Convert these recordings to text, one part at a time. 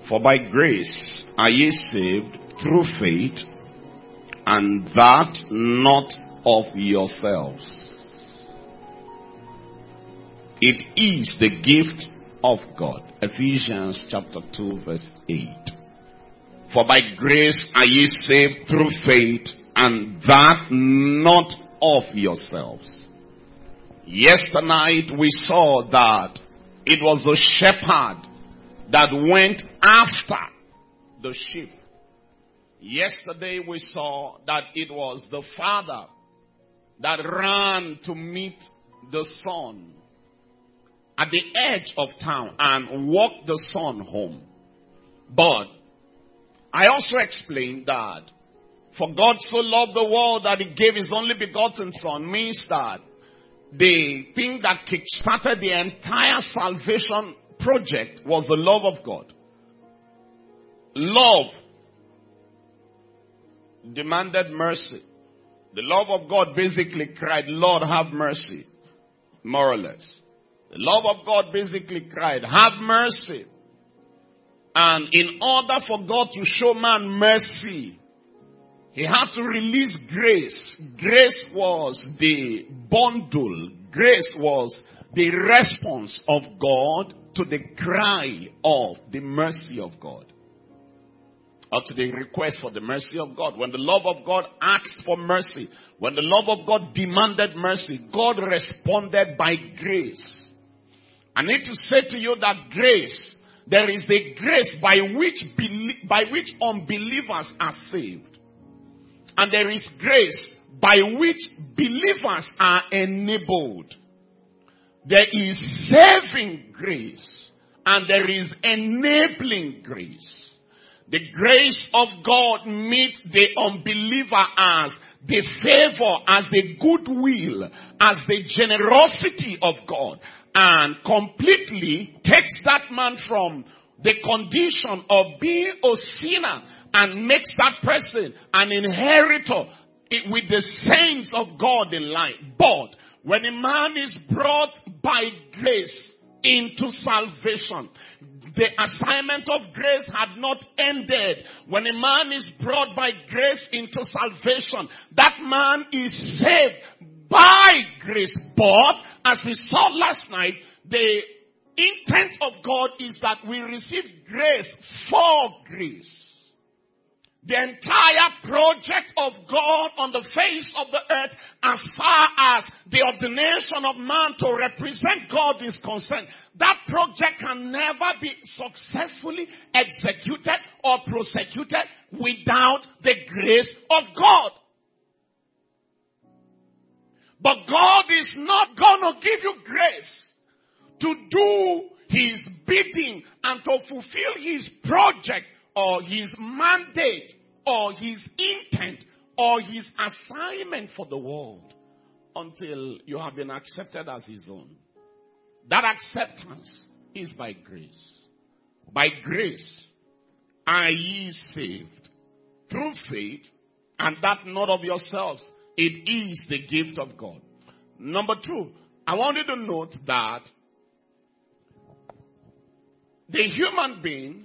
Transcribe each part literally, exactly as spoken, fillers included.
For by grace are ye saved through faith, and that not of yourselves. It is the gift of God. Ephesians chapter two verse eight. For by grace are ye saved through faith, and that not of yourselves. Yesterday we saw that it was the shepherd that went after the sheep. Yesterday we saw that it was the father that ran to meet the son at the edge of town and walked the son home. But I also explained that for God so loved the world that he gave his only begotten son means that the thing that kick-started the entire salvation project was the love of God. Love demanded mercy. The love of God basically cried, Lord, have mercy. More or less. The love of God basically cried, have mercy. And in order for God to show man mercy, he had to release grace. Grace was the bundle. Grace was the response of God to the cry of the mercy of God. Or to the request for the mercy of God. When the love of God asked for mercy, when the love of God demanded mercy, God responded by grace. I need to say to you that grace, there is a grace by which by which unbelievers are saved. And there is grace by which believers are enabled. There is saving grace and there is enabling grace. The grace of God meets the unbeliever as the favor, as the goodwill, as the generosity of God, and completely takes that man from the condition of being a sinner and makes that person an inheritor with the saints of God in life. But when a man is brought by grace into salvation, the assignment of grace had not ended. When a man is brought by grace into salvation, that man is saved by grace. But as we saw last night, the intent of God is that we receive grace for grace. The entire project of God on the face of the earth, as far as the ordination of man to represent God is concerned, that project can never be successfully executed or prosecuted without the grace of God. But God is not going to give you grace to do his bidding and to fulfill his project or his mandate, or his intent, or his assignment for the world until you have been accepted as his own. That acceptance is by grace. By grace are ye saved through faith, and that not of yourselves. It is the gift of God. Number two, I want you to note that the human being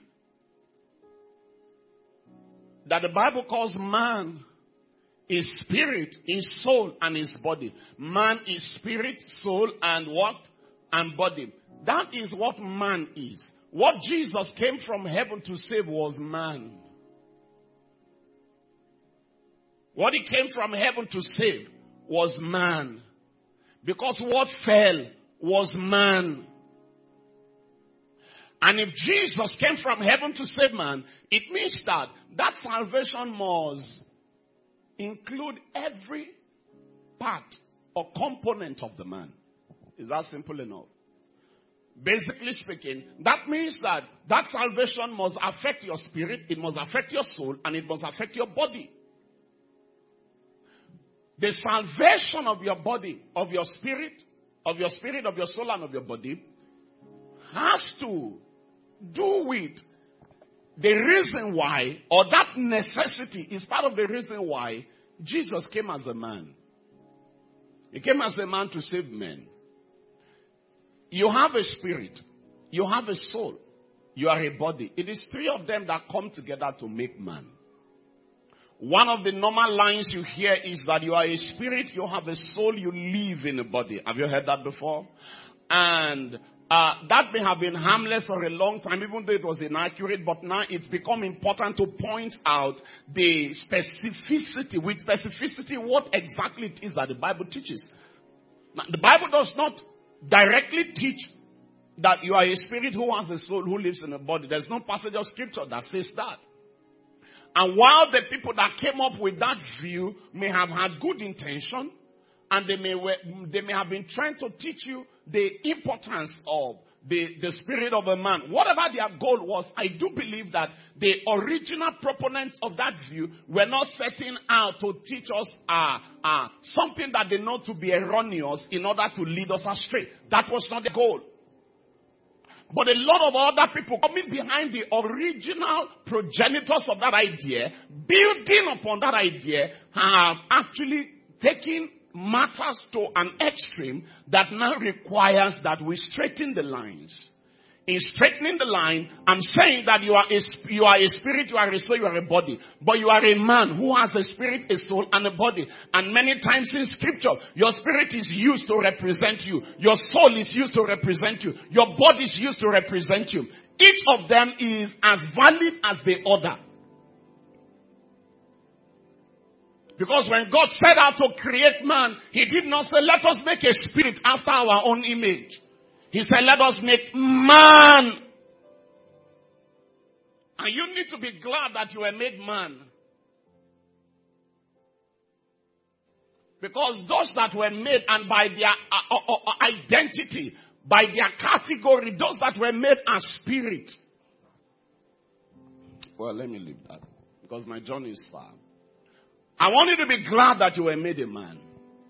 that the Bible calls man is spirit, his soul, and his body. Man is spirit, soul, and what? And body. That is what man is. What Jesus came from heaven to save was man. What he came from heaven to save was man. Because what fell was man. And if Jesus came from heaven to save man, it means that that salvation must include every part or component of the man. Is that simple enough? Basically speaking, that means that that salvation must affect your spirit, it must affect your soul, and it must affect your body. The salvation of your body, of your spirit, of your spirit, of your soul, and of your body has to do with the reason why, or that necessity is part of the reason why Jesus came as a man. He came as a man to save men. You have a spirit. You have a soul. you are a body. It is three of them that come together to make man. One of the normal lines you hear is that you are a spirit, you have a soul, you live in a body. Have you heard that before? And uh, that may have been harmless for a long time, even though it was inaccurate, but now it's become important to point out the specificity, with specificity, what exactly it is that the Bible teaches. Now, the Bible does not directly teach that you are a spirit who has a soul who lives in a body. There's no passage of scripture that says that. And while the people that came up with that view may have had good intention, and they may, they may have been trying to teach you the importance of the, the spirit of a man, whatever their goal was, I do believe that the original proponents of that view were not setting out to teach us uh, uh, something that they know to be erroneous in order to lead us astray. That was not the goal. But a lot of other people coming behind the original progenitors of that idea, building upon that idea, have actually taken matters to an extreme that now requires that we straighten the lines. In straightening the line, I'm saying that you are a, you are a spirit, you are a soul, you are a body. But you are a man who has a spirit, a soul, and a body. And many times in scripture, your spirit is used to represent you. Your soul is used to represent you. Your body is used to represent you. Each of them is as valid as the other. Because when God set out to create man, He did not say, let us make a spirit after our own image. He said, let us make man. And you need to be glad that you were made man. Because those that were made, and by their uh, uh, uh, identity, by their category, those that were made as spirit. Well, let me leave that, because my journey is far. I want you to be glad that you were made a man.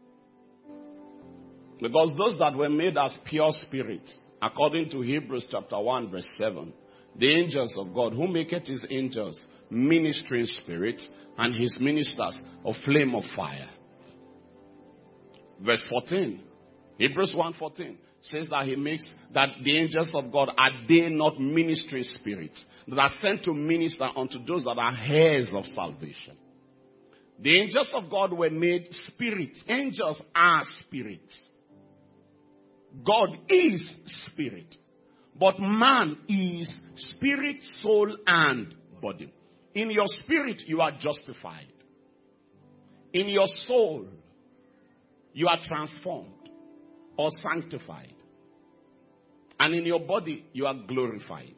Because those that were made as pure spirits, according to Hebrews chapter one verse seven, the angels of God, who maketh his angels ministering spirits, and his ministers a flame of fire. Verse fourteen, Hebrews one fourteen says that he makes, that the angels of God, are they not ministering spirits, that are sent to minister unto those that are heirs of salvation. The angels of God were made spirits. Angels are spirits. God is spirit. But man is spirit, soul, and body. In your spirit, you are justified. In your soul, you are transformed or sanctified. And in your body, you are glorified.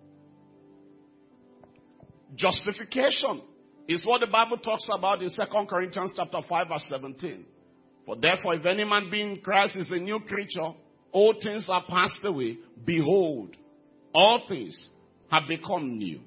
Justification is what the Bible talks about in Second Corinthians chapter five verse seventeen. For therefore, if any man be in Christ is a new creature, all things are passed away. Behold, all things have become new.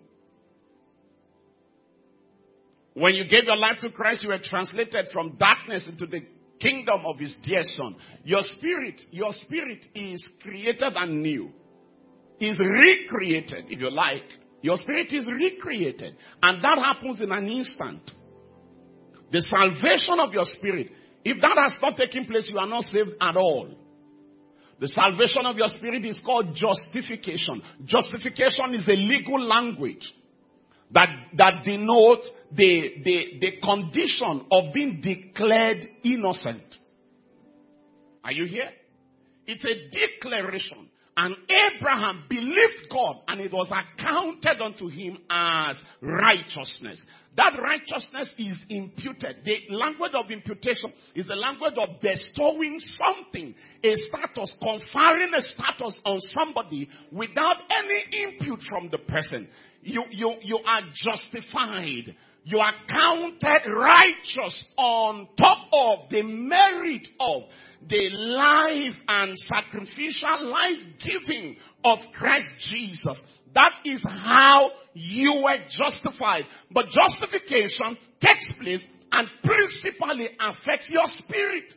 When you gave your life to Christ, you were translated from darkness into the kingdom of his dear son. Your spirit, your spirit is created and new. Is recreated, if you like. Your spirit is recreated. And that happens in an instant. The salvation of your spirit, if that has not taken place, you are not saved at all. The salvation of your spirit is called justification. Justification is a legal language that, that denotes the, the, the condition of being declared innocent. Are you here? It's a declaration. And Abraham believed God, and it was accounted unto him as righteousness. That righteousness is imputed. The language of imputation is the language of bestowing something, a status, conferring a status on somebody without any input from the person. You, you, you are justified. You are counted righteous on top of the merit of the life and sacrificial life-giving of Christ Jesus. That is how you were justified. But justification takes place and principally affects your spirit.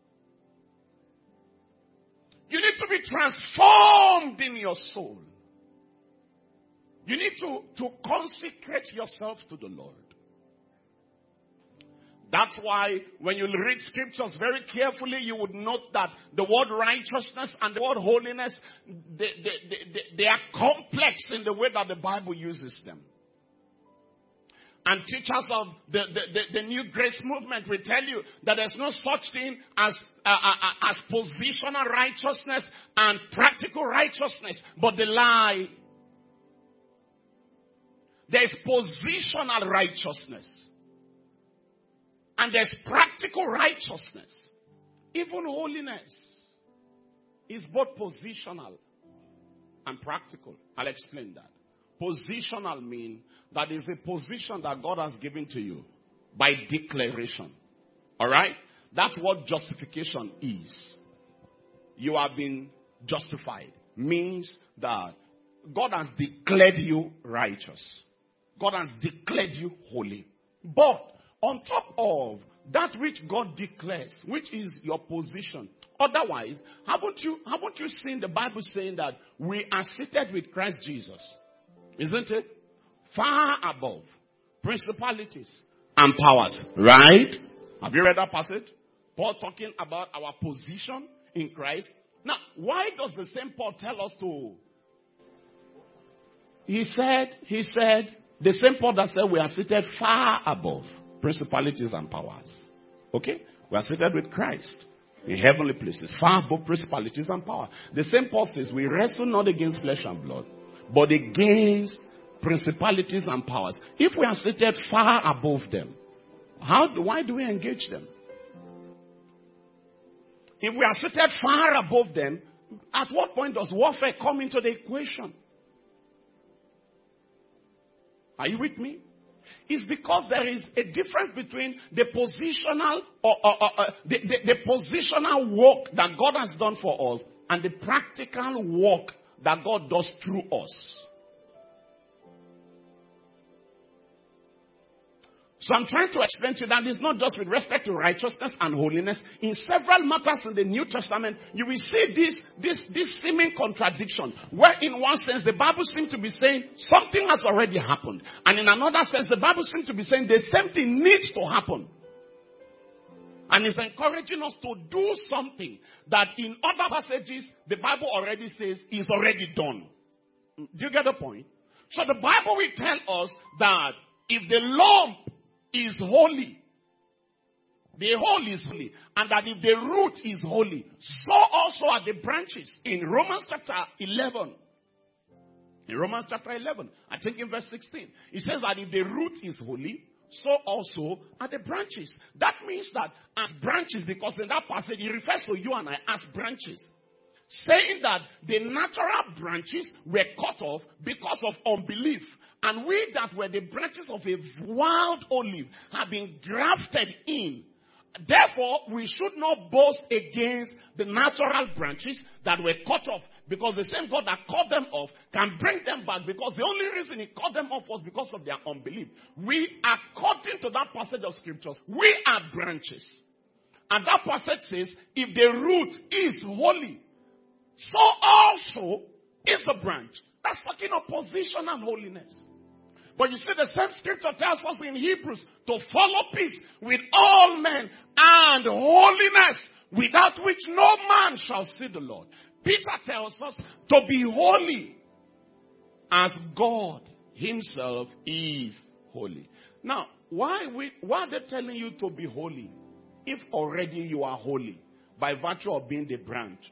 You need to be transformed in your soul. You need to, to consecrate yourself to the Lord. That's why when you read scriptures very carefully, you would note that the word righteousness and the word holiness, they, they, they, they are complex in the way that the Bible uses them. And teachers of the, the, the, the New Grace Movement will tell you that there's no such thing as, uh, uh, as positional righteousness and practical righteousness, but the lie. There's positional righteousness. And there's practical righteousness. Even holiness is both positional and practical. I'll explain that. Positional means that is a position that God has given to you by declaration. Alright? That's what justification is. You have been justified. Means that God has declared you righteous. God has declared you holy. But on top of that which God declares, which is your position. Otherwise, haven't you, haven't you seen the Bible saying that we are seated with Christ Jesus? Isn't it? Far above principalities and powers. Right? Have you read that passage? Paul talking about our position in Christ. Now, why does the same Paul tell us to? He said, he said, the same Paul that said we are seated far above principalities and powers. Okay? We are seated with Christ in heavenly places, far above principalities and power. The same Paul says we wrestle not against flesh and blood, but against principalities and powers. If we are seated far above them, how do, why do we engage them? If we are seated far above them, at what point does warfare come into the equation? Are you with me? It's because there is a difference between the positional or, or, or uh, the, the, the positional work that God has done for us and the practical work that God does through us. So I'm trying to explain to you that it's not just with respect to righteousness and holiness. In several matters in the New Testament, you will see this, this, this seeming contradiction. Where in one sense, the Bible seems to be saying something has already happened. And in another sense, the Bible seems to be saying the same thing needs to happen. And it's encouraging us to do something that in other passages, the Bible already says is already done. Do you get the point? So the Bible will tell us that if the lump is holy, the whole is holy, and that if the root is holy, so also are the branches. In Romans chapter eleven, in Romans chapter eleven, I think in verse sixteen, it says that if the root is holy, so also are the branches. That means that as branches, because in that passage it refers to you and I as branches, saying that the natural branches were cut off because of unbelief. And we that were the branches of a wild olive have been grafted in. Therefore, we should not boast against the natural branches that were cut off, because the same God that cut them off can bring them back, because the only reason he cut them off was because of their unbelief. We, according to that passage of scriptures, we are branches. And that passage says, if the root is holy, so also is the branch. That's talking of position and holiness. But you see, the same scripture tells us in Hebrews to follow peace with all men and holiness, without which no man shall see the Lord. Peter tells us to be holy as God himself is holy. Now, why, we, why are they telling you to be holy if already you are holy by virtue of being the branch?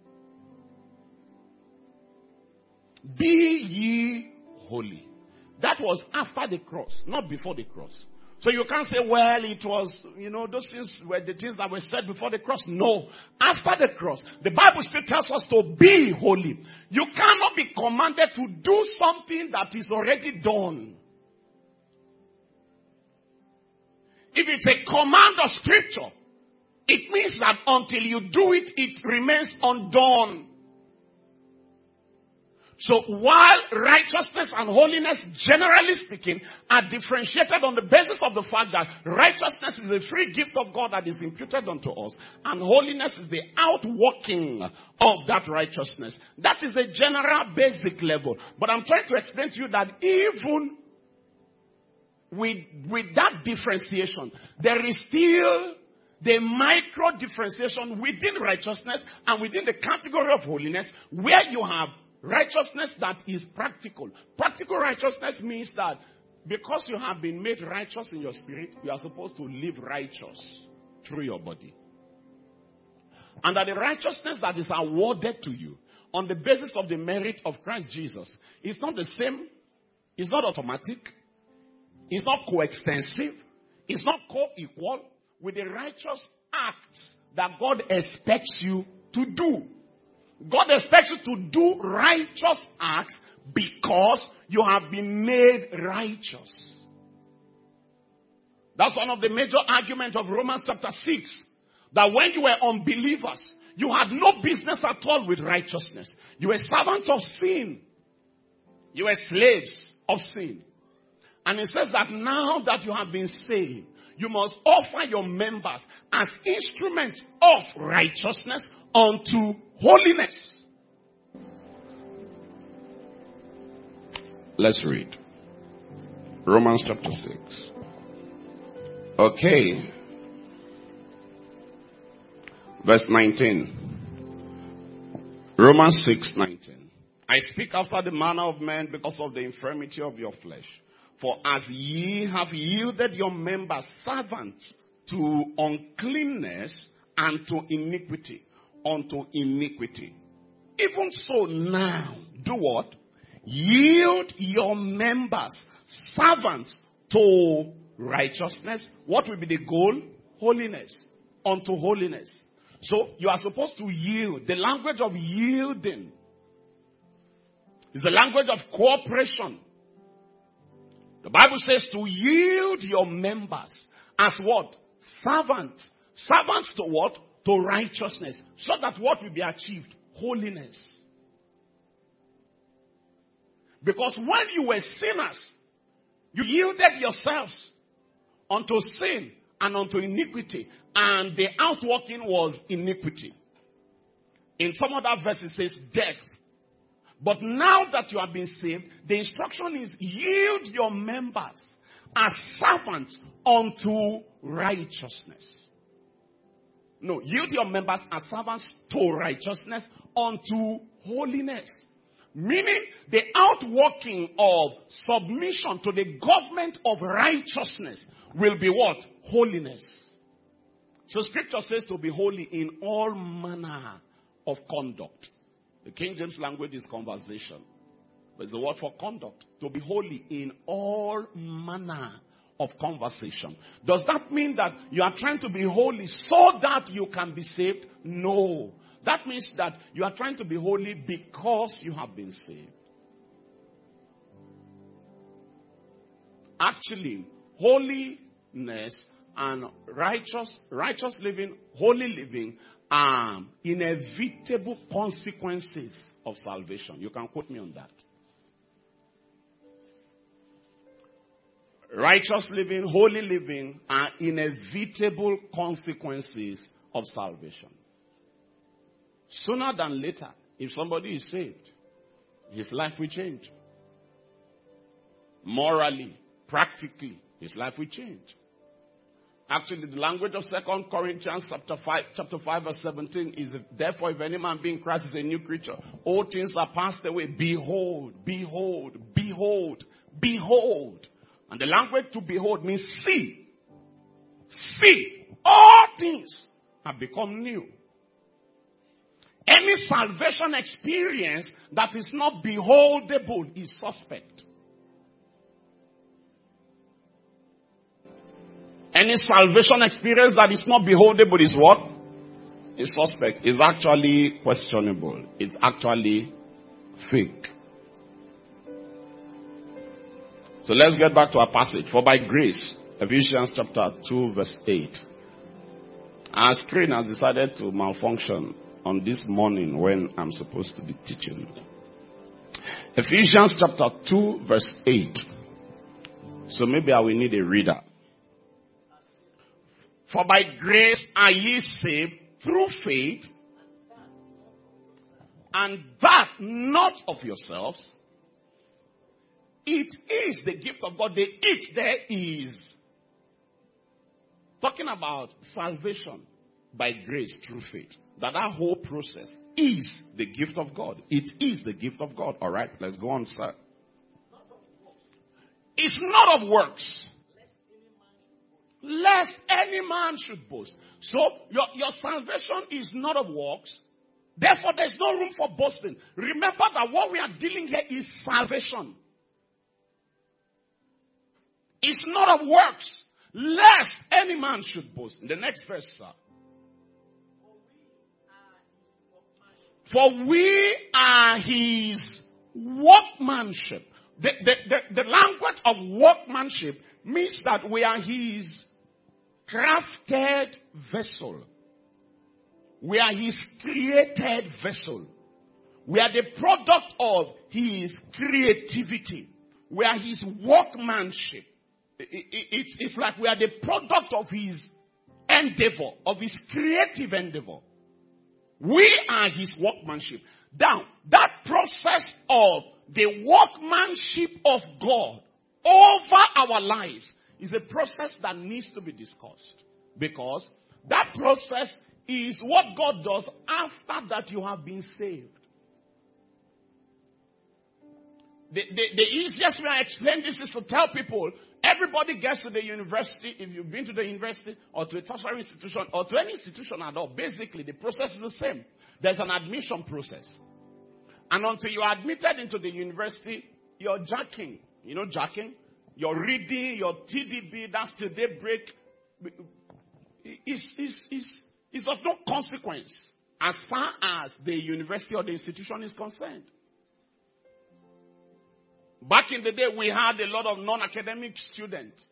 Be ye holy. That was after the cross, not before the cross. So you can't say, well, it was, you know, those things were the things that were said before the cross. No. After the cross, the Bible still tells us to be holy. You cannot be commanded to do something that is already done. If it's a command of scripture, it means that until you do it, it remains undone. So while righteousness and holiness, generally speaking, are differentiated on the basis of the fact that righteousness is a free gift of God that is imputed unto us, and holiness is the outworking of that righteousness. That is a general basic level. But I'm trying to explain to you that even with, with that differentiation, there is still the micro differentiation within righteousness and within the category of holiness, where you have righteousness that is practical. Practical righteousness means that because you have been made righteous in your spirit, you are supposed to live righteous through your body. And that the righteousness that is awarded to you on the basis of the merit of Christ Jesus is not the same, it's not automatic, it's not coextensive, it's not co-equal with the righteous acts that God expects you to do. God expects you to do righteous acts because you have been made righteous. That's one of the major arguments of Romans chapter six. That when you were unbelievers, you had no business at all with righteousness. You were servants of sin. You were slaves of sin. And it says that now that you have been saved, you must offer your members as instruments of righteousness unto holiness. Let's read. Romans chapter six. Okay. Verse nineteen. Romans six nineteen. I speak after the manner of men because of the infirmity of your flesh. For as ye have yielded your members servants to uncleanness and to iniquity, unto iniquity. Even so now, do what? Yield your members servants to righteousness. What will be the goal? Holiness. Unto holiness. So you are supposed to yield. The language of yielding is the language of cooperation. The Bible says to yield your members as what? Servants. Servants to what? To righteousness. So that what will be achieved? Holiness. Because when you were sinners, you yielded yourselves unto sin and unto iniquity. And the outworking was iniquity. In some other verses it says death. But now that you have been saved, the instruction is yield your members as servants unto righteousness. No, yield your members as servants to righteousness unto holiness. Meaning the outworking of submission to the government of righteousness will be what? Holiness. So scripture says to be holy in all manner of conduct. The King James language is conversation. But it's the word for conduct. To be holy in all manner of conversation. Does that mean that you are trying to be holy so that you can be saved? No. That means that you are trying to be holy because you have been saved. Actually, holiness and righteous, righteous living, holy living are inevitable consequences of salvation. You can quote me on that. Righteous living, holy living are inevitable consequences of salvation. Sooner than later, if somebody is saved, his life will change. Morally, practically, his life will change. Actually, the language of Second Corinthians chapter five, chapter five verse seventeen is, therefore, if any man be in Christ is a new creature. All things are passed away. Behold, behold, behold, behold. And the language to behold means see. See. All things have become new. Any salvation experience that is not beholdable is suspect. Any salvation experience that is not beholdable is what? Is suspect. It's actually questionable. It's actually fake. So let's get back to our passage. For by grace, Ephesians chapter two verse eight. Our screen has decided to malfunction on this morning when I'm supposed to be teaching. Ephesians chapter two verse eight. So maybe I will need a reader. For by grace are ye saved through faith, and that not of yourselves. It it is the gift of God. The it there is talking about salvation by grace through faith. That that whole process is the gift of God. It is the gift of God. All right, let's go on, sir. It's not of works, lest any man should boast. So your, your salvation is not of works. Therefore, there's no room for boasting. Remember that what we are dealing here is salvation. It's not of works, lest any man should boast. In the next verse, sir. For we are his workmanship. The, the, the, the language of workmanship means that we are his crafted vessel. We are his created vessel. We are the product of his creativity. We are his workmanship. It, it, it, it's like we are the product of his endeavor, of his creative endeavor. We are his workmanship. Now, that process of the workmanship of God over our lives is a process that needs to be discussed. Because that process is what God does after that you have been saved. The, the, the easiest way I explain this is to tell people, everybody gets to the university, if you've been to the university or to a tertiary institution or to any institution at all, basically the process is the same. There's an admission process. And until you are admitted into the university, you're jacking. You know jacking? You're reading, your T D B, that's till daybreak. It's, it's, it's, it's of no consequence as far as the university or the institution is concerned. Back in the day, we had a lot of non-academic students.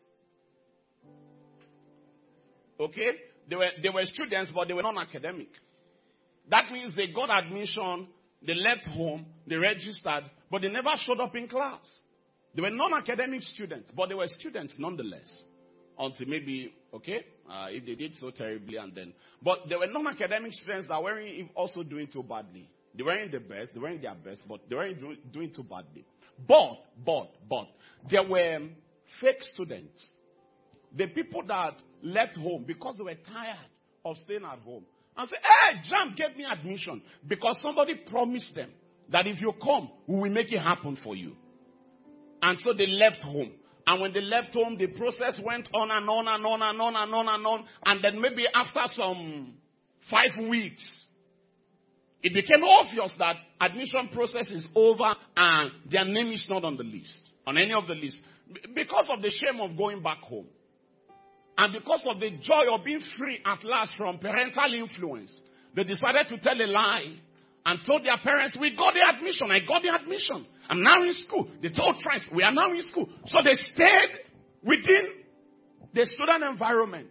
Okay? They were, they were students, but they were non-academic. That means they got admission, they left home, they registered, but they never showed up in class. They were non-academic students, but they were students nonetheless. Until maybe, okay, uh, if they did so terribly and then. But they were non-academic students that weren't also doing too badly. They weren't the best, they weren't their best, but they weren't do, doing too badly. But, but, but, there were fake students. The people that left home because they were tired of staying at home. And said, hey, JAMB gave me admission. Because somebody promised them that if you come, we will make it happen for you. And so they left home. And when they left home, the process went on and on and on and on and on and on. And then maybe after some five weeks, it became obvious that admission process is over and their name is not on the list, on any of the lists. Because of the shame of going back home. And because of the joy of being free at last from parental influence, they decided to tell a lie and told their parents, we got the admission, I got the admission. I'm now in school. They told friends, we are now in school. So they stayed within the student environment.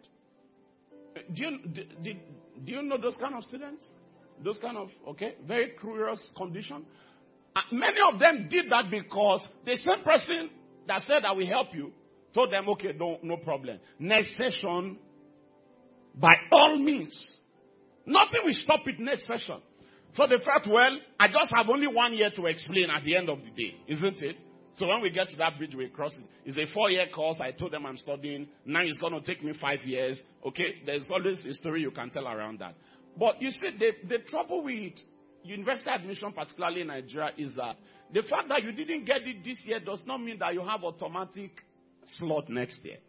Do you, do, do, do you know those kind of students? Those kind of, okay, very curious condition. Uh, many of them did that because the same person that said, I will help you, told them, okay, no, no problem. Next session, by all means. Nothing will stop it next session. So they felt, well, I just have only one year to explain at the end of the day, isn't it? So when we get to that bridge, we cross it. It's a four-year course. I told them I'm studying. Now it's going to take me five years. Okay, there's always a story you can tell around that. But you see, the, the trouble with university admission, particularly in Nigeria, is that the fact that you didn't get it this year does not mean that you have automatic slot next year.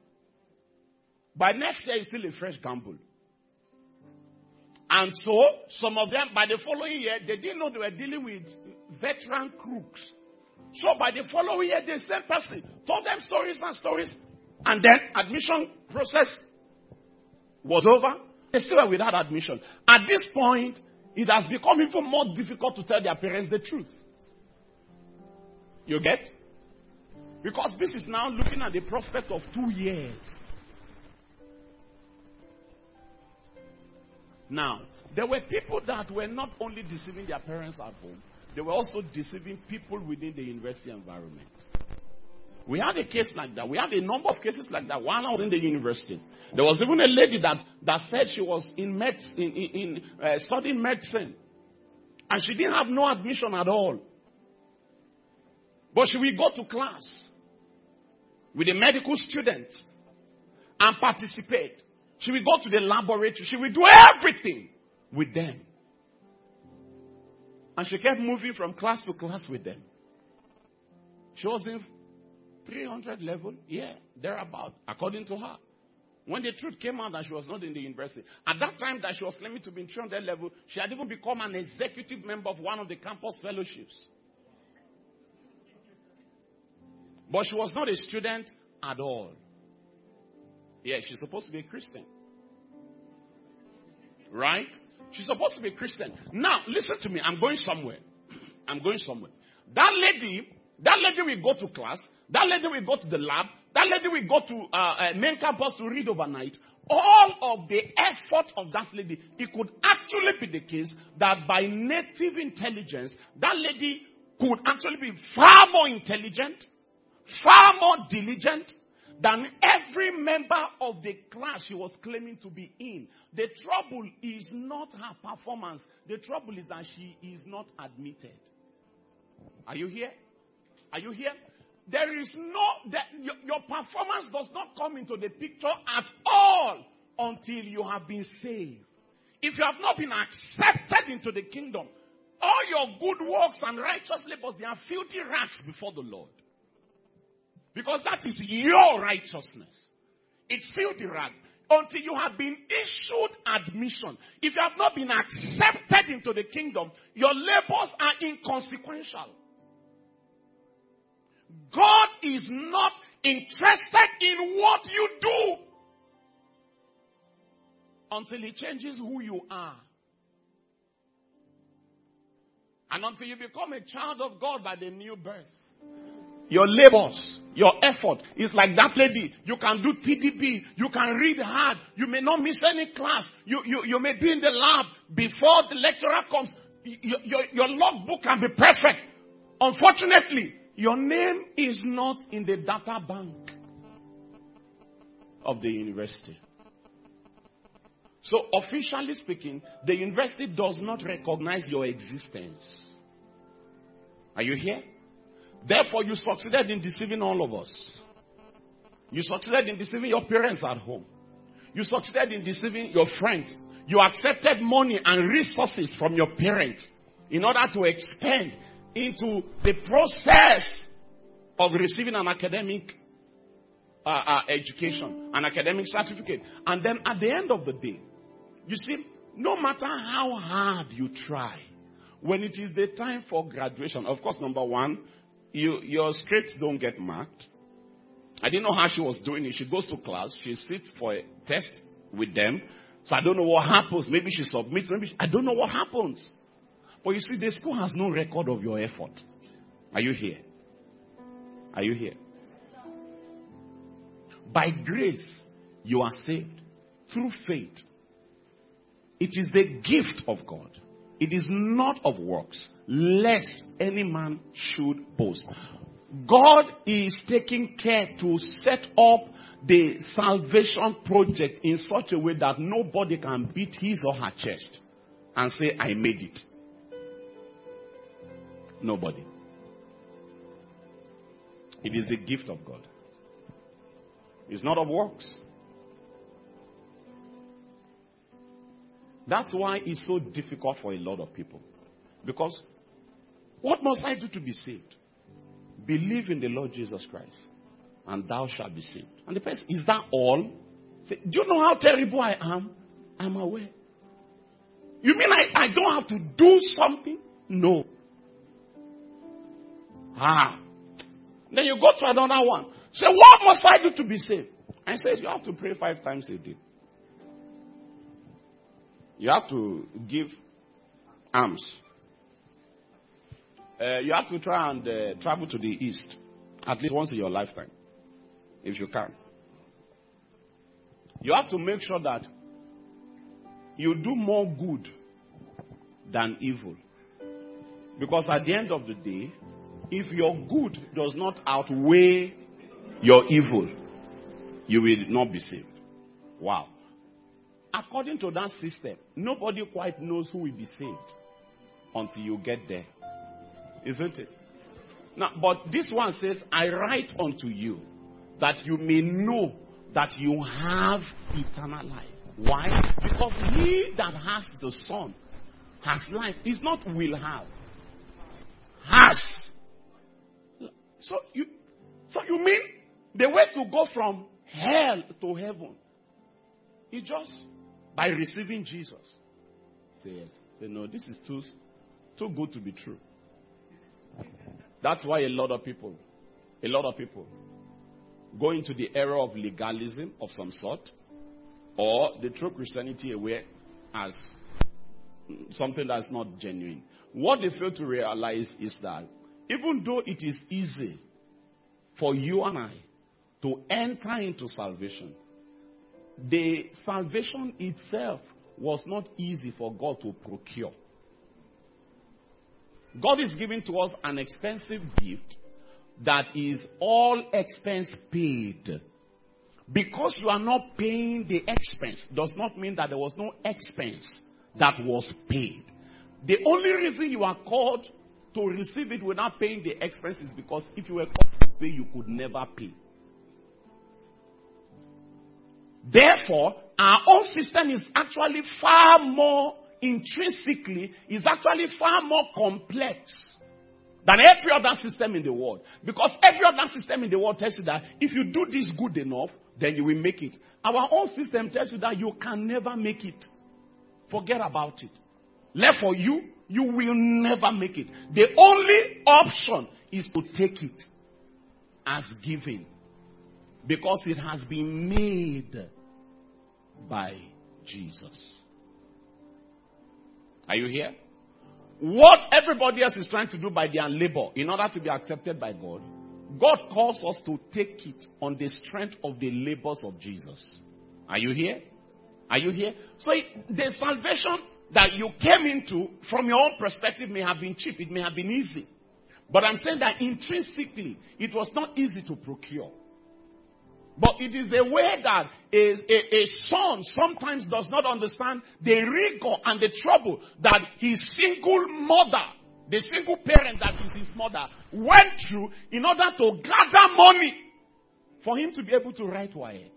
By next year, it's still a fresh gamble. And so, some of them, by the following year, they didn't know they were dealing with veteran crooks. So by the following year, the same person told them stories and stories. And then admission process was over. They still were without admission. At this point, it has become even more difficult to tell their parents the truth. You get? Because this is now looking at the prospect of two years. Now, there were people that were not only deceiving their parents at home, they were also deceiving people within the university environment. We had a case like that. We had a number of cases like that while I was in the university. There was even a lady that, that said she was in, med, in, in, in uh, studying medicine. And she didn't have no admission at all. But she will go to class. with the medical students and participate. She will go to the laboratory. She will do everything with them. And she kept moving from class to class with them. She was in three hundred level. Yeah, thereabout, according to her. When the truth came out that she was not in the university, at that time that she was claiming to be in three hundred level, she had even become an executive member of one of the campus fellowships. But she was not a student at all. Yeah, she's supposed to be a Christian. Right? She's supposed to be a Christian. Now, listen to me. I'm going somewhere. I'm going somewhere. That lady, that lady will go to class. That lady will go to the lab. That lady will go to uh, uh, main campus to read overnight. All of the effort of that lady, it could actually be the case that by native intelligence, that lady could actually be far more intelligent, far more diligent than every member of the class she was claiming to be in. The trouble is not her performance. The trouble is that she is not admitted. Are you here? Are you here? There is no, that your, your performance does not come into the picture at all until you have been saved. If you have not been accepted into the kingdom, all your good works and righteous labors, they are filthy rags before the Lord. Because that is your righteousness. It's filthy rag. Until you have been issued admission. If you have not been accepted into the kingdom, your labors are inconsequential. God is not interested in what you do until He changes who you are. And until you become a child of God by the new birth. Your labors, your effort is like that lady. You can do T D B. You can read hard. You may not miss any class. You, you, you may be in the lab before the lecturer comes. Your, your, your logbook can be perfect. Unfortunately, your name is not in the data bank of the university. So officially speaking, the university does not recognize your existence. Are you here? Therefore, you succeeded in deceiving all of us. You succeeded in deceiving your parents at home. You succeeded in deceiving your friends. You accepted money and resources from your parents in order to expand into the process of receiving an academic uh, uh, education, an academic certificate. And then at the end of the day, you see, no matter how hard you try, when it is the time for graduation, of course, number one, you, your grades don't get marked. I didn't know how she was doing it. She goes to class. She sits for a test with them. So I don't know what happens. Maybe she submits. Maybe she, I don't know what happens. But you see, the school has no record of your effort. Are you here? Are you here? By grace, you are saved. Through faith. It is the gift of God. It is not of works, lest any man should boast. God is taking care to set up the salvation project in such a way that nobody can beat his or her chest and say, I made it. Nobody. It is the gift of God. It's not of works. That's why it's so difficult for a lot of people. Because what must I do to be saved? Believe in the Lord Jesus Christ, and thou shalt be saved. And the person, is that all? Say, do you know how terrible I am? I'm aware. You mean I, I don't have to do something? No. Ah. Then you go to another one. Say, what must I do to be saved? And says, you have to pray five times a day. You have to give alms. Uh, you have to try and uh, travel to the east at least once in your lifetime, if you can. You have to make sure that you do more good than evil. Because at the end of the day, if your good does not outweigh your evil, you will not be saved. Wow. According to that system, nobody quite knows who will be saved until you get there. Isn't it? Now, but this one says, I write unto you that you may know that you have eternal life. Why? Because he that has the Son has life. It's not will have. Has. So you, so you mean the way to go from hell to heaven is just by receiving Jesus? Say yes. Say no, this is too, too good to be true. That's why a lot of people, a lot of people go into the era of legalism of some sort, or they throw Christianity away as something that's not genuine. What they fail to realize is that even though it is easy for you and I to enter into salvation, the salvation itself was not easy for God to procure. God is giving to us an expensive gift that is all expense paid. Because you are not paying the expense does not mean that there was no expense that was paid. The only reason you are called to receive it without paying the expense is because if you were called to pay, you could never pay. Therefore, our own system is actually far more intrinsically, is actually far more complex than every other system in the world. Because every other system in the world tells you that if you do this good enough, then you will make it. Our own system tells you that you can never make it. Forget about it. Left for you, you will never make it. The only option is to take it as given. Because it has been made by Jesus. Are you here? What everybody else is trying to do by their labor in order to be accepted by God, God calls us to take it on the strength of the labors of Jesus. Are you here? Are you here? So it, the salvation that you came into from your own perspective may have been cheap. It may have been easy. But I'm saying that intrinsically, it was not easy to procure. But it is a way that a, a, a son sometimes does not understand the rigor and the trouble that his single mother, the single parent that is his mother, went through in order to gather money for him to be able to write W A E C.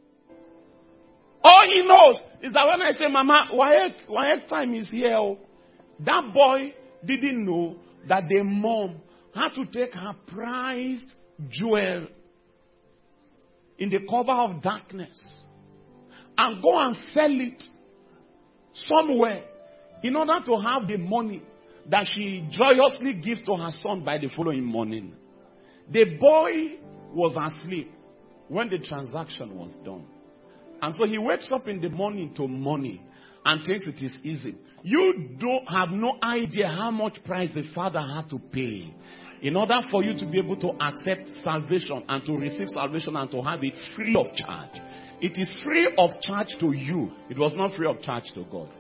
All he knows is that when I say, Mama, W A E C, W A E C time is here, oh, that boy didn't know that the mom had to take her prized jewel in the cover of darkness and go and sell it somewhere in order to have the money that she joyously gives to her son by the following morning. The boy was asleep when the transaction was done. And so he wakes up in the morning to money and thinks it is easy. You don't have no idea how much price the father had to pay in order for you to be able to accept salvation and to receive salvation and to have it free of charge. It is free of charge to you. It was not free of charge to God.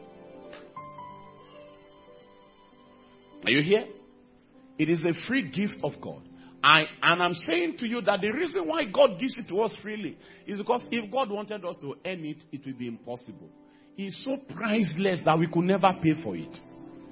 Are you here? It is a free gift of God. I, and I'm saying to you that the reason why God gives it to us freely is because if God wanted us to earn it, it would be impossible. It's so priceless that we could never pay for it.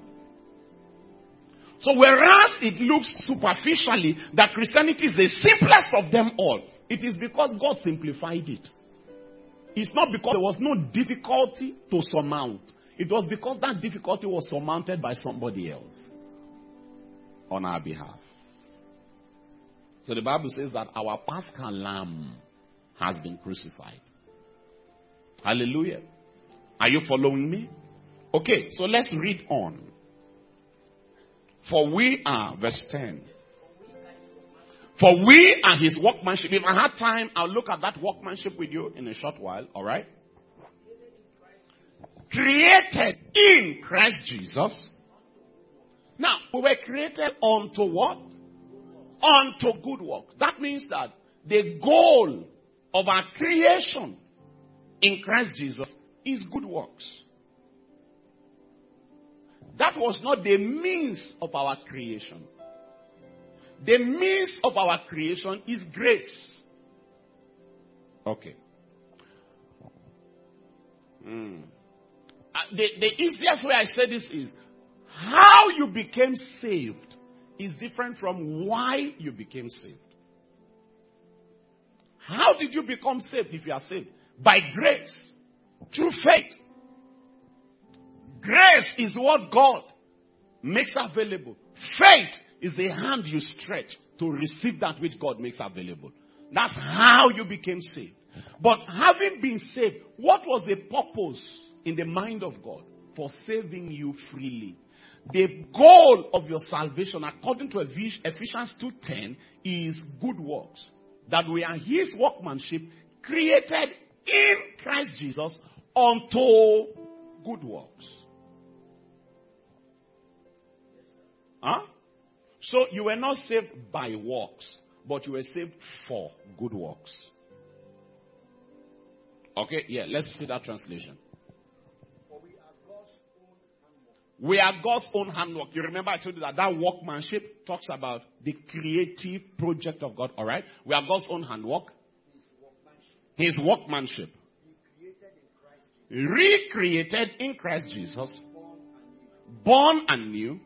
So whereas it looks superficially that Christianity is the simplest of them all, it is because God simplified it. It's not because there was no difficulty to surmount. It was because that difficulty was surmounted by somebody else on our behalf. So the Bible says that our Paschal Lamb has been crucified. Hallelujah. Are you following me? Okay, so let's read on. For we are, verse ten. For we are his workmanship. If I had time, I'll look at that workmanship with you in a short while. All right? Created in Christ Jesus. Now, we were created unto what? Unto good work. That means that the goal of our creation in Christ Jesus is good works. That was not the means of our creation. The means of our creation is grace. Okay. Mm. Uh, the, the easiest way I say this is, how you became saved is different from why you became saved. How did you become saved if you are saved? By grace. Through faith. Grace is what God makes available. Faith is the hand you stretch to receive that which God makes available. That's how you became saved. But having been saved, what was the purpose in the mind of God for saving you freely? The goal of your salvation, according to Ephesians two ten, is good works. That we are His workmanship, created in Christ Jesus unto good works. Huh? So you were not saved by works, but you were saved for good works. Okay, yeah, let's see that translation. We are God's own handwork. You remember I told you that that workmanship talks about the creative project of God, alright? We are God's own handwork. His workmanship. Recreated in Christ Jesus. Born anew.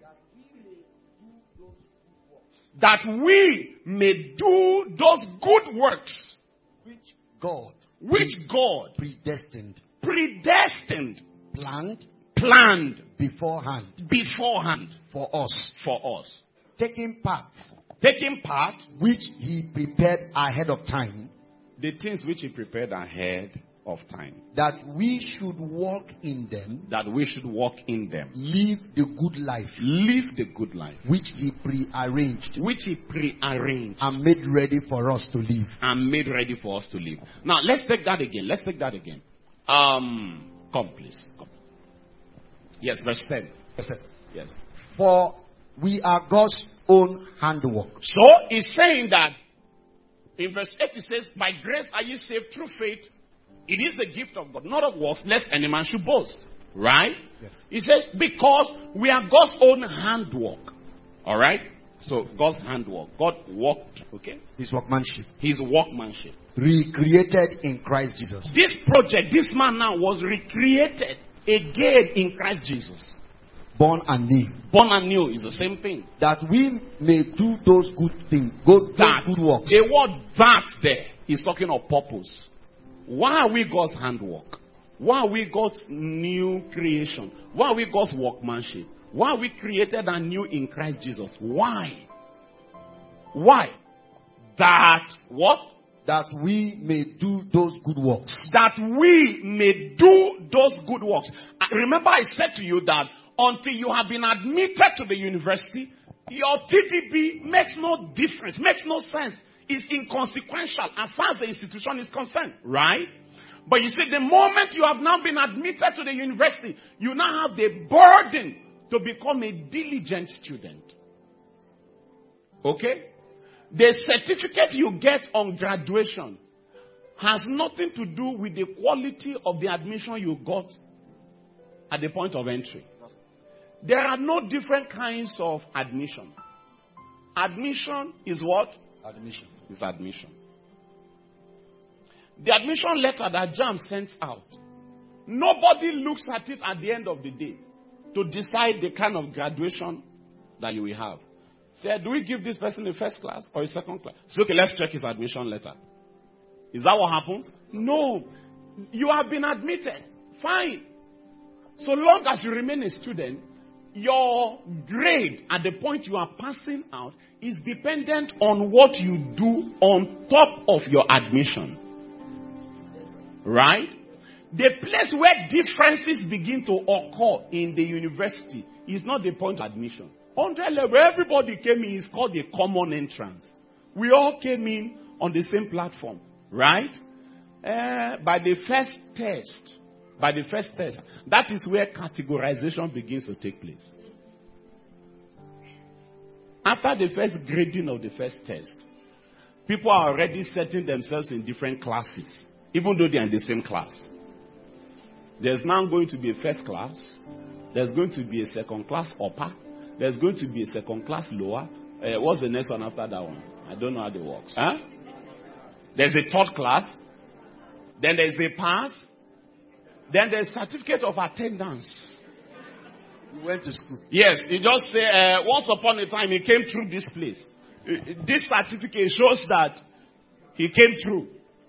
That we may do those good works. Which God. Which God. Predestined. Predestined. Planned. Planned. Beforehand. Beforehand. For us. For us. Taking part. Taking part. Which He prepared ahead of time. The things which He prepared ahead of time. That we should walk in them. That we should walk in them. Live the good life. Live the good life. Which He prearranged. Which He prearranged. And made ready for us to live. And made ready for us to live. Now, let's take that again. Let's take that again. Um, come please. Come. Yes, verse ten. Yes, sir. Yes. For we are God's own handwork. So, he's saying that, in verse eight, he says, by grace are you saved through faith. It is the gift of God, not of works, lest any man should boast. Right? Yes. He says, because we are God's own handwork. Alright? So, God's handwork. God worked, okay? His workmanship. His workmanship. Recreated in Christ Jesus. This project, this man now was recreated again in Christ Jesus. Born anew. Born anew is the same thing. That we may do those good things. Go, that, good works. The word that there is talking of purpose. Why are we God's handwork? Why are we God's new creation? Why are we God's workmanship? Why are we created anew in Christ Jesus? Why? Why? That what? That we may do those good works. That we may do those good works. Remember I said to you that until you have been admitted to the university, your T D B makes no difference, makes no sense. It's inconsequential as far as the institution is concerned, right? But you see, the moment you have now been admitted to the university, you now have the burden to become a diligent student. Okay? The certificate you get on graduation has nothing to do with the quality of the admission you got at the point of entry. There are no different kinds of admission. Admission is what? Admission. Is admission. The admission letter that JAMB sends out, nobody looks at it at the end of the day to decide the kind of graduation that you will have. Say, do we give this person a first class or a second class? So, okay, let's check his admission letter. Is that what happens? No. You have been admitted. Fine. So long as you remain a student, your grade at the point you are passing out is dependent on what you do on top of your admission. Right? The place where differences begin to occur in the university is not the point of admission. one hundred level, everybody came in, it's called a common entrance. We all came in on the same platform. Right? Uh, by the first test, by the first test, that is where categorization begins to take place. After the first grading of the first test, people are already setting themselves in different classes, even though they are in the same class. There's now going to be a first class. There's going to be a second class upper. There's going to be a second class lower. Uh, what's the next one after that one? I don't know how they work. Huh? There's a third class. Then there's a pass. Then there's certificate of attendance. You went to school. Yes, you just say, uh, once upon a time he came through this place. This certificate shows that he came through.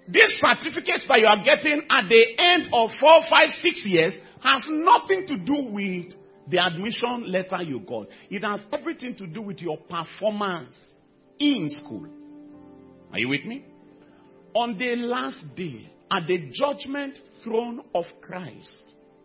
These certificates that you are getting at the end of four, five, six years has nothing to do with the admission letter you got. It has everything to do with your performance in school. Are you with me? On the last day, at the judgment throne of Christ,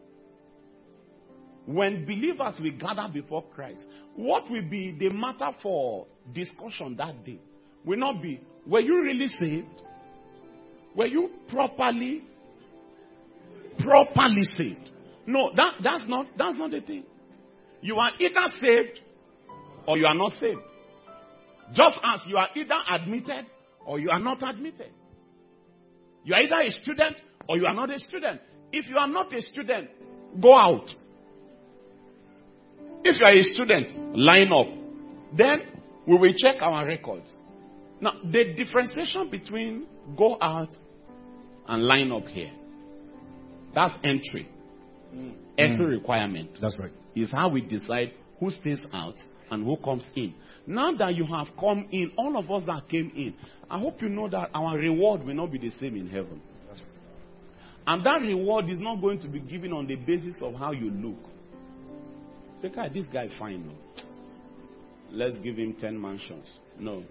when believers will gather before Christ, what will be the matter for discussion that day will not be, were you really saved? Were you properly, properly saved? No, that, that's not, that's not the thing. You are either saved or you are not saved. Just as you are either admitted or you are not admitted. You are either a student or you are not a student. If you are not a student, go out. If you are a student, line up. Then we will check our records. Now, the differentiation between go out and line up here, that's entry. Mm. Entry mm. requirement. That's right. Is how we decide who stays out and who comes in. Now that you have come in, all of us that came in, I hope you know that our reward will not be the same in heaven. That's right. And that reward is not going to be given on the basis of how you look. Say, God, this guy fine. No. Let's give him ten mansions. No.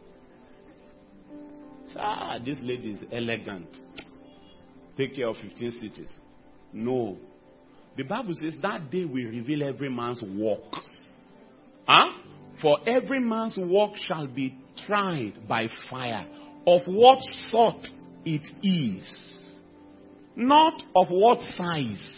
Say, ah, this lady is elegant. Take care of fifteen cities. No. The Bible says that day will reveal every man's works. Huh? For every man's work shall be tried by fire. Of what sort it is. Not of what size.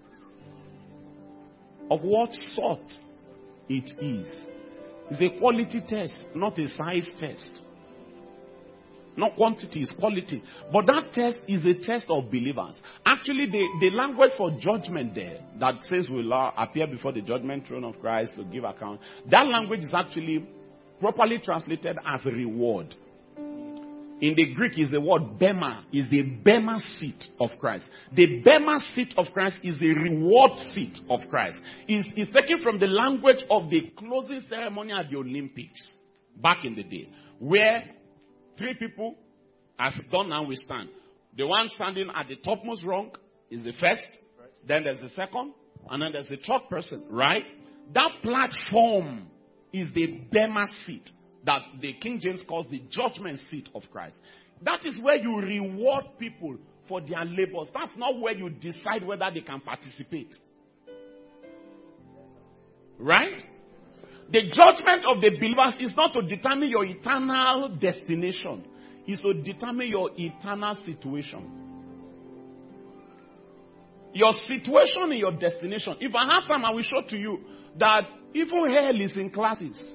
Of what sort it is. It's a quality test, not a size test. Not quantity, it's quality. But that test is a test of believers. Actually, the, the language for judgment there, that says we'll appear before the judgment throne of Christ to give account, that language is actually properly translated as reward. In the Greek is the word bema, is the bema seat of Christ. The bema seat of Christ is the reward seat of Christ. It's, it's taken from the language of the closing ceremony at the Olympics back in the day, where three people, as done now we stand. The one standing at the topmost rung is the first, then there's the second, and then there's the third person, right? That platform is the bema seat that the King James calls the judgment seat of Christ. That is where you reward people for their labors. That's not where you decide whether they can participate. Right? The judgment of the believers is not to determine your eternal destination. It's to determine your eternal situation. Your situation and your destination. If I have time, I will show to you that even hell is in classes.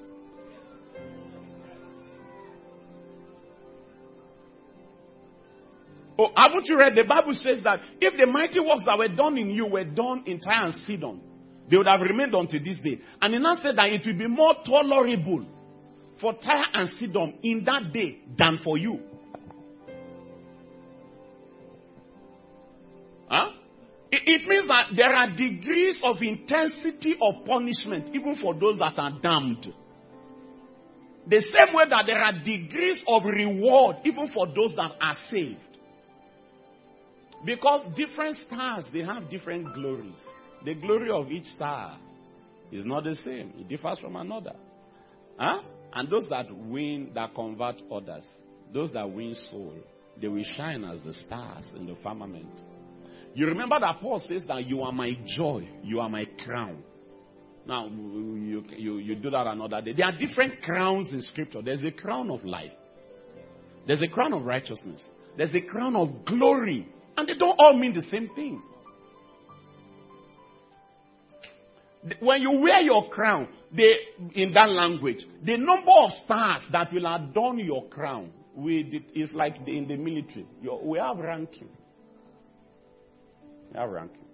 Oh, haven't you read? The Bible says that if the mighty works that were done in you were done in Tyre and Sidon, they would have remained until this day. And he now said that it will be more tolerable for Tyre and Sidon in that day than for you. Huh? It, it means that there are degrees of intensity of punishment even for those that are damned. The same way that there are degrees of reward even for those that are saved. Because different stars, they have different glories. The glory of each star is not the same. It differs from another. Huh? And those that win, that convert others, those that win soul, they will shine as the stars in the firmament. You remember that Paul says that you are my joy, you are my crown. Now, you, you, you do that another day. There are different crowns in Scripture. There's a crown of life. There's a crown of righteousness. There's a crown of glory. And they don't all mean the same thing. When you wear your crown, they, in that language, the number of stars that will adorn your crown with it is like in the military. You, we have ranking. We have ranking.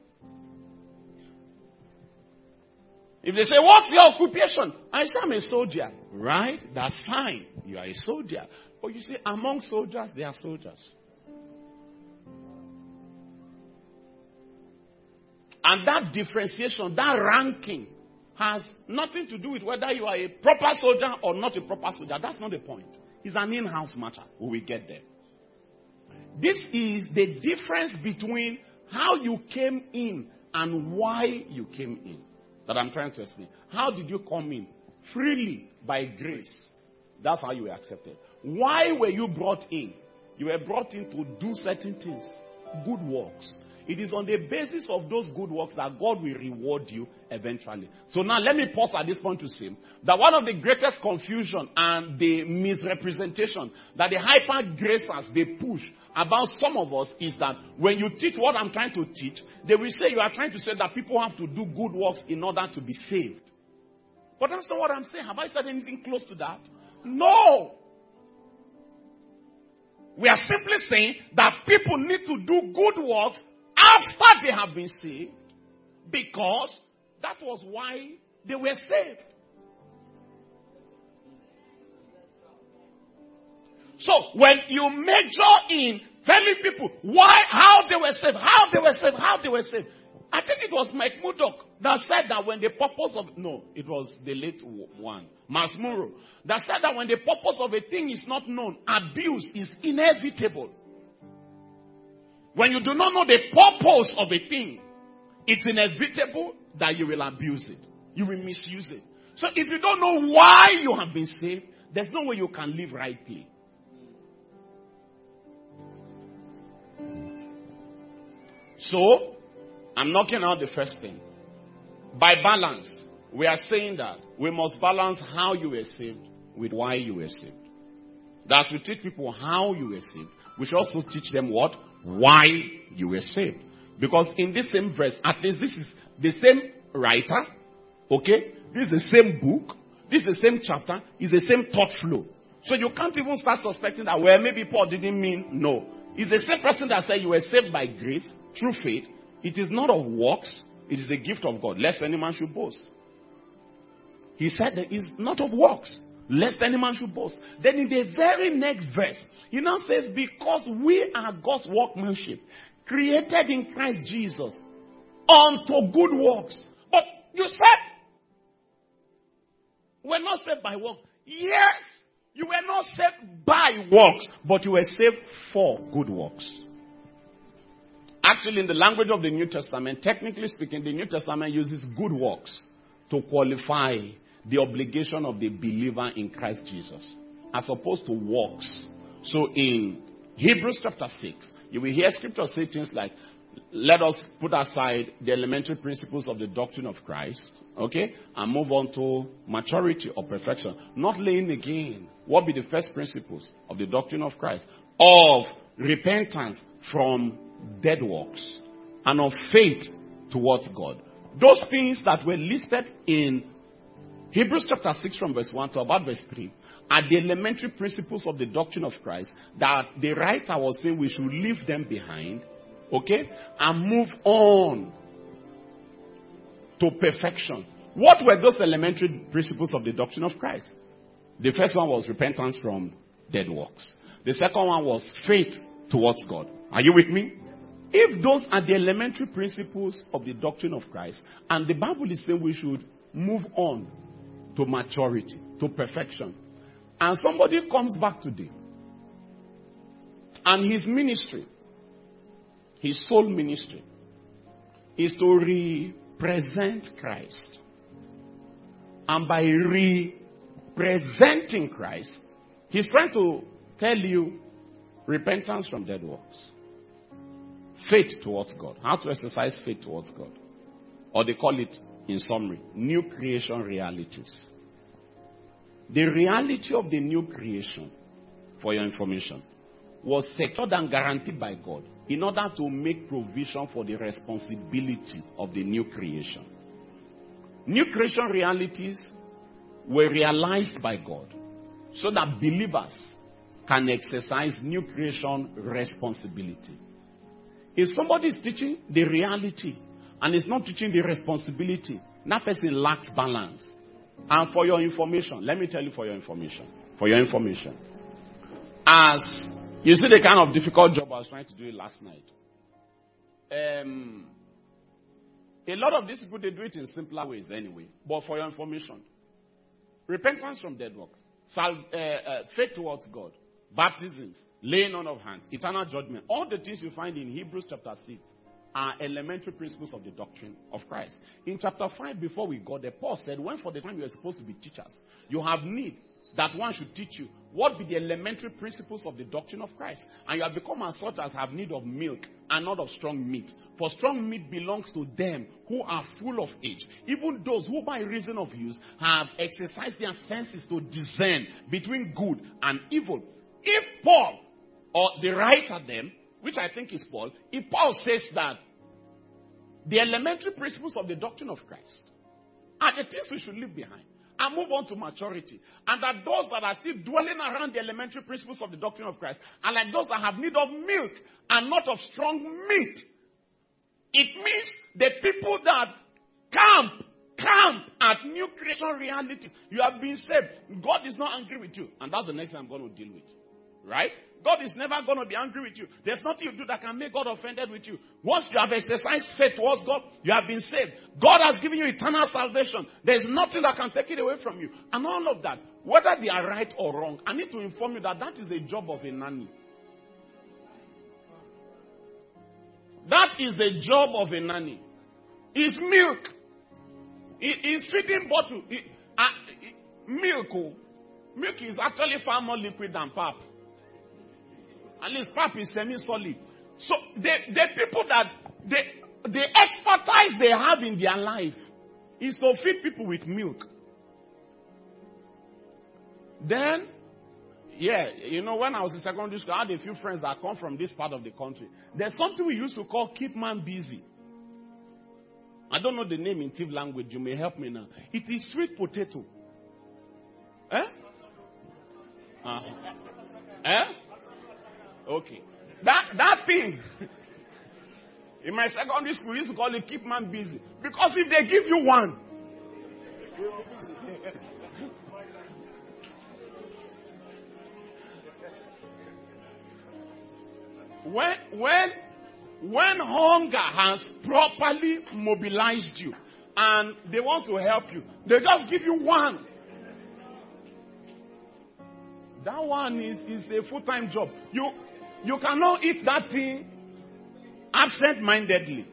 If they say, what's your occupation? I say, I'm a soldier. Right? That's fine. You are a soldier. But you see, among soldiers, there are soldiers. And that differentiation, that ranking, has nothing to do with whether you are a proper soldier or not a proper soldier. That's not the point. It's an in-house matter. We will get there. This is the difference between how you came in and why you came in that I'm trying to explain. How did you come in? Freely, by grace. That's how you were accepted. Why were you brought in? You were brought in to do certain things. Good works. It is on the basis of those good works that God will reward you eventually. So now let me pause at this point to say that one of the greatest confusion and the misrepresentation that the hyper gracers they push about some of us is that when you teach what I'm trying to teach, they will say you are trying to say that people have to do good works in order to be saved. But that's not what I'm saying. Have I said anything close to that? No. We are simply saying that people need to do good works after they have been saved, because that was why they were saved. So when you major in telling people why, how they were saved, how they were saved, how they were saved, I think it was Mike Murdoch that said that when the purpose of, no, it was the late one, Masmuro, that said that when the purpose of a thing is not known, abuse is inevitable. When you do not know the purpose of a thing, it's inevitable that you will abuse it. You will misuse it. So if you don't know why you have been saved, there's no way you can live rightly. So, I'm knocking out the first thing. By balance, we are saying that we must balance how you were saved with why you were saved. That we teach people how you were saved. We should also teach them what? Why you were saved. Because in this same verse, at least this is the same writer, okay? This is the same book. This is the same chapter. It's the same thought flow. So you can't even start suspecting that, well, maybe Paul didn't mean no. It's the same person that said you were saved by grace, through faith. It is not of works. It is the gift of God, lest any man should boast. He said that it's not of works, lest any man should boast. Then in the very next verse, he now says, because we are God's workmanship, created in Christ Jesus, unto good works. But you said, we're not saved by works. Yes, you were not saved by works, but you were saved for good works. Actually, in the language of the New Testament, technically speaking, the New Testament uses good works to qualify the obligation of the believer in Christ Jesus, as opposed to works. So in Hebrews chapter six, you will hear scripture say things like, let us put aside the elementary principles of the doctrine of Christ, okay, and move on to maturity or perfection. Not laying again. What be the first principles of the doctrine of Christ? Of repentance from dead works and of faith towards God. Those things that were listed in Hebrews chapter six from verse one to about verse three are the elementary principles of the doctrine of Christ that the writer was saying we should leave them behind, okay, and move on to perfection. What were those elementary principles of the doctrine of Christ? The first one was repentance from dead works. The second one was faith towards God. Are you with me? If those are the elementary principles of the doctrine of Christ, and the Bible is saying we should move on to maturity, to perfection, and somebody comes back today, and his ministry, his sole ministry, is to represent Christ. And by representing Christ, he's trying to tell you repentance from dead works. Faith towards God. How to exercise faith towards God. Or they call it, in summary, new creation realities. The reality of the new creation, for your information, was secured and guaranteed by God in order to make provision for the responsibility of the new creation. New creation realities were realized by God so that believers can exercise new creation responsibility. If somebody is teaching the reality and is not teaching the responsibility, that person lacks balance. And for your information, let me tell you for your information, for your information, as you see the kind of difficult job I was trying to do last night, um, a lot of these people, they do it in simpler ways anyway. But for your information, repentance from dead works, sal- uh, uh, faith towards God, baptisms, laying on of hands, eternal judgment. All the things you find in Hebrews chapter six are elementary principles of the doctrine of Christ. In chapter five, before we got there, Paul said, when for the time you are supposed to be teachers, you have need that one should teach you what be the elementary principles of the doctrine of Christ. And you have become as such as have need of milk and not of strong meat. For strong meat belongs to them who are full of age, even those who by reason of use have exercised their senses to discern between good and evil. If Paul, or the writer then, which I think is Paul, if Paul says that the elementary principles of the doctrine of Christ are the things we should leave behind and move on to maturity, and that those that are still dwelling around the elementary principles of the doctrine of Christ are like those that have need of milk and not of strong meat, it means the people that camp, camp at new creation reality, you have been saved. God is not angry with you, and that's the next thing I'm going to deal with. Right? God is never going to be angry with you. There's nothing you do that can make God offended with you. Once you have exercised faith towards God, you have been saved. God has given you eternal salvation. There's nothing that can take it away from you. And all of that, whether they are right or wrong, I need to inform you that that is the job of a nanny. That is the job of a nanny. It's milk. It is feeding bottle. It, uh, it, milk. Oh. Milk is actually far more liquid than pap. At least pap is semi-solid. So the, the people that, the, the expertise they have in their life is to feed people with milk. Then, yeah, you know, when I was in secondary school, I had a few friends that come from this part of the country. There's something we used to call keep man busy. I don't know the name in Tiv language. You may help me now. It is sweet potato. Eh? Uh-huh. Eh? Okay. That that thing, in my secondary school, we used to call it keep man busy. Because if they give you one, when, when, when hunger has properly mobilized you and they want to help you, they just give you one. That one is, is a full-time job. You You cannot eat that thing absent-mindedly.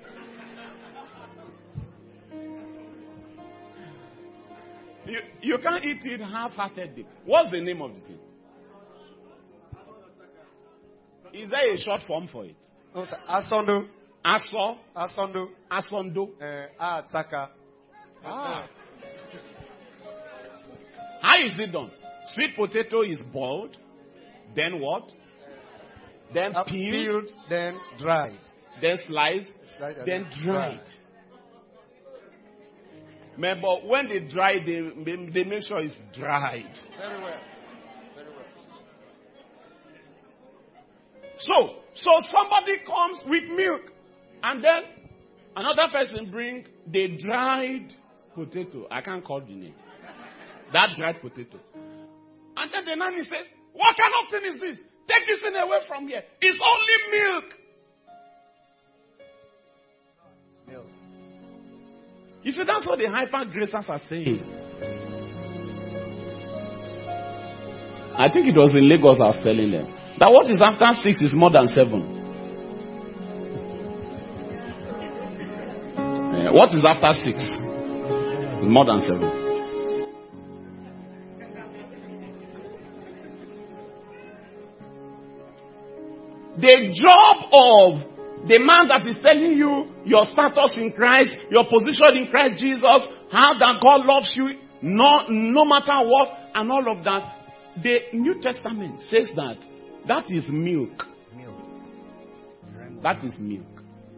You, you can't eat it half-heartedly. What's the name of the thing? Is there a short form for it? Asondo. Aso? Asondo. Asondo. Uh, Ataka. Ah. How is it done? Sweet potato is boiled. Then what? Then peeled, peeled, then dried, then sliced, sliced then dried. dried. Remember, when they dry, they, they make sure it's dried. Very well. Very well. So, so somebody comes with milk, and then another person brings the dried potato. I can't call the name. That dried potato. And then the nanny says, "What kind of thing is this? Take this thing away from here. It's only milk." Milk. You see, that's what the hyper-gracers are saying. I think it was in Lagos I was telling them that what is after six is more than seven. Uh, what is after six is more than seven. The job of the man that is telling you your status in Christ, your position in Christ Jesus, how that God loves you, no, no matter what, and all of that. The New Testament says that that is milk. Milk. That is milk.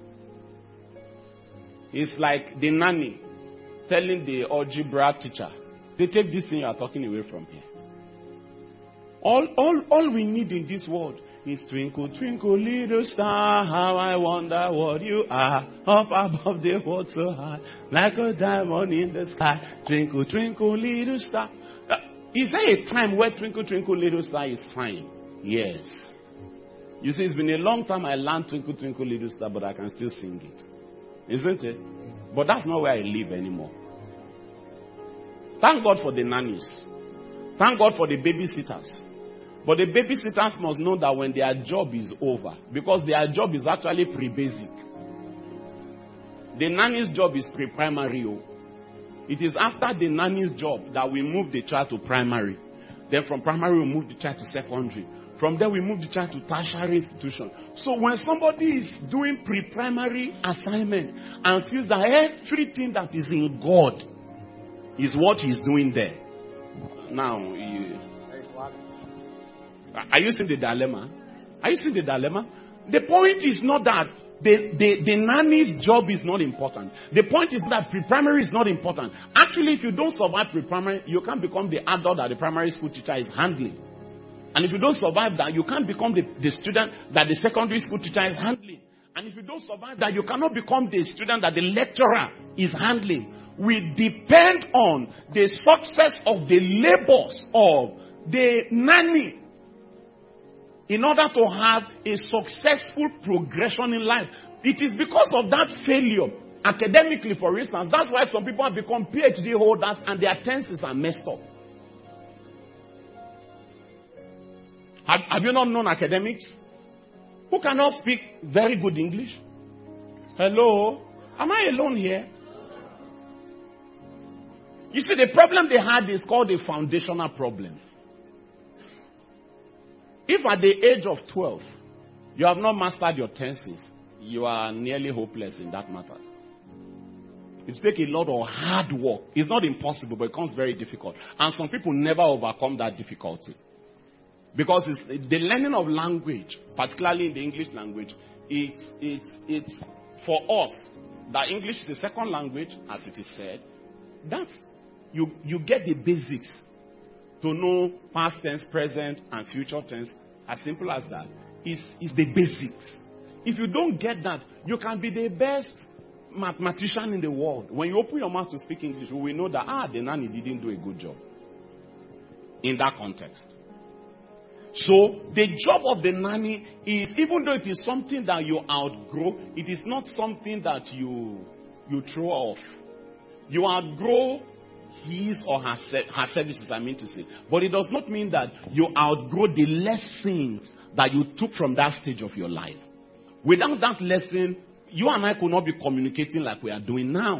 It's like the nanny telling the algebra teacher, they take this thing you are talking away from here. All, all, all we need in this world is twinkle, twinkle, little star, how I wonder what you are, up above the world so high, like a diamond in the sky. Twinkle, twinkle, little star. Uh, is there a time where twinkle, twinkle, little star is fine? Yes. You see, it's been a long time I learned twinkle, twinkle, little star, but I can still sing it. Isn't it? But that's not where I live anymore. Thank God for the nannies. Thank God for the babysitters. But the babysitters must know that when their job is over, because their job is actually pre-basic. The nanny's job is pre-primary. It is after the nanny's job that we move the child to primary. Then from primary we move the child to secondary. From there we move the child to tertiary institution. So when somebody is doing pre-primary assignment and feels that everything that is in God is what he's doing there. Now, you, are you seeing the dilemma? Are you seeing the dilemma? The point is not that the, the, the nanny's job is not important. The point is that pre-primary is not important. Actually, if you don't survive pre-primary, you can't become the adult that the primary school teacher is handling. And if you don't survive that, you can't become the, the student that the secondary school teacher is handling. And if you don't survive that, you cannot become the student that the lecturer is handling. We depend on the success of the labors of the nanny in order to have a successful progression in life. It is because of that failure, academically for instance, that's why some people have become P H D holders and their tenses are messed up. Have, have you not known academics who cannot speak very good English? Hello? Am I alone here? You see, the problem they had is called a foundational problem. If at the age of twelve, you have not mastered your tenses, you are nearly hopeless in that matter. It takes a lot of hard work. It's not impossible, but it becomes very difficult. And some people never overcome that difficulty. Because it's, the learning of language, particularly in the English language, it's, it's, it's for us, that English is the second language, as it is said, that you, you get the basics to know past tense, present, and future tense. As simple as that. It's, it's the basics. If you don't get that, you can be the best mathematician in the world. When you open your mouth to speak English, we will know that, ah, the nanny didn't do a good job. In that context. So, the job of the nanny is, even though it is something that you outgrow, it is not something that you, you throw off. You outgrow his or her, her services, I mean to say. But it does not mean that you outgrow the lessons that you took from that stage of your life. Without that lesson, you and I could not be communicating like we are doing now.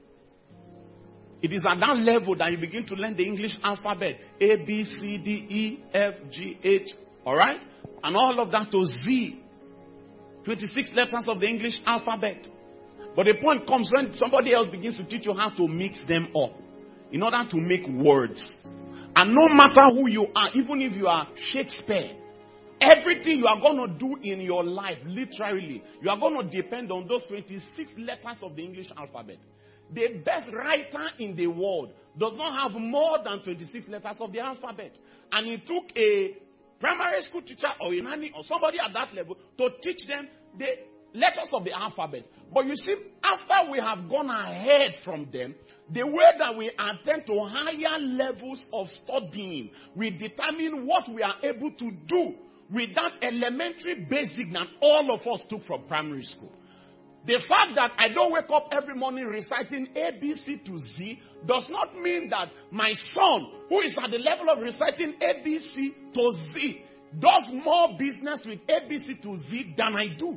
It is at that level that you begin to learn the English alphabet. A, B, C, D, E, F, G, H. Alright? And all of that to Z. twenty-six letters of the English alphabet. But the point comes when somebody else begins to teach you how to mix them up in order to make words. And no matter who you are, even if you are Shakespeare, everything you are going to do in your life, literally, you are going to depend on those twenty-six letters of the English alphabet. The best writer in the world does not have more than twenty-six letters of the alphabet. And it took a primary school teacher or a nanny or somebody at that level to teach them the letters of the alphabet. But you see, after we have gone ahead from them, the way that we attend to higher levels of studying, we determine what we are able to do with that elementary basic that all of us took from primary school. The fact that I don't wake up every morning reciting A, B, C to Z does not mean that my son, who is at the level of reciting A, B, C to Z, does more business with A, B, C to Z than I do.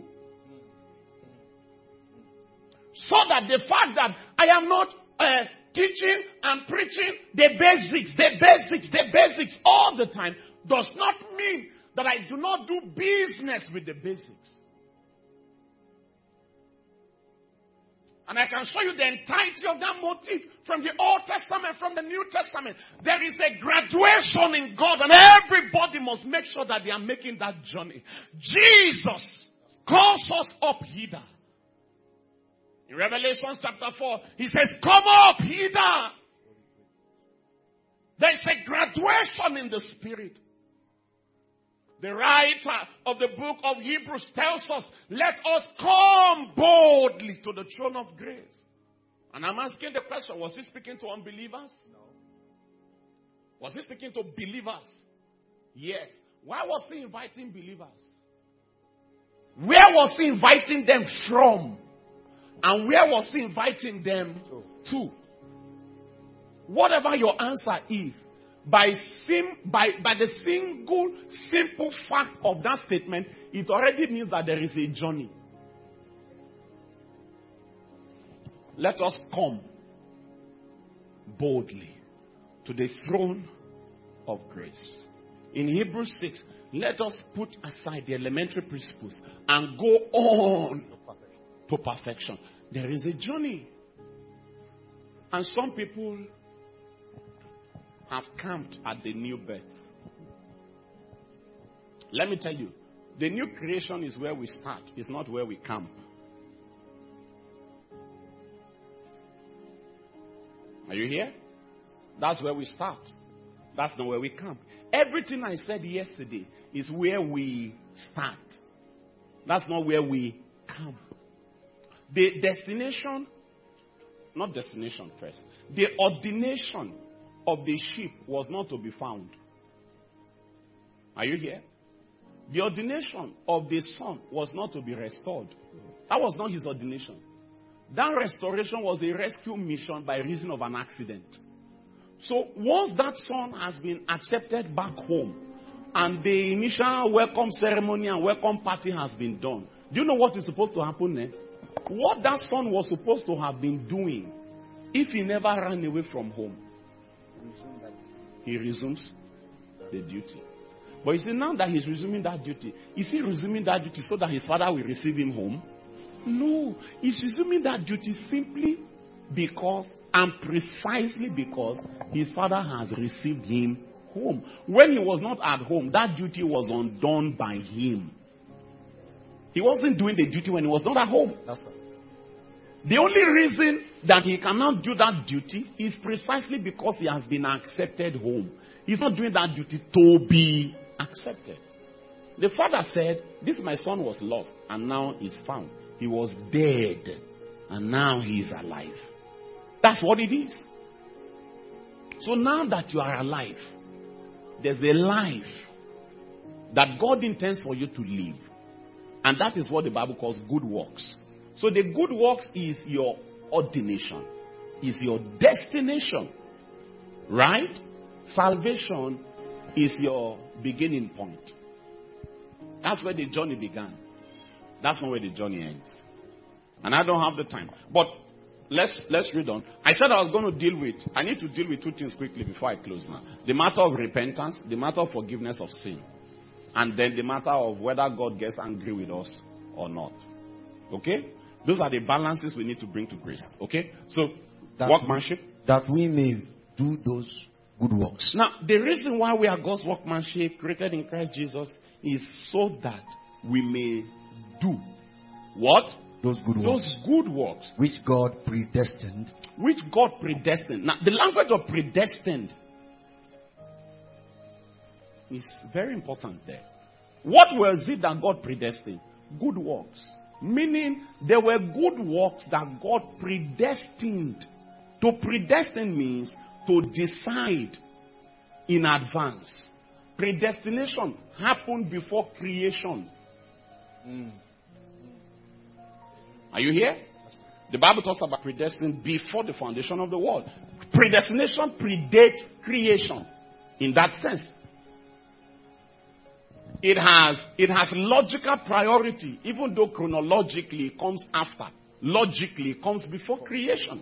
So that the fact that I am not uh, teaching and preaching the basics, the basics, the basics all the time does not mean that I do not do business with the basics. And I can show you the entirety of that motif from the Old Testament, from the New Testament. There is a graduation in God, and everybody must make sure that they are making that journey. Jesus calls us up hither. In Revelation chapter four, he says, come up hither. There is a graduation in the spirit. The writer of the book of Hebrews tells us, let us come boldly to the throne of grace. And I'm asking the question, was he speaking to unbelievers? No. Was he speaking to believers? Yes. Why was he inviting believers? Where was he inviting them from? And where was he inviting them to? Whatever your answer is, by, sim, by, by the single, simple fact of that statement, it already means that there is a journey. Let us come boldly to the throne of grace. In Hebrews six, let us put aside the elementary principles and go on to perfection. There is a journey. And some people have camped at the new birth. Let me tell you, the new creation is where we start. It's not where we camp. Are you here? That's where we start. That's not where we camp. Everything I said yesterday is where we start. That's not where we camp. The destination, not destination first, the ordination of the sheep was not to be found. Are you here? The ordination of the son was not to be restored. That was not his ordination. That restoration was a rescue mission by reason of an accident. So once that son has been accepted back home and the initial welcome ceremony and welcome party has been done, do you know what is supposed to happen next? What that son was supposed to have been doing if he never ran away from home, he resumes the duty. But you see, now that he's resuming that duty, is he resuming that duty so that his father will receive him home? No, he's resuming that duty simply because and precisely because his father has received him home. When he was not at home, that duty was undone by him. He wasn't doing the duty when he was not at home. That's right. The only reason that he cannot do that duty is precisely because he has been accepted home. He's not doing that duty to be accepted. The father said, this my son was lost and now he's found. He was dead and now he is alive. That's what it is. So now that you are alive, there's a life that God intends for you to live. And that is what the Bible calls good works. So the good works is your ordination, is your destination. Right? Salvation is your beginning point. That's where the journey began. That's not where the journey ends. And I don't have the time. But let's let's read on. I said I was going to deal with, I need to deal with two things quickly before I close now. The matter of repentance, the matter of forgiveness of sin. And then the matter of whether God gets angry with us or not. Okay? Those are the balances we need to bring to grace. Okay? So, that, workmanship. That we may do those good works. Now, the reason why we are God's workmanship created in Christ Jesus is so that we may do what? Those good Those works. good works. Which God predestined. Which God predestined. Now, the language of predestined is very important there. What was it that God predestined? Good works. Meaning, there were good works that God predestined. To predestine means to decide in advance. Predestination happened before creation. Mm. Are you here? The Bible talks about predestined before the foundation of the world. Predestination predates creation in that sense. It has, it has logical priority, even though chronologically it comes after. Logically it comes before creation.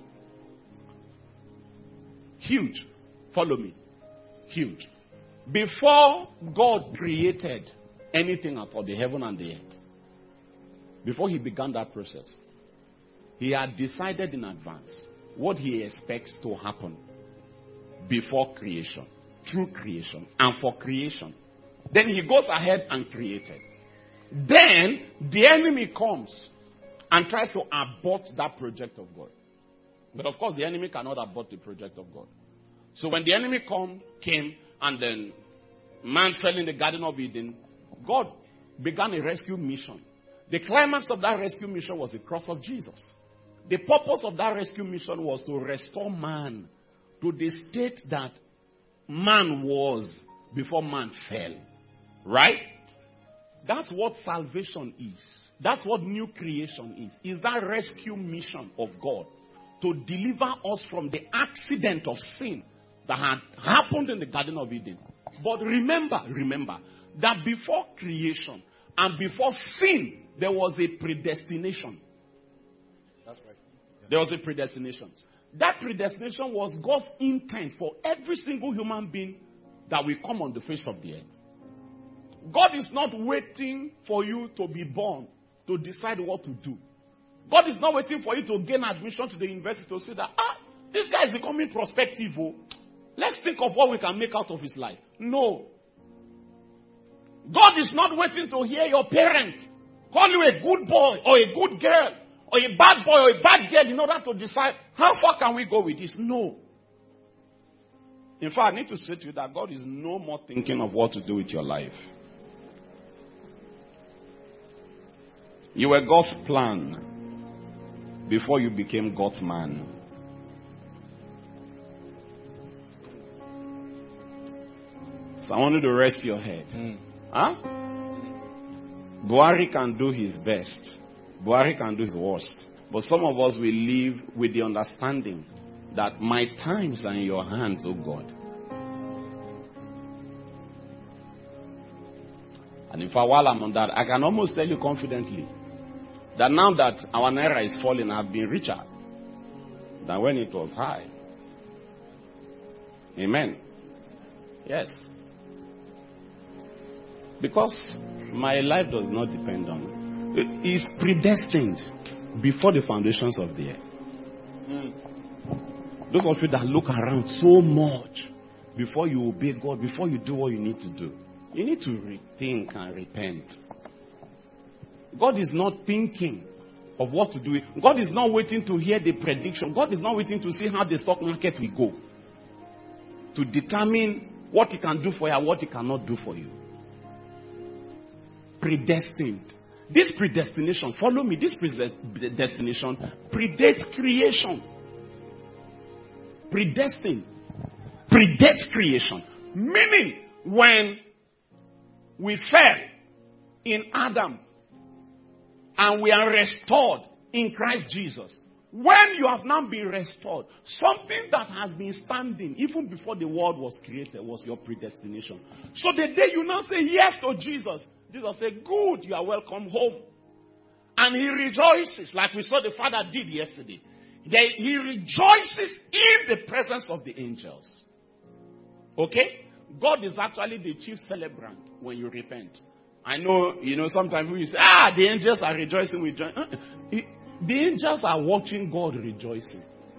Huge. Follow me. Huge. Before God created anything at all, the heaven and the earth, before he began that process, he had decided in advance what he expects to happen before creation, through creation, and for creation. Then he goes ahead and created. Then the enemy comes and tries to abort that project of God. But of course the enemy cannot abort the project of God. So when the enemy come, came and then man fell in the Garden of Eden, God began a rescue mission. The climax of that rescue mission was the cross of Jesus. The purpose of that rescue mission was to restore man to the state that man was before man fell. Right? That's what salvation is. That's what new creation is. Is that rescue mission of God to deliver us from the accident of sin that had happened in the Garden of Eden. But remember, remember, that before creation and before sin, there was a predestination. That's right. Yeah. There was a predestination. That predestination was God's intent for every single human being that will come on the face of the earth. God is not waiting for you to be born to decide what to do. God is not waiting for you to gain admission to the university to say that, ah, this guy is becoming prospective. Oh. Let's think of what we can make out of his life. No. God is not waiting to hear your parent call you a good boy or a good girl or a bad boy or a bad girl in order to decide how far can we go with this. No. In fact, I need to say to you that God is no more thinking of what to do with your life. You were God's plan before you became God's man. So I want you to rest your head. Mm. Huh? Buhari can do his best. Buhari can do his worst. But some of us will live with the understanding that my times are in your hands, oh God. And in fact, while I'm on that, I can almost tell you confidently that now that our naira is falling, I've been richer than when it was high. Amen. Yes. Because my life does not depend on it. It's predestined before the foundations of the earth. Mm. Those of you that look around so much before you obey God, before you do what you need to do, you need to rethink and repent. God is not thinking of what to do. God is not waiting to hear the prediction. God is not waiting to see how the stock market will go to determine what he can do for you and what he cannot do for you. Predestined. This predestination, follow me, this predestination predates creation. Predestined. Predates creation. Meaning, when we fell in Adam and we are restored in Christ Jesus, when you have now been restored, something that has been standing even before the world was created was your predestination. So the day you now say yes to Jesus, Jesus said, good, you are welcome home. And he rejoices like we saw the Father did yesterday. He rejoices in the presence of the angels. Okay? God is actually the chief celebrant when you repent. I know, you know, sometimes we say, ah, the angels are rejoicing with joy. The angels are watching God rejoicing.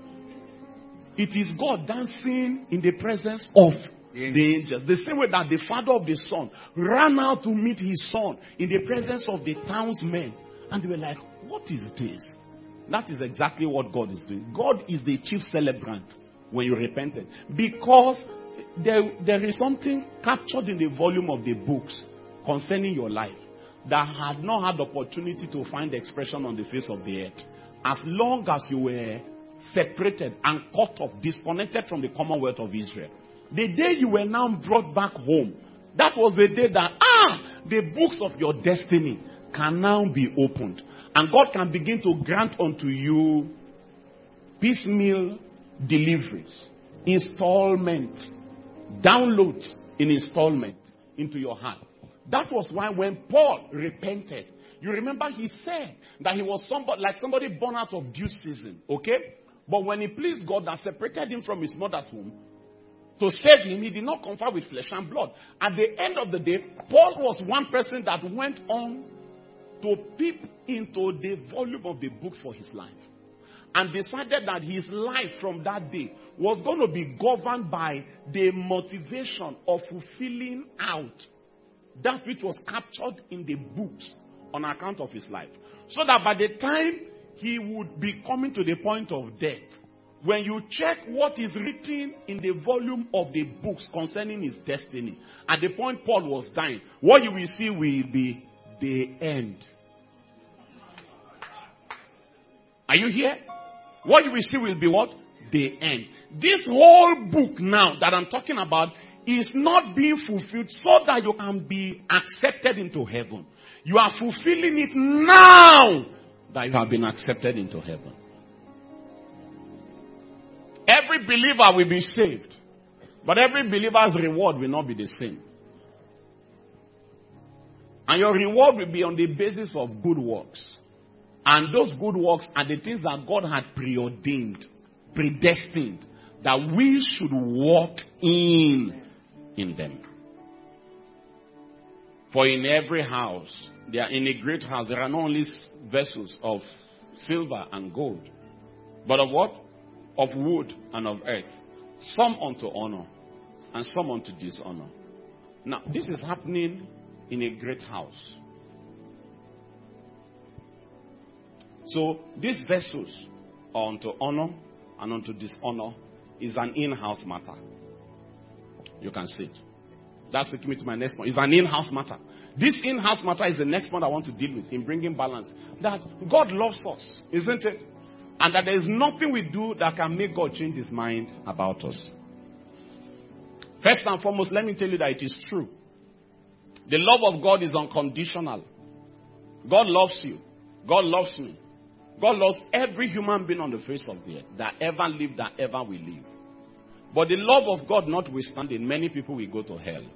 It is God dancing in the presence of the angels. The same way that the father of the son ran out to meet his son in the presence of the townsmen. And they were like, what is this? That is exactly what God is doing. God is the chief celebrant when you repented. Because there, there is something captured in the volume of the books concerning your life that had not had the opportunity to find expression on the face of the earth. As long as you were separated and cut off, disconnected from the Commonwealth of Israel. The day you were now brought back home, that was the day that, ah, the books of your destiny can now be opened. And God can begin to grant unto you piecemeal deliveries, installments, downloads in installment into your heart. That was why when Paul repented, you remember he said that he was somebody like somebody born out of due season, okay? But when he pleased God and separated him from his mother's womb, to save him, he did not confer with flesh and blood. At the end of the day, Paul was one person that went on to peep into the volume of the books for his life. And decided that his life from that day was going to be governed by the motivation of fulfilling out that which was captured in the books on account of his life. So that by the time he would be coming to the point of death, when you check what is written in the volume of the books concerning his destiny, at the point Paul was dying, what you will see will be the end. Are you here? What you will see will be what? The end. This whole book now that I'm talking about is not being fulfilled so that you can be accepted into heaven. You are fulfilling it now that you have been accepted into heaven. Every believer will be saved But every believer's reward will not be the same. And your reward will be on the basis of good works. And those good works are the things that God had preordained, predestined, that we should walk in, in them. For in every house, there are, in a great house, there are not only vessels of silver and gold, but of what? Of wood and of earth. Some unto honor, and some unto dishonor. Now, this is happening in a great house. So, these vessels are unto honor and unto dishonor is an in-house matter. You can see it. That's taking me to my next point. It's an in-house matter. This in-house matter is the next one I want to deal with in bringing balance. That God loves us, isn't it? And that there is nothing we do that can make God change his mind about us. First and foremost, let me tell you that it is true. The love of God is unconditional. God loves you. God loves me. God loves every human being on the face of the earth that ever lived, that ever will live. But the love of God notwithstanding, many people will go to hell.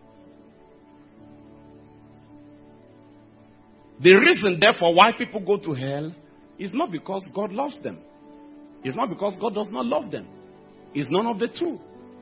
The reason, therefore, why people go to hell is not because God loves them. It's not because God does not love them. It's none of the two.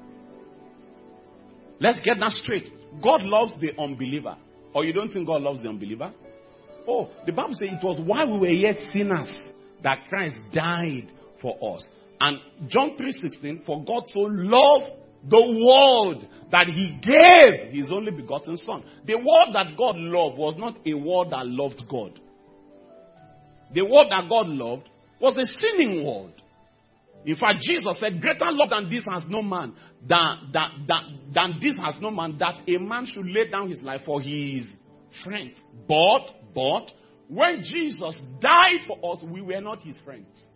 Let's get that straight. God loves the unbeliever. Or you don't think God loves the unbeliever? Oh, the Bible says it was while we were yet sinners that Christ died for us. And John three sixteen, for God so loved the world that he gave his only begotten son. The world that God loved was not a world that loved God. The world that God loved was a sinning world. In fact, Jesus said, greater love than this has no man, than, than, than, than this has no man, that a man should lay down his life for his friends. But, but, when Jesus died for us, we were not his friends.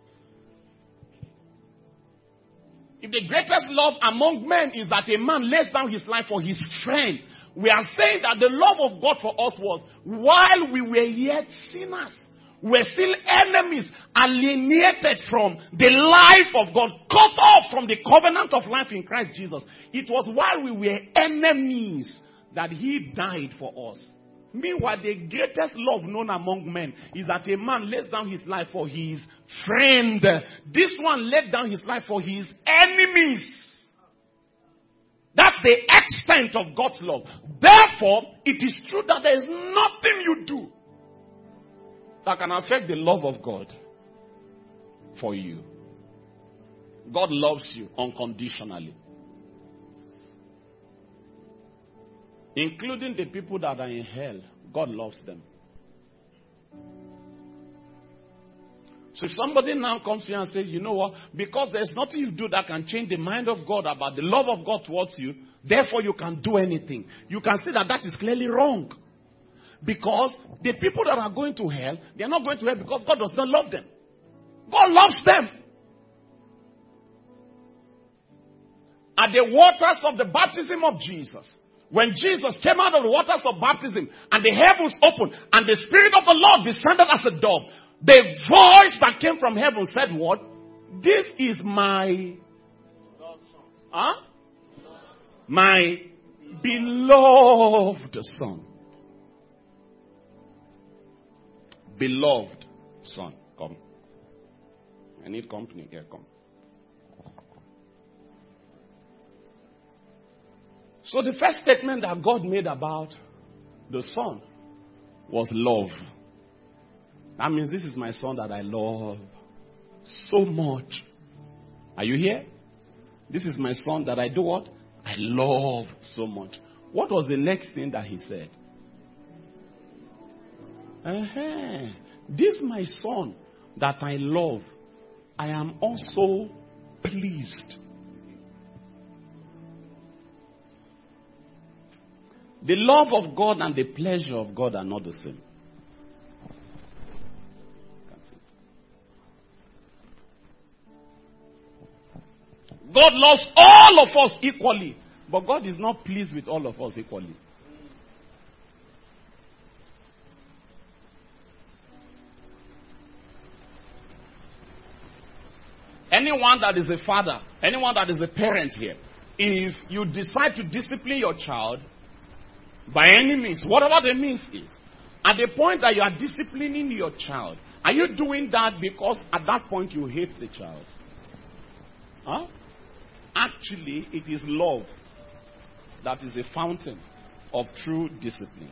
If the greatest love among men is that a man lays down his life for his friends, we are saying that the love of God for us was while we were yet sinners. We were still enemies, alienated from the life of God, cut off from the covenant of life in Christ Jesus. It was while we were enemies that he died for us. Meanwhile, the greatest love known among men is that a man lays down his life for his friend. This one laid down his life for his enemies. That's the extent of God's love. Therefore, it is true that there is nothing you do that can affect the love of God for you. God loves you unconditionally. Including the people that are in hell, God loves them. So if somebody now comes to you and says, you know what, because there's nothing you do that can change the mind of God about the love of God towards you, therefore you can do anything. You can see that that is clearly wrong. Because the people that are going to hell, they are not going to hell because God does not love them. God loves them. At the waters of the baptism of Jesus, when Jesus came out of the waters of baptism and the heavens opened and the Spirit of the Lord descended as a dove, the voice that came from heaven said what? This is my, huh? My beloved son. Beloved son. Come. I need company here. Come. So the first statement that God made about the son was love. That means this is my son that I love so much. Are you here? This is my son that I do what? I love so much. What was the next thing that he said? Uh-huh. This my son that I love, I am also pleased. The love of God and the pleasure of God are not the same. God loves all of us equally, but God is not pleased with all of us equally. Anyone that is a father, anyone that is a parent here, if you decide to discipline your child by any means, whatever the means is, at the point that you are disciplining your child, are you doing that because at that point you hate the child? Huh? Actually, it is love that is the fountain of true discipline.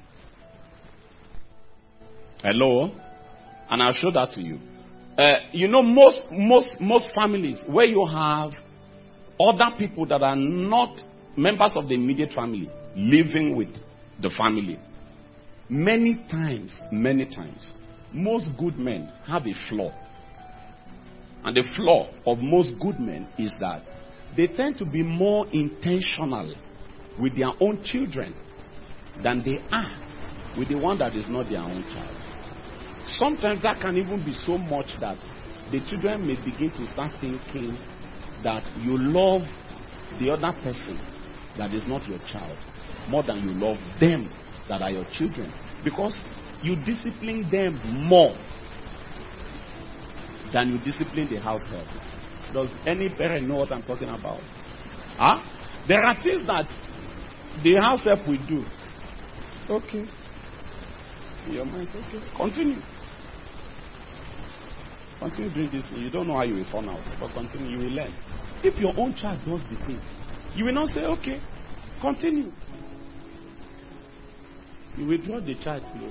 Hello? And I'll show that to you. Uh, you know, most, most, most families where you have other people that are not members of the immediate family living with the family, many times, many times, most good men have a flaw. And the flaw of most good men is that they tend to be more intentional with their own children than they are with the one that is not their own child. Sometimes that can even be so much that the children may begin to start thinking that you love the other person that is not your child more than you love them that are your children, because you discipline them more than you discipline the house help. Does any parent know what I'm talking about? Huh? There are things that the house help will do. Okay. Your mind, okay. Continue. Continue doing this. You don't know how you will turn out, but continue. You will learn. If your own child does the thing, you will not say, okay, continue. You will draw the child close.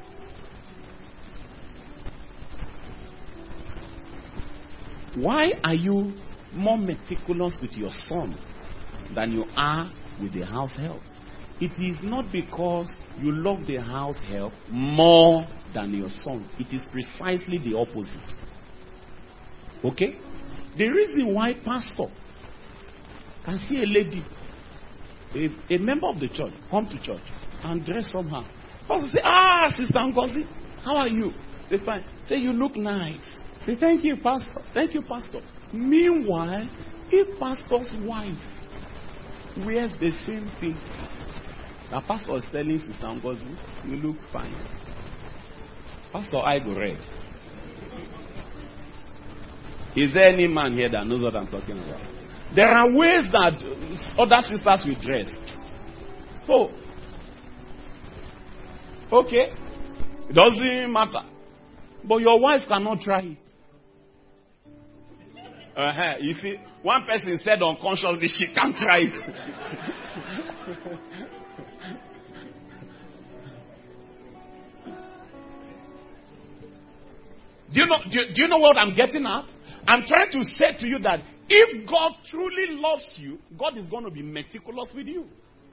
Why are you more meticulous with your son than you are with the house help? It is not because you love the house help more than your son. It is precisely the opposite. Okay? The reason why pastor can see a lady, a, a member of the church, come to church and dress somehow. Pastor say, ah, Sister Ngozi, how are you? They find, say, you look nice. Say, thank you, pastor. Thank you, pastor. Meanwhile, if pastor's wife wears the same thing, the pastor is telling Sister Ngozi, you look fine. Pastor, I go red. Is there any man here that knows what I'm talking about? There are ways that other sisters will dress. So, okay, it doesn't matter. But your wife cannot try it. Uh-huh. You see, one person said unconsciously she can't try it. Do you know, do, do you know what I'm getting at? I'm trying to say to you that if God truly loves you, God is going to be meticulous with you.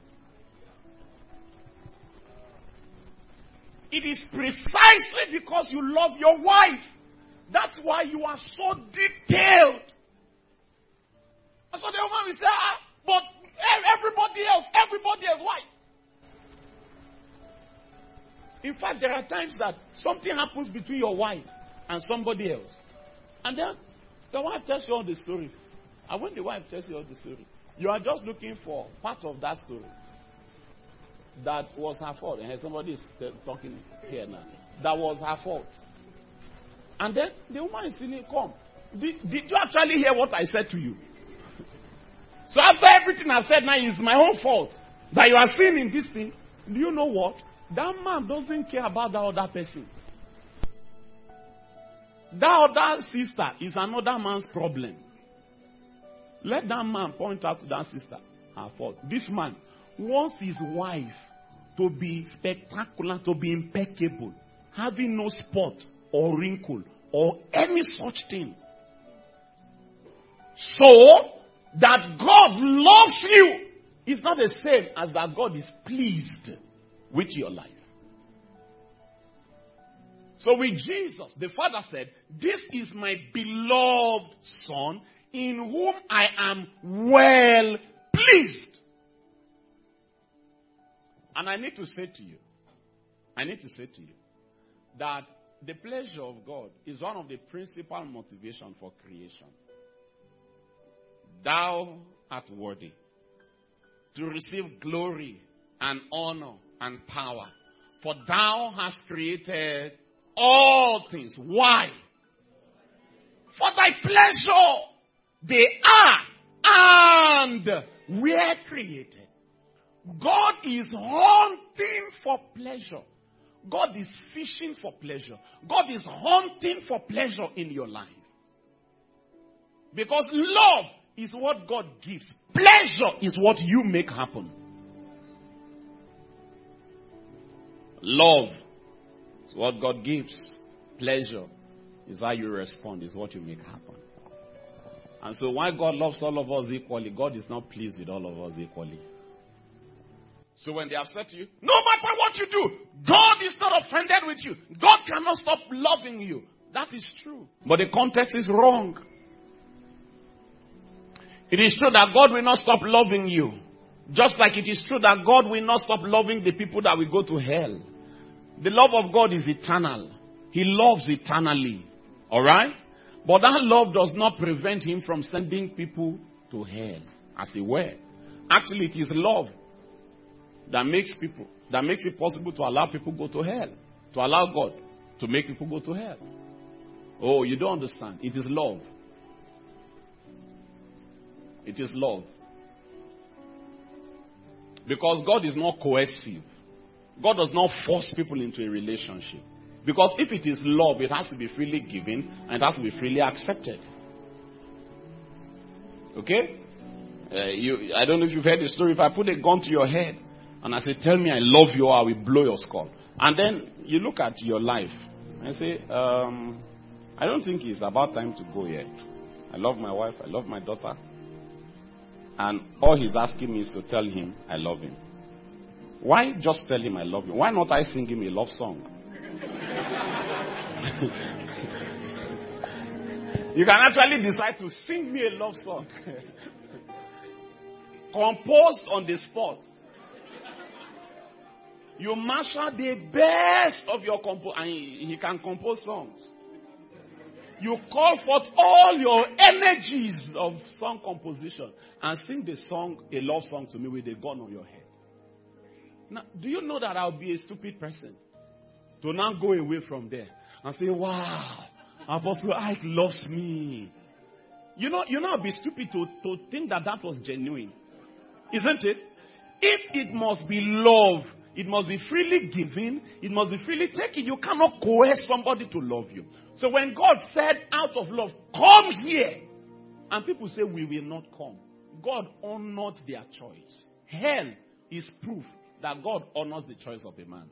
It is precisely because you love your wife. That's why you are so detailed. And so the woman will say, ah, but everybody else, everybody else, why? In fact, there are times that something happens between your wife and somebody else. And then the wife tells you all the story. And when the wife tells you all the story, you are just looking for part of that story. That was her fault. And somebody is talking here now. That was her fault. And then the woman is feeling, come. Did, did you actually hear what I said to you? So after everything I said now is my own fault. That you are seeing in this thing. Do you know what? That man doesn't care about that other person. That other sister is another man's problem. Let that man point out to that sister her fault. This man wants his wife to be spectacular, to be impeccable, having no spot or wrinkle or any such thing. So that God loves you is not the same as that God is pleased with your life. So with Jesus, the Father said, this is my beloved Son, in whom I am well pleased. And I need to say to you, I need to say to you, that the pleasure of God is one of the principal motivations for creation. Thou art worthy to receive glory and honor and power, for thou hast created all things. Why? For thy pleasure they are and were created. God is hunting for pleasure. God is fishing for pleasure. God is hunting for pleasure in your life. Because love is what God gives. Pleasure is what you make happen. Love is what God gives. Pleasure is how you respond, is what you make happen. And so why God loves all of us equally, God is not pleased with all of us equally. So when they have said to you, no matter what you do, God is not offended with you. God cannot stop loving you. That is true. But the context is wrong. It is true that God will not stop loving you. Just like it is true that God will not stop loving the people that will go to hell. The love of God is eternal. He loves eternally. Alright? But that love does not prevent him from sending people to hell, as it were. Actually, it is love that makes people, that makes it possible to allow people go to hell. To allow God to make people go to hell. Oh, you don't understand. It is love. It is love. Because God is not coercive. God does not force people into a relationship. Because if it is love, it has to be freely given and it has to be freely accepted. Okay? Uh, you, I don't know if you've heard the story. If I put a gun to your head and I say, tell me I love you or I will blow your skull. And then you look at your life and say, um, I don't think it's about time to go yet. I love my wife. I love my daughter. And all he's asking me is to tell him I love him. Why just tell him I love him? Why not I sing him a love song? You can actually decide to sing me a love song. Composed on the spot. You marshal the best of your compose, and he, he can compose songs. You call forth all your energies of song composition and sing the song, a love song to me with a gun on your head. Now, do you know that I'll be a stupid person to now go away from there and say, wow, Apostle Ike loves me. You know, you know, I'll be stupid to, to think that that was genuine. Isn't it? If it must be love, it must be freely given, it must be freely taken. You cannot coerce somebody to love you. So when God said out of love, come here, and people say we will not come, God honored their choice. Hell is proof that God honors the choice of a man.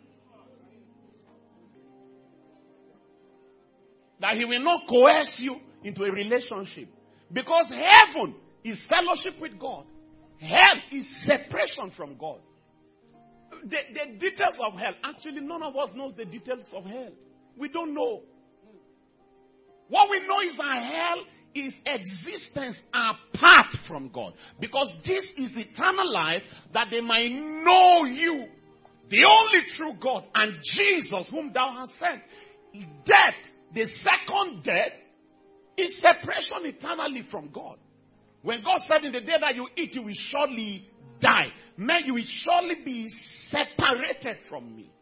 That he will not coerce you into a relationship. Because heaven is fellowship with God. Hell is separation from God. The, the details of hell, actually none of us knows the details of hell. We don't know. What we know is that hell is existence apart from God. Because this is eternal life, that they might know you, the only true God, and Jesus whom thou hast sent. Death, the second death, is separation eternally from God. When God said, in the day that you eat, you will surely die. Man, you will surely be separated from me.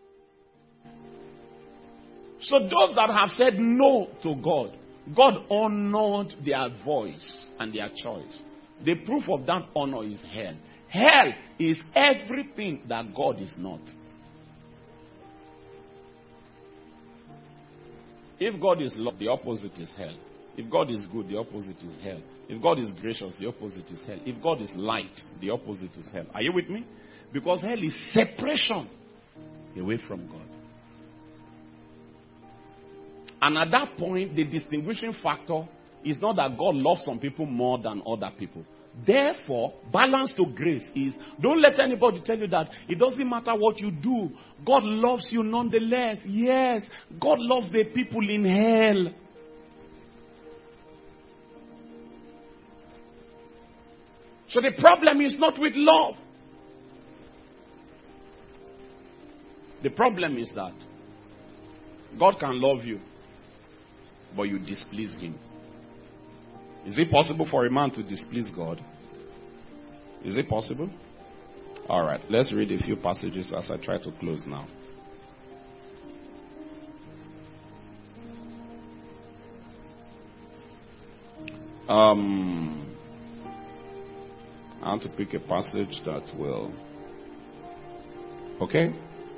So those that have said no to God, God honored their voice and their choice. The proof of that honor is hell. Hell is everything that God is not. If God is love, the opposite is hell. If God is good, the opposite is hell. If God is gracious, the opposite is hell. If God is light, the opposite is hell. Are you with me? Because hell is separation away from God. And at that point, the distinguishing factor is not that God loves some people more than other people. Therefore, balance to grace is, don't let anybody tell you that it doesn't matter what you do. God loves you nonetheless. Yes, God loves the people in hell. So the problem is not with love. The problem is that God can love you, but you displease him. Is it possible for a man to displease God? Is it possible? All right, let's read a few passages as I try to close now. Um, I want to pick a passage that will. Okay?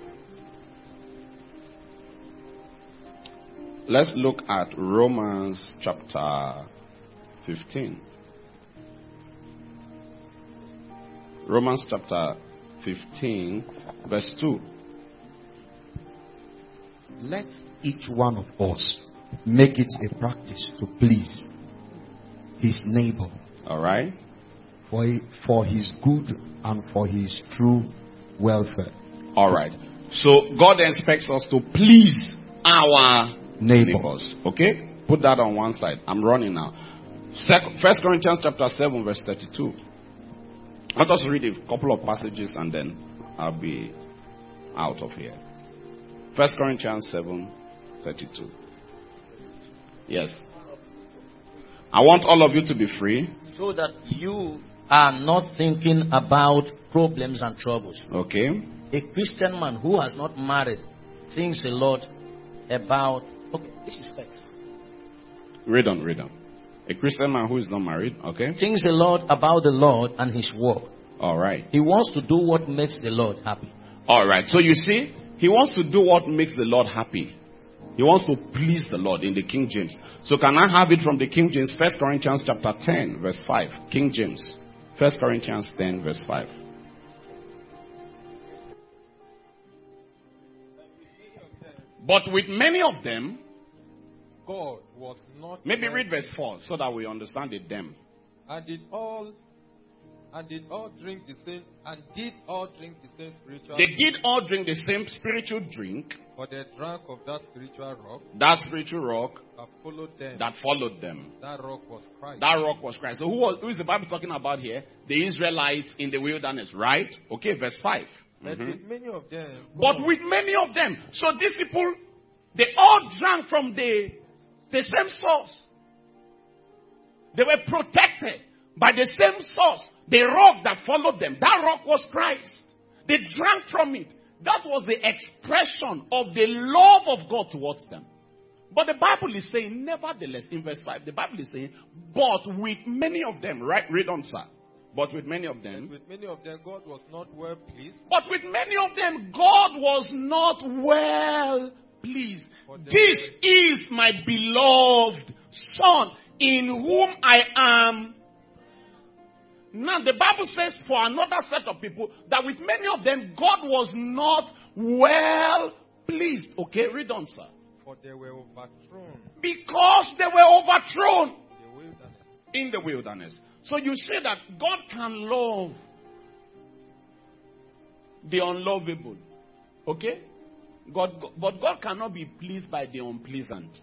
Let's look at Romans chapter fifteen. Romans chapter fifteen, verse two. Let each one of us make it a practice to please his neighbor. All right. For, for his good and for his true welfare. All right. So God expects us to please our Neighbor. neighbors. Okay? Put that on one side. I'm running now. First Corinthians chapter seven, verse thirty-two. Let us read a couple of passages and then I'll be out of here. First Corinthians seven, thirty-two. Yes. I want all of you to be free. So that you are not thinking about problems and troubles. Okay. A Christian man who has not married thinks a lot about... Okay, this is first. Read on, read on. A Christian man who is not married, okay? Thinks a lot about the Lord and his work. All right. He wants to do what makes the Lord happy. All right. So you see, he wants to do what makes the Lord happy. He wants to please the Lord in the King James. So can I have it from the King James? First Corinthians chapter ten, verse five. King James. First Corinthians ten, verse five. But with many of them, God was not. Maybe read verse four so that we understand it them. And did all and did all drink the same and did all drink the same spiritual They did all drink the same spiritual drink. For they drank of that spiritual rock. That spiritual rock that followed them. That followed them. That rock was Christ. That rock was Christ. So who, was, who is the Bible talking about here? The Israelites in the wilderness, right? Okay, verse five. But Mm-hmm. with many of them. But with many of them. So these people, they all drank from the, the same source. They were protected by the same source. The rock that followed them. That rock was Christ. They drank from it. That was the expression of the love of God towards them. But the Bible is saying, nevertheless, in verse five, the Bible is saying, but with many of them, right? Read on, sir. But with many of them. But with many of them, God was not well pleased. But with many of them, God was not well pleased. This is my beloved Son, in whom I am. Now the Bible says for another set of people that with many of them God was not well pleased. Okay, read on, sir. For they were overthrown. Because they were overthrown in the wilderness. In the wilderness. So you see that God can love the unlovable. Okay? God, but God cannot be pleased by the unpleasant.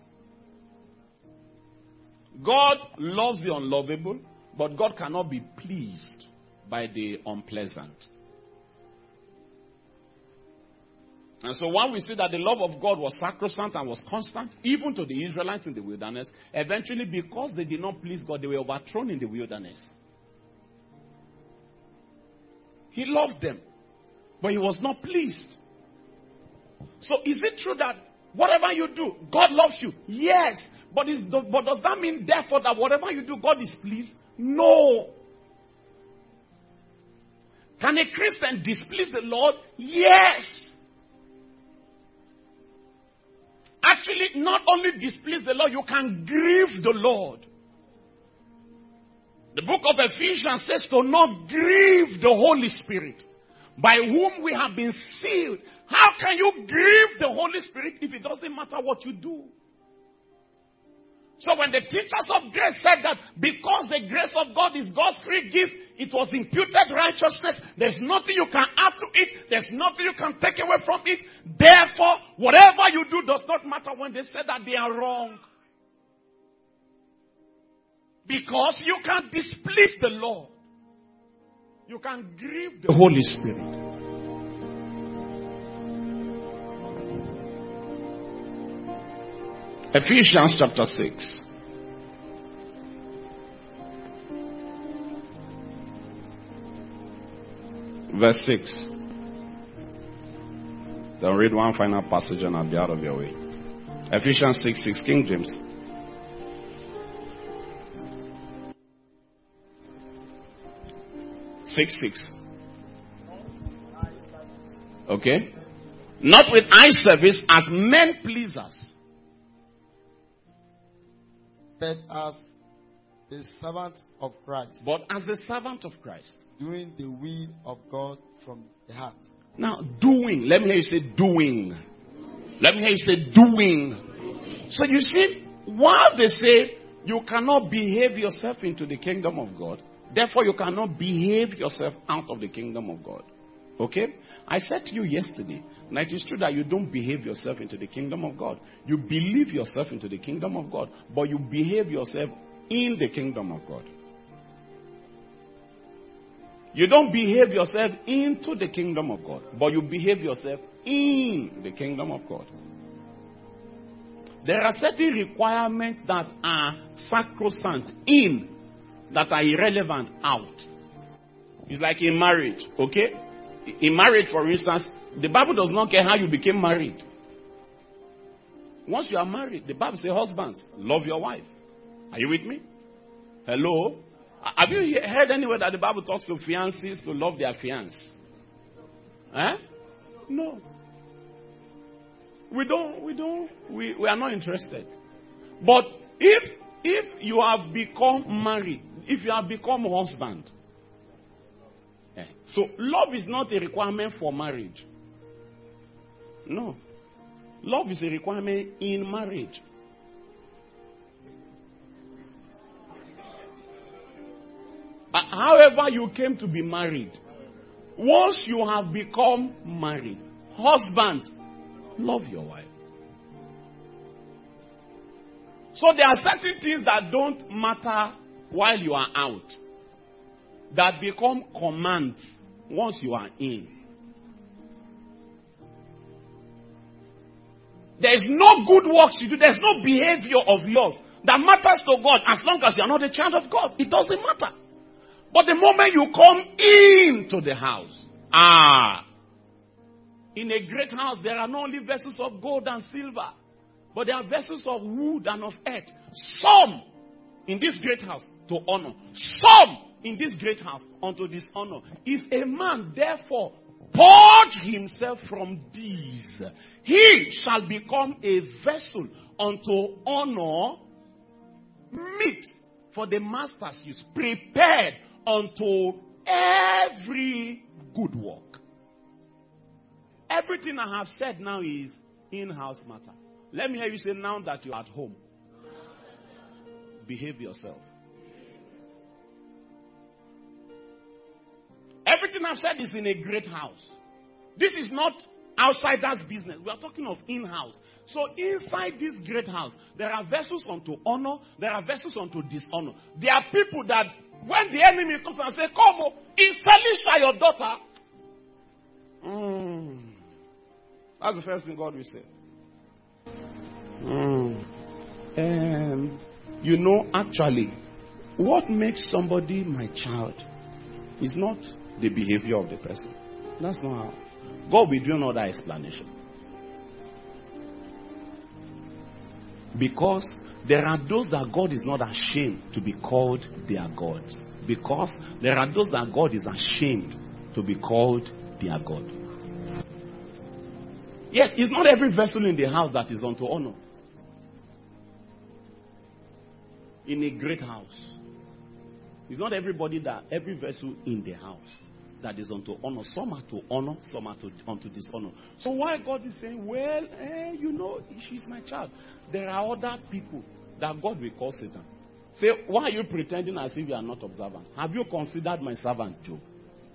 God loves the unlovable, but God cannot be pleased by the unpleasant. And so when we see that the love of God was sacrosanct and was constant, even to the Israelites in the wilderness, eventually because they did not please God, they were overthrown in the wilderness. He loved them, but he was not pleased. So is it true that whatever you do, God loves you? Yes. But, is, but does that mean therefore that whatever you do, God is pleased? No. Can a Christian displease the Lord? Yes. Actually, not only displease the Lord, you can grieve the Lord. The book of Ephesians says to not grieve the Holy Spirit, by whom we have been sealed. How can you grieve the Holy Spirit if it doesn't matter what you do? So when the teachers of grace said that because the grace of God is God's free gift, it was imputed righteousness, there's nothing you can add to it, there's nothing you can take away from it. Therefore, whatever you do does not matter. When they said that, they are wrong. Because you can displease the Lord. You can grieve the Holy Spirit. Ephesians chapter six. Verse six. Then read one final passage and I'll be out of your way. Ephesians six six, King James. Six, six. Okay? Not with eye service as men pleasers, but as the servant of Christ, but as the servant of Christ. doing the will of God from the heart. Now, doing. Let me hear you say doing. Let me hear you say doing. So you see, while they say you cannot behave yourself into the kingdom of God, therefore you cannot behave yourself out of the kingdom of God. Okay? I said to you yesterday, and it is true that you don't behave yourself into the kingdom of God. You believe yourself into the kingdom of God, but you behave yourself in the kingdom of God. You don't behave yourself into the kingdom of God, but you behave yourself in the kingdom of God. There are certain requirements that are sacrosanct in, that are irrelevant out. It's like in marriage, okay? In marriage, for instance, the Bible does not care how you became married. Once you are married, the Bible says, husbands, love your wife. Are you with me? Hello? Have you heard anywhere that the Bible talks to fiancés to love their fiancés? Eh? No. We don't, we don't, we, we are not interested. But if, if you have become married, if you have become husband, eh, so love is not a requirement for marriage. No. Love is a requirement in marriage. Uh, however you came to be married, once you have become married, husbands, love your wife. So there are certain things that don't matter while you are out, that become commands once you are in. There's no good works you do. There's no behavior of yours that matters to God as long as you are not a child of God. It doesn't matter. But the moment you come into the house, ah, in a great house there are not only vessels of gold and silver, but there are vessels of wood and of earth. Some in this great house to honor, some in this great house unto dishonor. If a man therefore purge himself from these, he shall become a vessel unto honor, meet for the master's use, prepared unto every good work. Everything I have said now is in-house matter. Let me hear you say, now that you're at home, behave yourself. Everything I've said is in a great house. This is not outsider's business. We are talking of in-house. So inside this great house, there are vessels unto honor, there are vessels unto dishonor. There are people that when the enemy comes and says, come on, is Elisha your daughter? Mm. That's the first thing God will say. Mm. Um, you know, actually, what makes somebody my child is not the behavior of the person. That's not how. God will do another explanation. Because there are those that God is not ashamed to be called their God. Because there are those that God is ashamed to be called their God. Yes, it's not every vessel in the house that is unto honor. In a great house, it's not everybody that, every vessel in the house that is unto honor. Some are to honor, some are to, unto dishonor. So why God is saying, well, eh, you know, she's my child. There are other people that God will call Satan. Say, why are you pretending as if you are not observant? Have you considered my servant Job?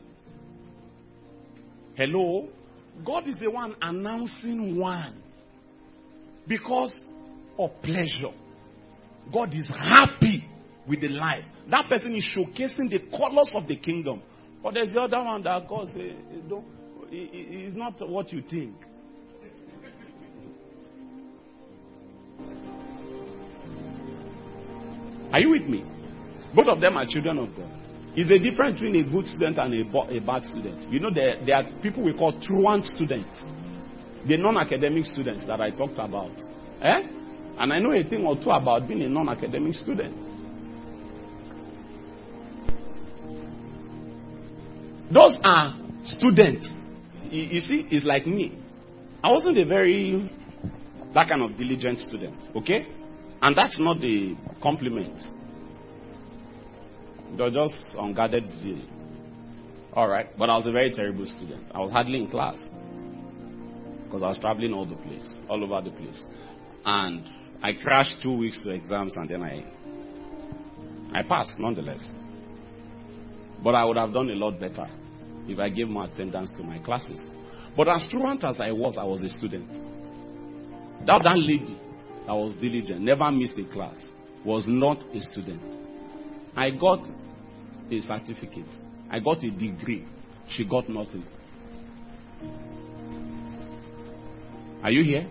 Hello? God is the one announcing one because of pleasure. God is happy with the life. That person is showcasing the colors of the kingdom. But there's the other one that God says, don't, it's not what you think. Are you with me? Both of them are children of God. Is the difference between a good student and a, a bad student? You know, there, there are people we call truant students. The non-academic students that I talked about. Eh? And I know a thing or two about being a non-academic student. Those are students. You, you see, it's like me. I wasn't a very, that kind of diligent student, okay? And that's not the compliment. They're just unguarded zeal. Alright, but I was a very terrible student. I was hardly in class. Because I was traveling all the place, all over the place. And I crashed two weeks to exams and then I, I passed nonetheless. But I would have done a lot better if I gave more attendance to my classes. But as truant as I was, I was a student. That, that lady that was diligent, never missed a class, was not a student. I got a certificate. I got a degree. She got nothing. Are you here?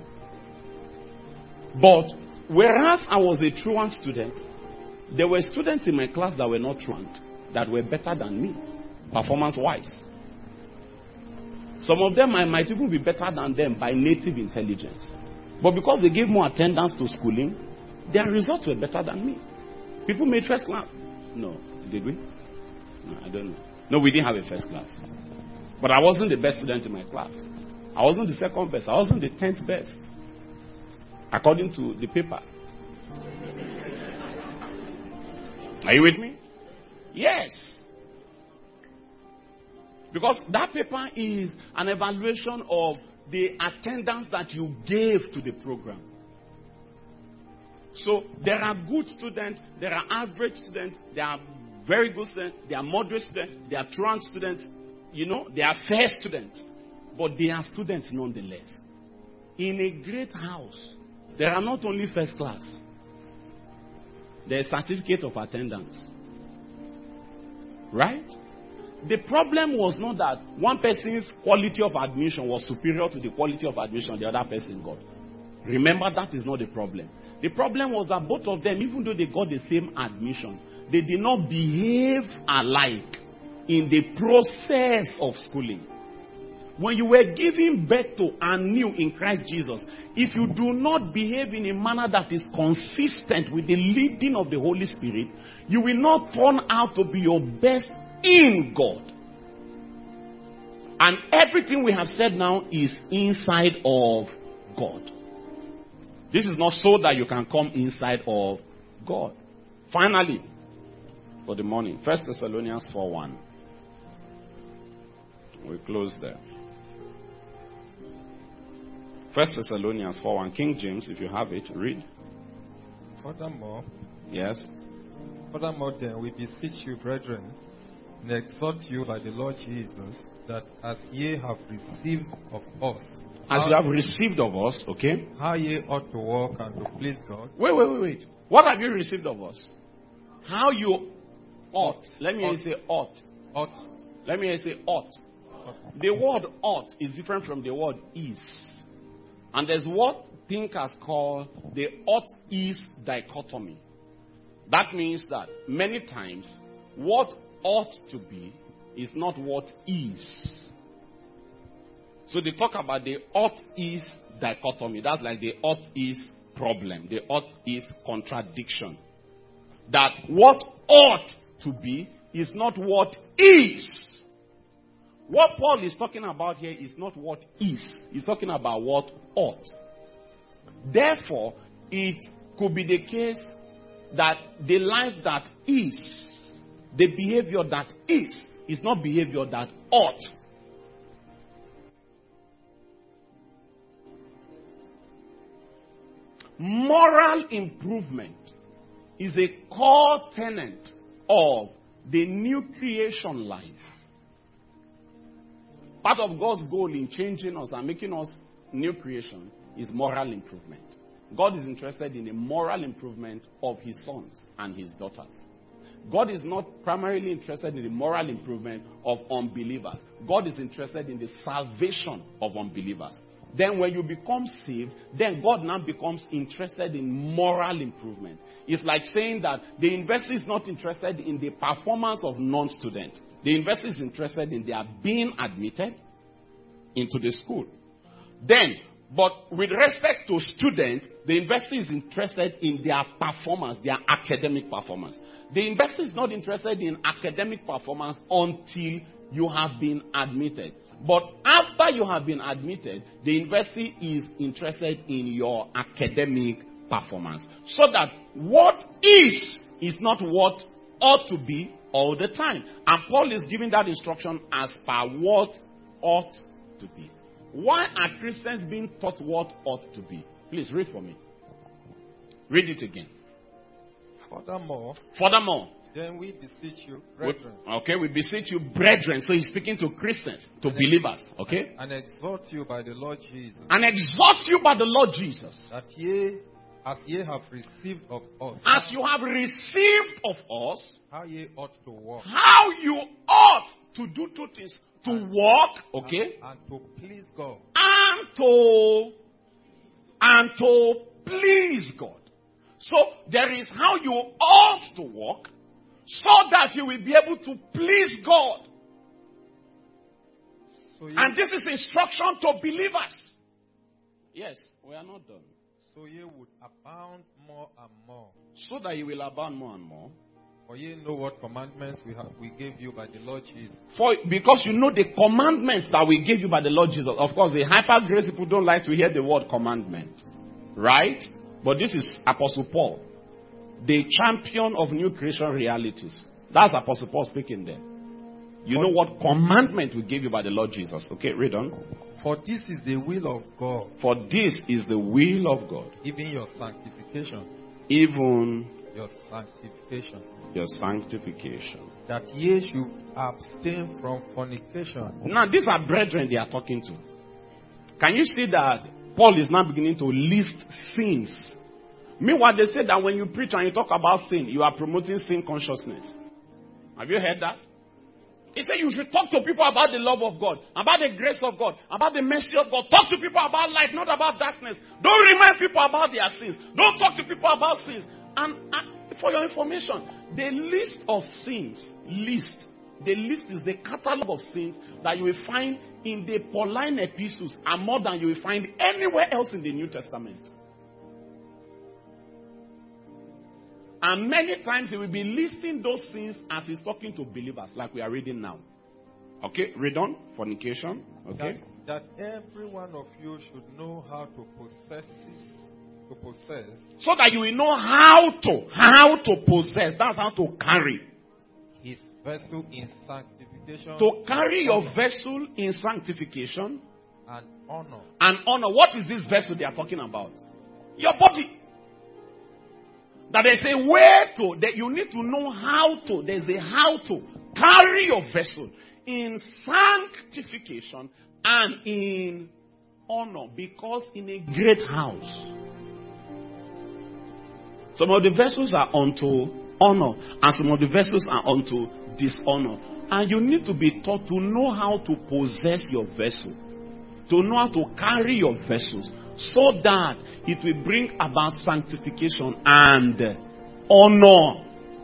But whereas I was a truant student, there were students in my class that were not truant, that were better than me, performance-wise. Some of them I might even be better than them by native intelligence. But because they gave more attendance to schooling, their results were better than me. People made first class. No, did we? No, I don't know. No, we didn't have a first class. But I wasn't the best student in my class. I wasn't the second best. I wasn't the tenth best. According to the paper. Are you with me? Yes. Because that paper is an evaluation of the attendance that you gave to the program. So there are good students, there are average students, there are very good students, there are moderate students, there are truant students, you know, there are fair students. But they are students nonetheless. In a great house, there are not only first class, there is certificate of attendance. Right? The problem was not that one person's quality of admission was superior to the quality of admission the other person got. Remember, that is not the problem. The problem was that both of them, even though they got the same admission, they did not behave alike in the process of schooling. When you were giving birth to and new in Christ Jesus, if you do not behave in a manner that is consistent with the leading of the Holy Spirit, you will not turn out to be your best in God. And everything we have said now is inside of God. This is not so that you can come inside of God. Finally, for the morning, First Thessalonians four one. We close there. First Thessalonians four one. King James, if you have it, read. Furthermore, Yes. furthermore then, we beseech you, brethren, and exhort you by the Lord Jesus, that as ye have received of us, As how, you have received of us, okay? how ye ought to walk and to please God. Wait, wait, wait, wait. What have you received of us? How you ought. Let me hear you say ought. Ought. Let me hear you say ought. The word ought is different from the word is. And there's what thinkers call the ought-is dichotomy. That means that many times what ought to be is not what is. So they talk about the ought-is dichotomy. That's like the ought-is problem, the ought-is contradiction. That what ought to be is not what is. What Paul is talking about here is not what is. He's talking about what ought. Therefore, it could be the case that the life that is, the behavior that is, is not behavior that ought. Moral improvement is a core tenet of the new creation life. Part of God's goal in changing us and making us new creation is moral improvement. God is interested in the moral improvement of his sons and his daughters. God is not primarily interested in the moral improvement of unbelievers. God is interested in the salvation of unbelievers. Then when you become saved, then God now becomes interested in moral improvement. It's like saying that the investor is not interested in the performance of non-students. The investor is interested in their being admitted into the school. Then, but with respect to students, the investor is interested in their performance, their academic performance. The investor is not interested in academic performance until you have been admitted. But after you have been admitted, the university is interested in your academic performance. So that what is, is not what ought to be all the time. And Paul is giving that instruction as per what ought to be. Why are Christians being taught what ought to be? Please read for me. Read it again. Furthermore, Furthermore, then we beseech you, brethren, we, okay, we beseech you, brethren. So he's speaking to Christians, to and believers, okay? And exhort you by the Lord Jesus, And exhort you by the Lord Jesus, that ye, as ye have received of us, as you have received of us, how ye ought to walk, how you ought to do two things: to walk, okay, and, and to please God, and to and to please God. So there is how you ought to walk, so that you will be able to please God. So ye, And this is instruction to believers. Yes, we are not done. so ye would abound more and more. So that you will abound more and more. For ye know what commandments we have we gave you by the Lord Jesus. For because you know the commandments that we gave you by the Lord Jesus. Of course, the hyper grace people don't like to hear the word commandment. Right? But this is Apostle Paul, the champion of new creation realities. That's Apostle Paul speaking there. You know what commandment we gave you by the Lord Jesus. Okay, read on. For this is the will of God, For this is the will of God, even your sanctification, even your sanctification, your sanctification. that ye should abstain from fornication. Now, these are brethren they are talking to. Can you see that Paul is now beginning to list sins? Meanwhile, they say that when you preach and you talk about sin, you are promoting sin consciousness. Have you heard that? He said you should talk to people about the love of God, about the grace of God, about the mercy of God. Talk to people about light, not about darkness. Don't remind people about their sins. Don't talk to people about sins. And, and for your information, the list of sins, list, the list is the catalog of sins that you will find in the Pauline epistles and more than you will find anywhere else in the New Testament. And many times he will be listing those things as he's talking to believers, like we are reading now. Okay, read on. Fornication. Okay. That, that every one of you should know how to possess, to possess. So that you will know how to, how to possess. That's how to carry. His vessel in sanctification. To carry your vessel in sanctification and honor. And honor. What is this vessel they are talking about? Your body. That there's a way to, that you need to know how to, there's a how to carry your vessel in sanctification and in honor, because in a great house, some of the vessels are unto honor and some of the vessels are unto dishonor. And you need to be taught to know how to possess your vessel, to know how to carry your vessels, so that it will bring about sanctification and honor.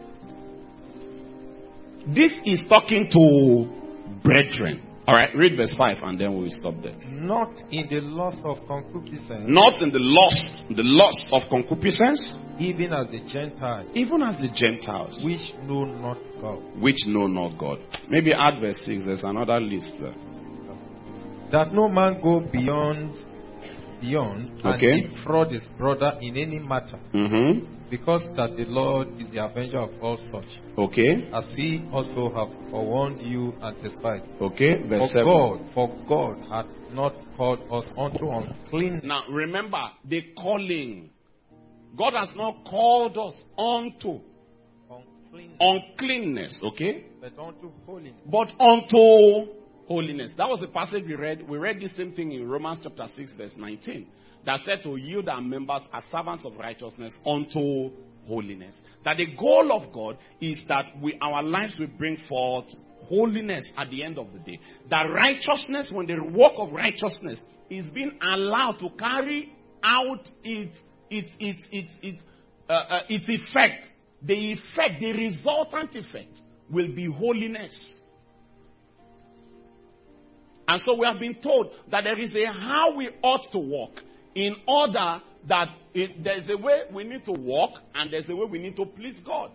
This is talking to brethren. Alright, read verse five and then we'll stop there. Not in the lust of concupiscence. Not in the lust, the lust of concupiscence. Even as the Gentiles. Even as the Gentiles. Which know not God. Which know not God. Maybe add verse six, there's another list there. That no man go beyond beyond okay. and defraud his brother in any matter, mm-hmm. because that the Lord is the avenger of all such. Okay. As we also have forewarned you and testified. Okay. Verse for seven. God, for God hath not called us unto unclean. Now remember the calling. God has not called us unto uncleanness. uncleanness. Okay. But unto holiness. But unto holiness. That was the passage we read. We read the same thing in Romans chapter six verse nineteen. That said to yield our members as servants of righteousness unto holiness. That the goal of God is that we, our lives will bring forth holiness at the end of the day. That righteousness, when the work of righteousness is being allowed to carry out its its its its its, uh, uh, its effect, the effect, the resultant effect will be holiness. And so we have been told that there is a how we ought to walk, in order that it, there's a way we need to walk and there's a way we need to please God.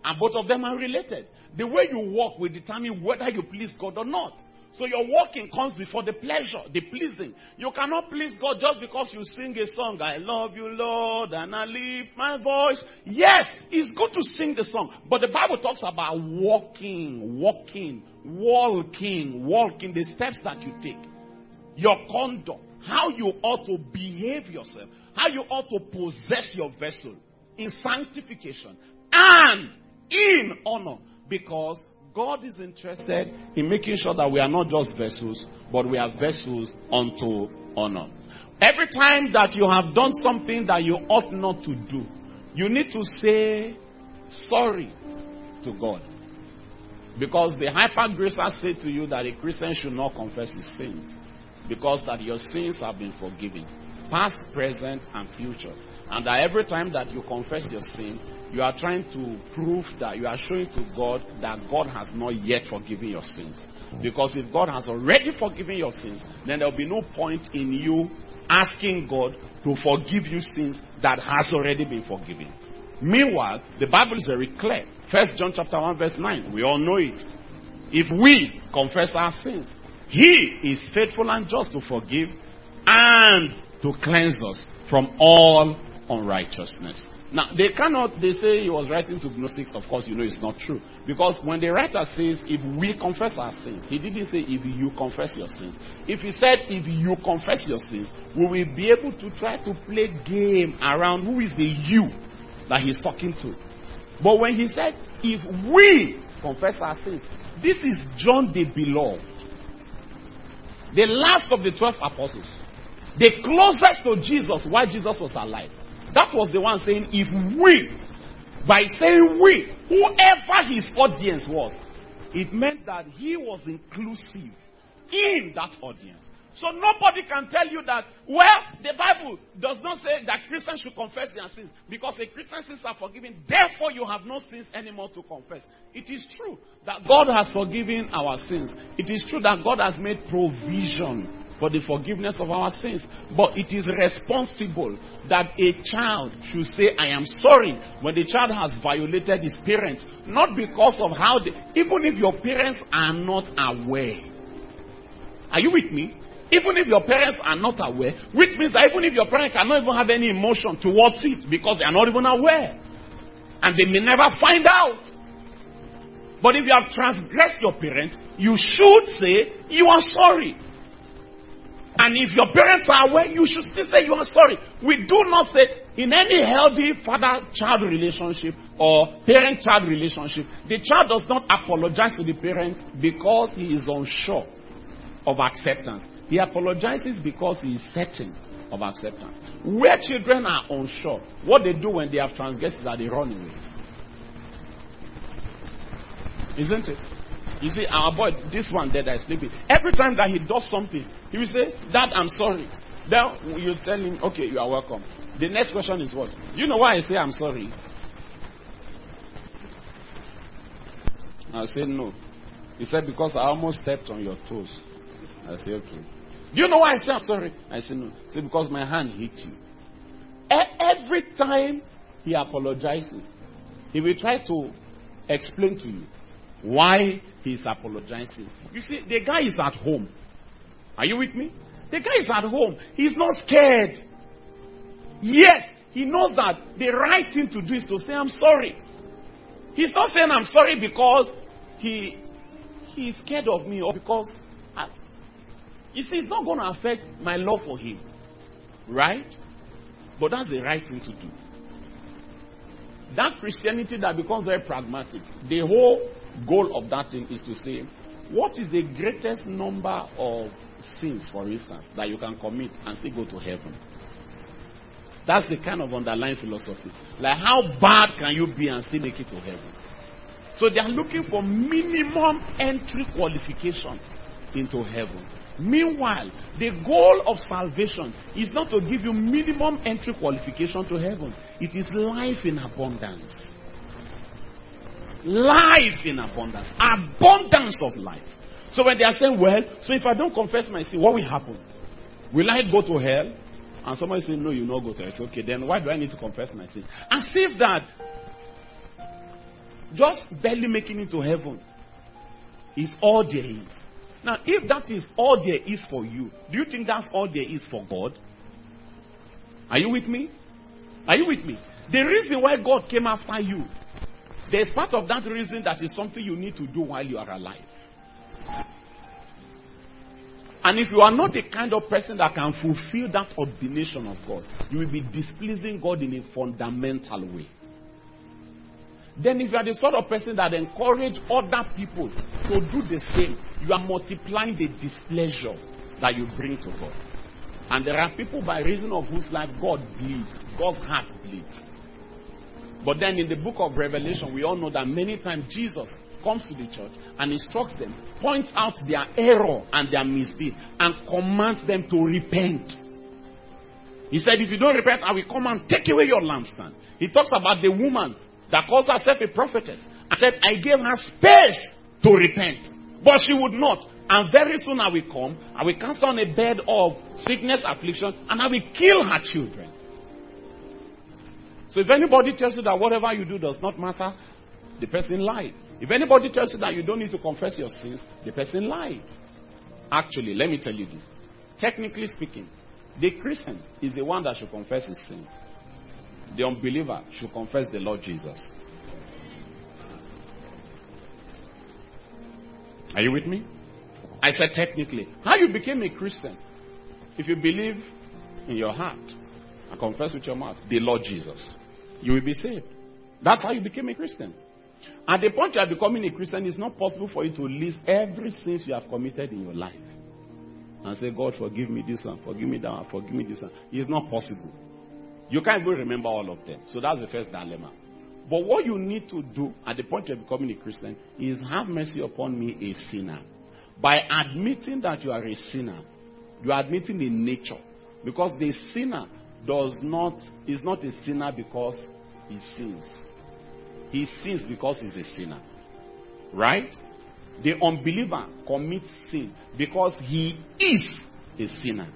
And both of them are related. The way you walk will determine whether you please God or not. So your walking comes before the pleasure, the pleasing. You cannot please God just because you sing a song, I love you, Lord, and I lift my voice. Yes, it's good to sing the song. But the Bible talks about walking, walking, walking, walking, the steps that you take. Your conduct, how you ought to behave yourself, how you ought to possess your vessel in sanctification and in honor. Because God is interested in making sure that we are not just vessels, but we are vessels unto honor. Every time that you have done something that you ought not to do, you need to say sorry to God. Because the hyper-gracers say to you that a Christian should not confess his sins. Because that your sins have been forgiven. Past, present, and future. And that every time that you confess your sin, you are trying to prove that you are showing to God that God has not yet forgiven your sins. Because if God has already forgiven your sins, then there will be no point in you asking God to forgive you sins that has already been forgiven. Meanwhile, the Bible is very clear. First John chapter one verse nine. We all know it. If we confess our sins, He is faithful and just to forgive and to cleanse us from all unrighteousness. Now, they cannot, they say he was writing to Gnostics. Of course, you know it's not true. Because when the writer says, if we confess our sins, he didn't say, if you confess your sins. If he said, if you confess your sins, we will be able to try to play game around who is the you that he's talking to. But when he said, if we confess our sins, this is John the Beloved, the last of the twelve apostles, the closest to Jesus while Jesus was alive. That was the one saying, if we, by saying we, whoever his audience was, it meant that he was inclusive in that audience. So nobody can tell you that, well, the Bible does not say that Christians should confess their sins, because a Christian's sins are forgiven, therefore you have no sins anymore to confess. It is true that God has forgiven our sins. It is true that God has made provision for the forgiveness of our sins. But it is responsible that a child should say, I am sorry, when the child has violated his parents. Not because of how they, even if your parents are not aware. Are you with me? Even if your parents are not aware, which means that even if your parents cannot even have any emotion towards it, because they are not even aware. And they may never find out. But if you have transgressed your parents, you should say, you are sorry. And if your parents are aware, you should still say you are sorry. We do not say, in any healthy father-child relationship or parent-child relationship, the child does not apologize to the parent because he is unsure of acceptance. He apologizes because he is certain of acceptance. Where children are unsure, what they do when they have transgressed is that they run away. Isn't it? You see, our boy, this one there that is sleeping, every time that he does something, he will say, Dad, I'm sorry. Then you tell him, okay, you are welcome. The next question is what? You know why I say I'm sorry? I'll say no. He said, because I almost stepped on your toes. I say, okay. Do you know why I say I'm sorry? I say no. Say, because my hand hit you. E- every time he apologizes, he will try to explain to you why he is apologizing. You see, the guy is at home. Are you with me? The guy is at home. He's not scared. Yet, he knows that the right thing to do is to say, I'm sorry. He's not saying I'm sorry because he, he is scared of me or because... I, you see, it's not going to affect my love for him. Right? But that's the right thing to do. That Christianity that becomes very pragmatic, the whole goal of that thing is to say, what is the greatest number of sins, for instance, that you can commit and still go to heaven? That's the kind of underlying philosophy. Like, how bad can you be and still make it to heaven? So they are looking for minimum entry qualification into heaven. Meanwhile, the goal of salvation is not to give you minimum entry qualification to heaven. It is life in abundance. Life in abundance. Abundance of life. So when they are saying, well, so if I don't confess my sin, what will happen? Will I go to hell? And somebody says, no, you will not go to hell. I say, okay, then why do I need to confess my sin? As if that just barely making it to heaven is all there is. Now, if that is all there is for you, do you think that's all there is for God? Are you with me? Are you with me? The reason why God came after you, there's part of that reason that is something you need to do while you are alive. And if you are not the kind of person that can fulfill that ordination of God, you will be displeasing God in a fundamental way. Then if you are the sort of person that encourage other people to do the same, you are multiplying the displeasure that you bring to God. And there are people by reason of whose life God bleeds, God's heart bleeds. But then in the book of Revelation, we all know that many times Jesus comes to the church and instructs them, points out their error and their misdeed, and commands them to repent. He said, if you don't repent, I will come and take away your lampstand. He talks about the woman that calls herself a prophetess. I said, I gave her space to repent, but she would not. And very soon I will come, I will cast on a bed of sickness, affliction, and I will kill her children. So if anybody tells you that whatever you do does not matter, the person lied. If anybody tells you that you don't need to confess your sins, the person lied. Actually, let me tell you this. Technically speaking, the Christian is the one that should confess his sins. The unbeliever should confess the Lord Jesus. Are you with me? I said technically. How you became a Christian? If you believe in your heart and confess with your mouth the Lord Jesus, you will be saved. That's how you became a Christian. At the point you are becoming a Christian, it's not possible for you to list every sin you have committed in your life and say, God, forgive me this one, forgive me that one, forgive me this one. It's not possible. You can't even remember all of them. So that's the first dilemma. But what you need to do at the point you're becoming a Christian is have mercy upon me, a sinner. By admitting that you are a sinner, you are admitting the nature. Because the sinner does not, is not a sinner because he sins. He sins because he's a sinner. Right? The unbeliever commits sin because he is a sinner.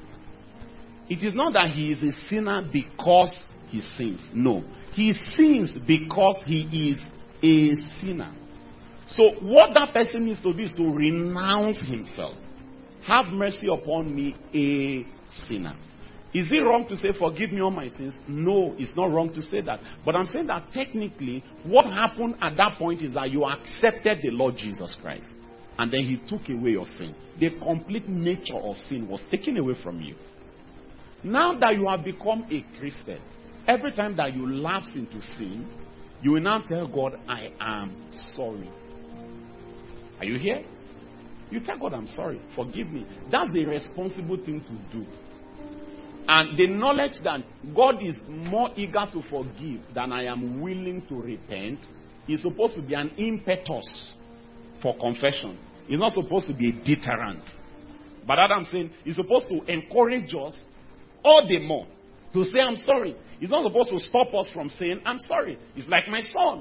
It is not that he is a sinner because he sins. No. He sins because he is a sinner. So what that person needs to do is to renounce himself. Have mercy upon me, a sinner. Is it wrong to say, forgive me all my sins? No, it's not wrong to say that. But I'm saying that technically, what happened at that point is that you accepted the Lord Jesus Christ. And then he took away your sin. The complete nature of sin was taken away from you. Now that you have become a Christian, every time that you lapse into sin, you will now tell God, I am sorry. Are you here? You tell God, I'm sorry. Forgive me. That's the responsible thing to do. And the knowledge that God is more eager to forgive than I am willing to repent is supposed to be an impetus for confession. It's not supposed to be a deterrent. But that I'm saying, it's supposed to encourage us all the more to say, I'm sorry. It's not supposed to stop us from saying, I'm sorry. It's like my son.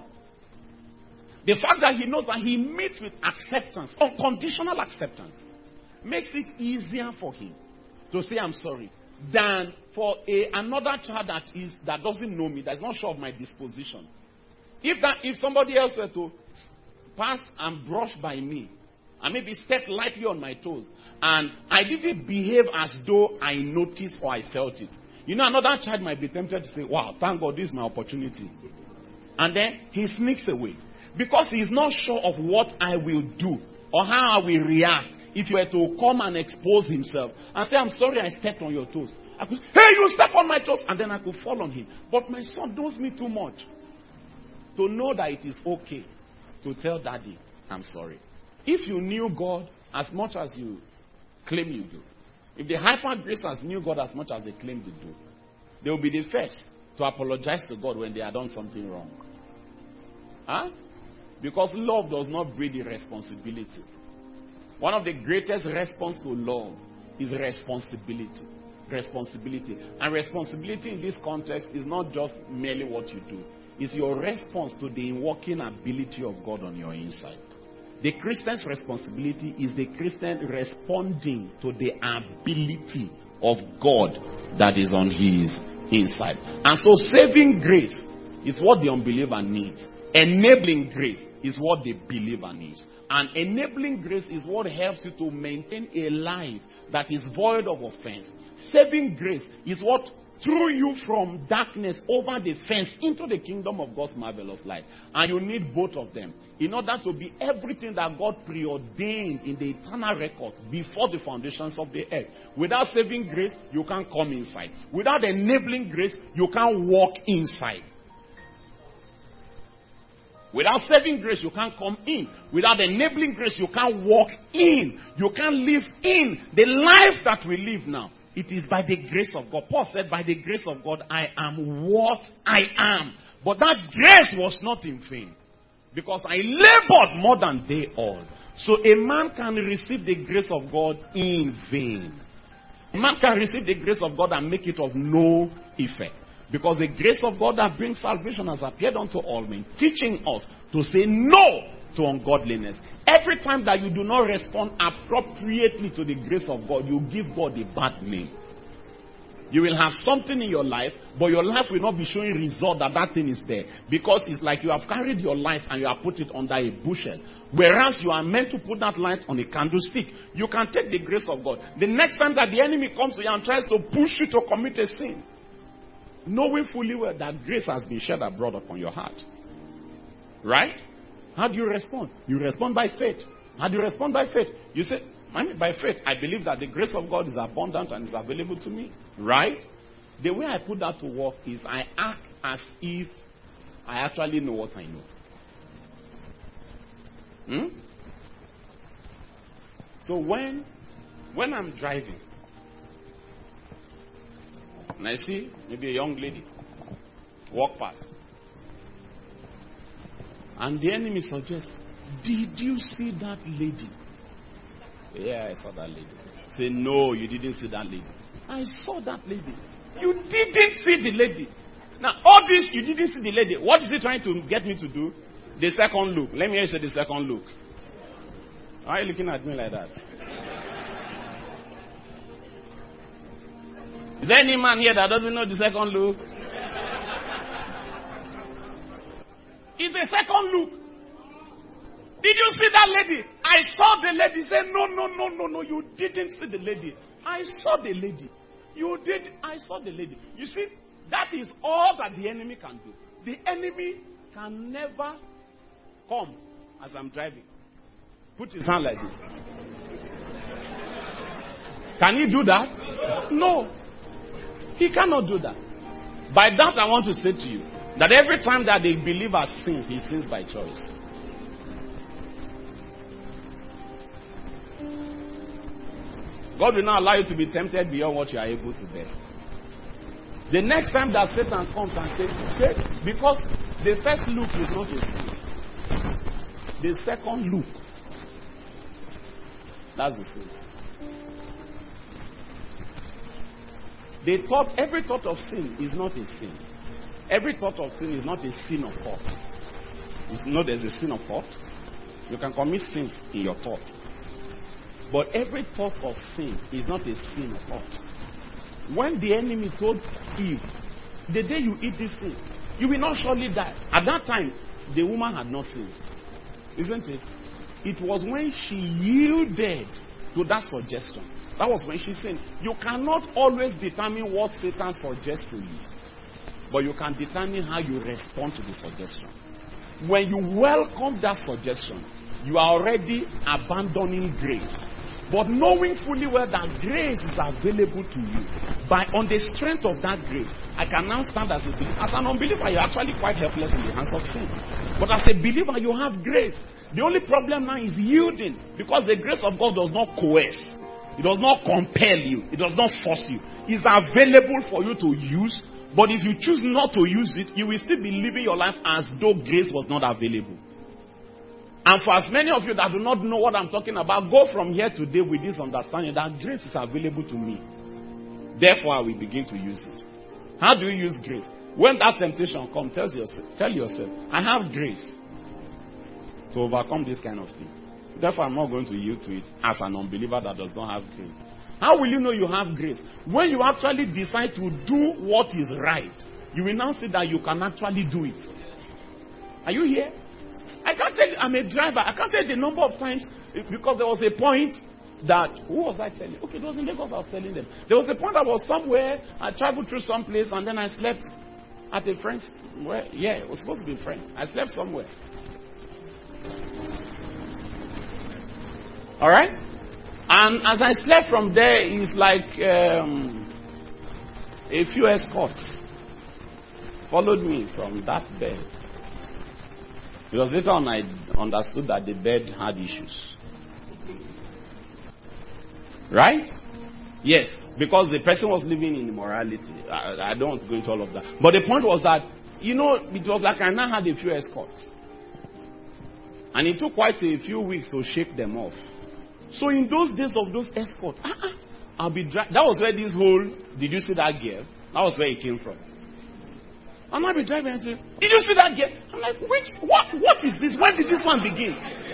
The fact that he knows that he meets with acceptance, unconditional acceptance, makes it easier for him to say, I'm sorry, than for a, another child that is that doesn't know me, that's not sure of my disposition. If that if somebody else were to pass and brush by me, and maybe step lightly on my toes, and I didn't behave as though I noticed or I felt it, you know, another child might be tempted to say, wow, thank God, this is my opportunity. And then he sneaks away. Because he is not sure of what I will do or how I will react if he were to come and expose himself and say, I'm sorry I stepped on your toes. I could say, hey, you step on my toes, and then I could fall on him. But my son knows me too much to know that it is okay to tell daddy, I'm sorry. If you knew God as much as you claim you do, if the hyper gracers knew God as much as they claim to do, they will be the first to apologize to God when they have done something wrong. Huh? Because love does not breed irresponsibility. One of the greatest response to love is responsibility. Responsibility. And responsibility in this context is not just merely what you do. It's your response to the working ability of God on your inside. The Christian's responsibility is the Christian responding to the ability of God that is on his inside. And so saving grace is what the unbeliever needs. Enabling grace is what the believer needs. And enabling grace is what helps you to maintain a life that is void of offense. Saving grace is what threw you from darkness over the fence into the kingdom of God's marvelous light. And you need both of them in order to be everything that God preordained in the eternal record before the foundations of the earth. Without saving grace, you can't come inside. Without enabling grace, you can't walk inside. Without saving grace, you can't come in. Without enabling grace, you can't walk in. You can't live in the life that we live now. It is by the grace of God. Paul said, by the grace of God, I am what I am. But that grace was not in vain, because I labored more than they all. So a man can receive the grace of God in vain. A man can receive the grace of God and make it of no effect. Because the grace of God that brings salvation has appeared unto all men, teaching us to say no to ungodliness. Every time that you do not respond appropriately to the grace of God, you give God a bad name. You will have something in your life, but your life will not be showing result that that thing is there. Because it's like you have carried your light and you have put it under a bushel. Whereas you are meant to put that light on a candlestick. You can take the grace of God. The next time that the enemy comes to you and tries to push you to commit a sin, knowing fully well that grace has been shed abroad upon your heart. Right? How do you respond? You respond by faith. How do you respond by faith? You say, I mean, by faith, I believe that the grace of God is abundant and is available to me. Right? The way I put that to work is I act as if I actually know what I know. Hmm? So when, when I'm driving, and I see maybe a young lady walk past, and the enemy suggests, did you see that lady? Yeah, I saw that lady. Say, no, you didn't see that lady. I saw that lady. You didn't see the lady. Now, all this, you didn't see the lady. What is he trying to get me to do? The second look. Let me hear you say the second look. Why are you looking at me like that? Is there any man here that doesn't know the second look? It's the second look. Did you see that lady? I saw the lady. Say, no, no, no, no, no. You didn't see the lady. I saw the lady. You did. I saw the lady. You see, that is all that the enemy can do. The enemy can never come as I'm driving. Put his hand like this. Can he do that? No. He cannot do that. By that, I want to say to you that every time that the believer sins, he sins by choice. God will not allow you to be tempted beyond what you are able to bear. The next time that Satan comes and says, because the first look is not a sin. The second look, that's the sin. The thought, every thought of sin is not a sin. Every thought of sin is not a sin of thought. You know there's a sin of thought. You can commit sins in your thought. But every thought of sin is not a sin of thought. When the enemy told Eve, the day you eat this thing, you will not surely die. At that time, the woman had not sinned. Isn't it? It was when she yielded to that suggestion. That was when she sinned. You cannot always determine what Satan suggests to you. But you can determine how you respond to the suggestion. When you welcome that suggestion, you are already abandoning grace. But knowing fully well that grace is available to you, by on the strength of that grace, I can now stand as a believer. As an unbeliever, you're actually quite helpless in the hands of sin. But as a believer, you have grace. The only problem now is yielding, because the grace of God does not coerce. It does not compel you. It does not force you. It's available for you to use. But if you choose not to use it, you will still be living your life as though grace was not available. And for as many of you that do not know what I'm talking about, go from here today with this understanding that grace is available to me. Therefore, I will begin to use it. How do you use grace? When that temptation comes, tell yourself, tell yourself, I have grace to overcome this kind of thing. Therefore, I'm not going to yield to it as an unbeliever that does not have grace. How will you know you have grace? When you actually decide to do what is right, you will now see that you can actually do it. Are you here? I can't tell you, I'm a driver. I can't tell you the number of times, because there was a point that, who was I telling? Okay, it was in Lagos I was telling them. There was a point I was somewhere, I traveled through some place, and then I slept at a friend's, where, yeah, it was supposed to be a friend. I slept somewhere. Alright? And as I slept from there, it's like um, a few escorts followed me from that bed. It was later on I understood that the bed had issues. Right? Yes, because the person was living in immorality. I, I don't want to go into all of that. But the point was that, you know, it was like I now had a few escorts. And it took quite a few weeks to shake them off. So in those days of those escorts, uh-uh, I'll be dri- that was where this whole, did you see that girl? That was where it came from. And I'll be driving and say, did you see that girl? I'm like, which, what, what is this? When did this one begin?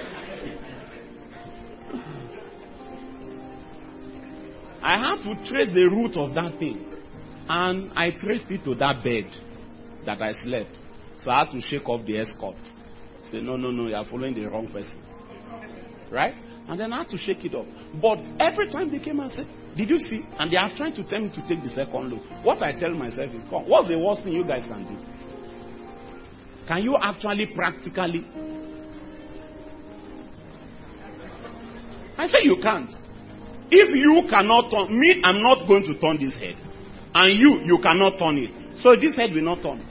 I had to trace the root of that thing. And I traced it to that bed that I slept. So I had to shake off the escort. Say, no, no, no, you are following the wrong person. Right? And then I had to shake it off. But every time they came and said, did you see? And they are trying to tell me to take the second look. What I tell myself is, come, what's the worst thing you guys can do? Can you actually practically? I say you can't. If you cannot turn, me, I'm not going to turn this head. And you, you cannot turn it. So this head will not turn.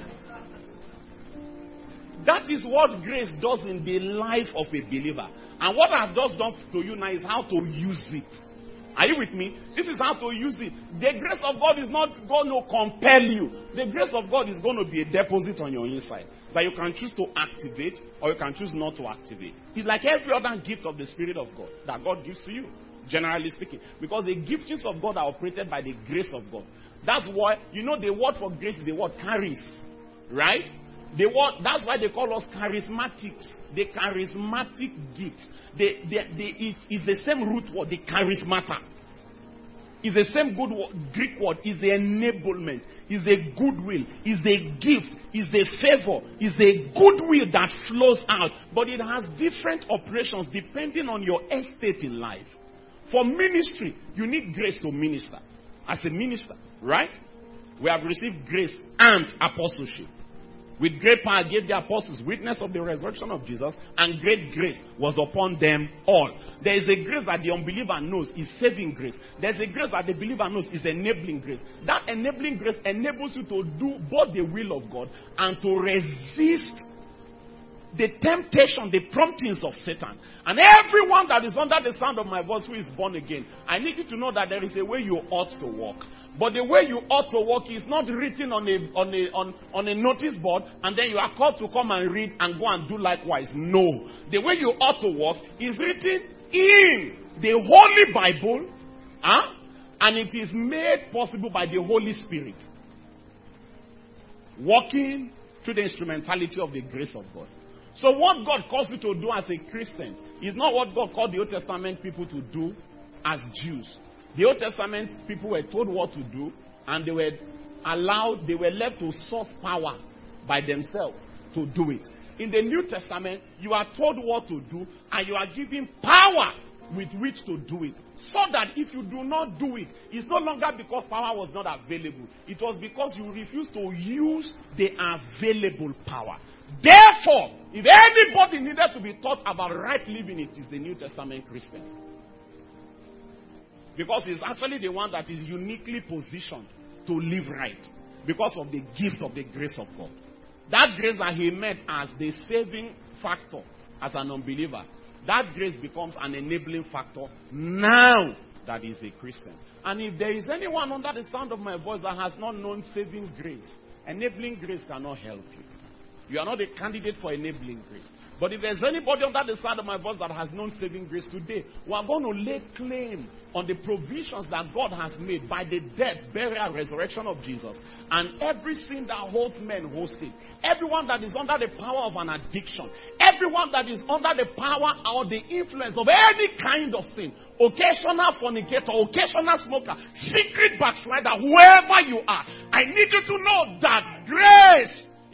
That is what grace does in the life of a believer. And what I've just done to you now is how to use it. Are you with me? This is how to use it. The grace of God is not going to compel you. The grace of God is going to be a deposit on your inside that you can choose to activate or you can choose not to activate. It's like every other gift of the Spirit of God that God gives to you, generally speaking. Because the giftings of God are operated by the grace of God. That's why, you know, the word for grace is the word charis. Right? The word, that's why they call us charismatics. The charismatic gift. The, the, the, it is the same root word, the charismata. It's the same good word, Greek word. Is the enablement. Is the goodwill. Is the gift. Is the favor. Is the goodwill that flows out. But it has different operations depending on your estate in life. For ministry, you need grace to minister. As a minister, right? We have received grace and apostleship. With great power gave the apostles witness of the resurrection of Jesus, and great grace was upon them all. There is a grace that the unbeliever knows is saving grace. There is a grace that the believer knows is enabling grace. That enabling grace enables you to do both the will of God and to resist the temptation, the promptings of Satan. And everyone that is under the sound of my voice who is born again, I need you to know that there is a way you ought to walk. But the way you ought to walk is not written on a on a on, on a notice board and then you are called to come and read and go and do likewise. No. The way you ought to walk is written in the Holy Bible, huh? And it is made possible by the Holy Spirit. Walking through the instrumentality of the grace of God. So what God calls you to do as a Christian is not what God called the Old Testament people to do as Jews. The Old Testament people were told what to do and they were allowed, they were left to source power by themselves to do it. In the New Testament, you are told what to do and you are given power with which to do it. So that if you do not do it, it's no longer because power was not available. It was because you refused to use the available power. Therefore, if anybody needed to be taught about right living, it is the New Testament Christian. Because he's actually the one that is uniquely positioned to live right. Because of the gift of the grace of God. That grace that he met as the saving factor as an unbeliever. That grace becomes an enabling factor now that he's a Christian. And if there is anyone under the sound of my voice that has not known saving grace, enabling grace cannot help you. You are not a candidate for enabling grace. But if there's anybody under the sound of my voice that has known saving grace today, we are going to lay claim on the provisions that God has made by the death, burial, resurrection of Jesus. And every sin that holds men holds it. Everyone that is under the power of an addiction. Everyone that is under the power or the influence of any kind of sin. Occasional fornicator, occasional smoker, secret backslider, whoever you are. I need you to know that grace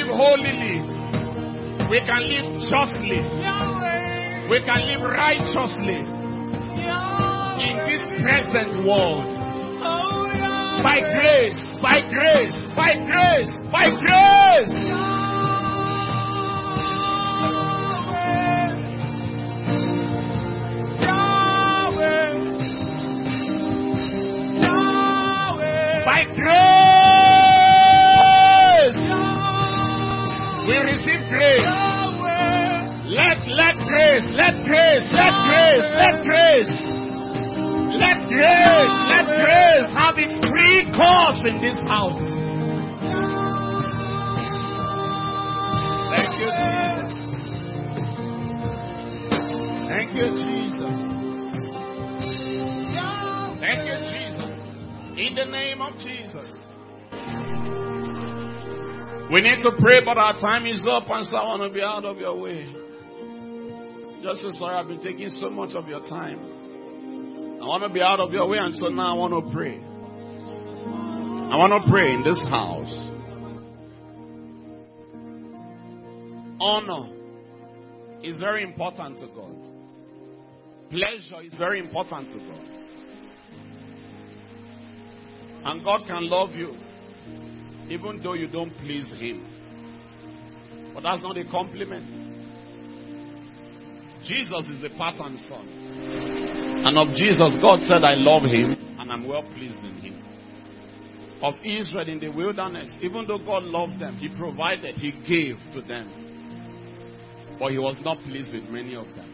live holily. We can live justly. We can live righteously in this present world. By grace, by grace, by grace, by grace. By grace. We receive grace. Let, let grace, let grace, let grace, let grace. Let grace, let grace have its free course in this house. Thank you, Jesus. Thank you, Jesus. Thank you, Jesus. In the name of Jesus. We need to pray, but our time is up, and so I want to be out of your way. Just so sorry, I've been taking so much of your time. I want to be out of your way, and so now I want to pray. I want to pray in this house. Honor is very important to God. Pleasure is very important to God. And God can love you even though you don't please Him. But that's not a compliment. Jesus is the pattern son. And of Jesus, God said, I love Him and I'm well pleased in Him. Of Israel in the wilderness, even though God loved them, He provided, He gave to them. But He was not pleased with many of them.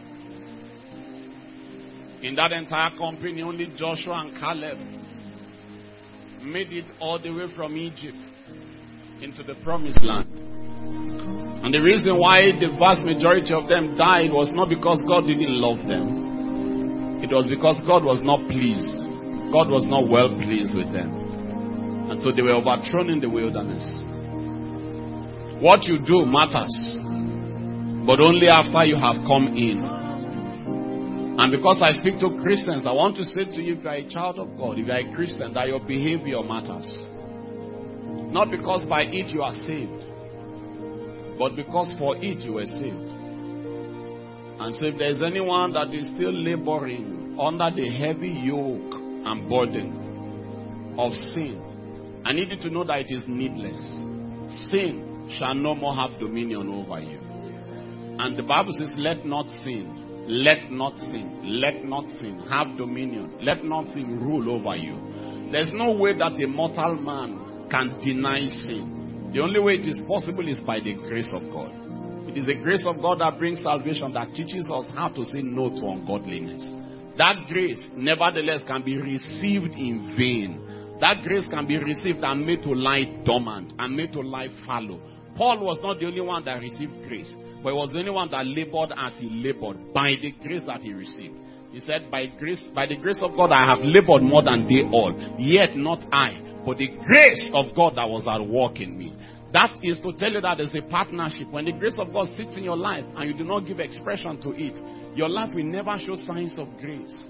In that entire company, only Joshua and Caleb made it all the way from Egypt into the promised land. And the reason why the vast majority of them died was not because God didn't love them. It was because God was not pleased. God was not well pleased with them. And so they were overthrown in the wilderness. What you do matters, but only after you have come in. And because I speak to Christians, I want to say to you, if you are a child of God, if you are a Christian, that your behavior matters. Not because by it you are saved, but because for it you were saved. And so if there is anyone that is still laboring under the heavy yoke and burden of sin, I need you to know that it is needless. Sin shall no more have dominion over you. And the Bible says, let not sin, let not sin, let not sin have dominion. Let not sin rule over you. There's no way that a mortal man can deny sin. The only way it is possible is by the grace of God. It is the grace of God that brings salvation, that teaches us how to say no to ungodliness. That grace, nevertheless, can be received in vain. That grace can be received and made to lie dormant and made to lie fallow. Paul was not the only one that received grace, but he was the only one that labored as he labored by the grace that he received. He said, by grace, by the grace of God, I have labored more than they all. Yet not I, but the grace of God that was at work in me. That is to tell you that there's a partnership. When the grace of God sits in your life and you do not give expression to it, your life will never show signs of grace.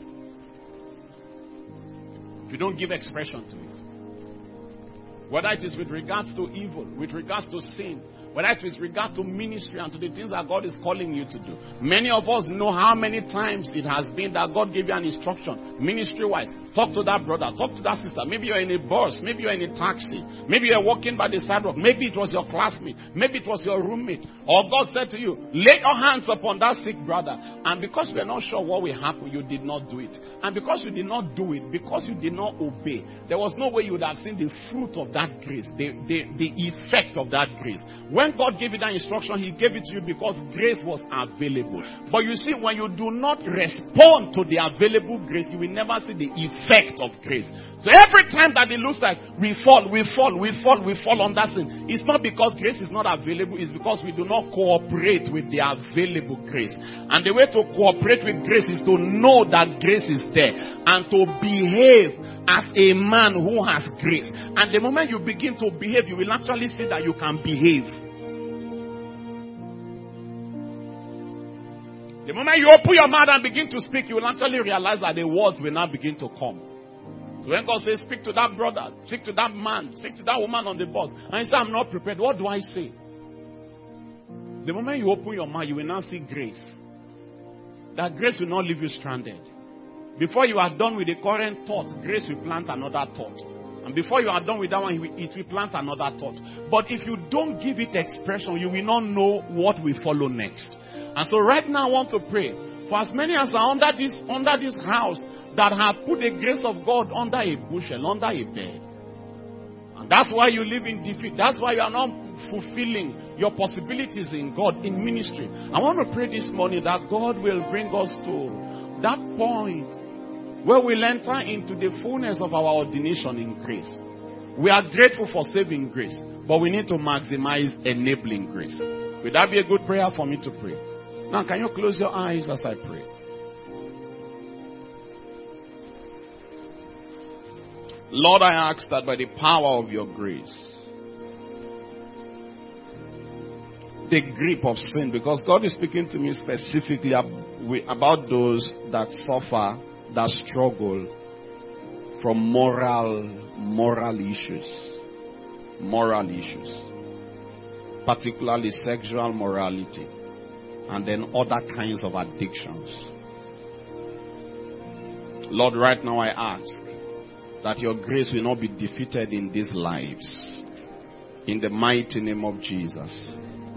If you don't give expression to it. Whether it is with regards to evil, with regards to sin, whether it is with regard to ministry and to the things that God is calling you to do. Many of us know how many times it has been that God gave you an instruction, ministry-wise. Talk to that brother, talk to that sister. Maybe you're in a bus, maybe you're in a taxi, maybe you're walking by the sidewalk, maybe it was your classmate, maybe it was your roommate. Or God said to you, lay your hands upon that sick brother. And because you're not sure what will happen, you did not do it. And because you did not do it, because you did not obey, there was no way you would have seen the fruit of that grace, the, the, the effect of that grace. When God gave you that instruction, He gave it to you because grace was available. But you see, when you do not respond to the available grace, you will never see the effect of grace. So every time that it looks like we fall, we fall, we fall, we fall on that sin, it's not because grace is not available, it's because we do not cooperate with the available grace. And the way to cooperate with grace is to know that grace is there and to behave as a man who has grace. And the moment you begin to behave, you will actually see that you can behave. The moment you open your mouth and begin to speak, you will actually realize that the words will now begin to come. So when God says, speak to that brother, speak to that man, speak to that woman on the bus, and you say, I'm not prepared, what do I say? The moment you open your mouth, you will now see grace. That grace will not leave you stranded. Before you are done with the current thought, grace will plant another thought. And before you are done with that one, it will plant another thought. But if you don't give it expression, you will not know what will follow next. And so right now I want to pray for as many as are under this, under this house that have put the grace of God under a bushel, under a bed. And that's why you live in defeat. That's why you are not fulfilling your possibilities in God, in ministry. I want to pray this morning that God will bring us to that point where we'll enter into the fullness of our ordination in grace. We are grateful for saving grace, but we need to maximize enabling grace. Would that be a good prayer for me to pray? Now, can you close your eyes as I pray? Lord, I ask that by the power of your grace, the grip of sin, because God is speaking to me specifically about those that suffer, that struggle from moral, moral issues, moral issues, particularly sexual morality, and then other kinds of addictions. Lord, right now I ask that your grace will not be defeated in these lives. In the mighty name of Jesus.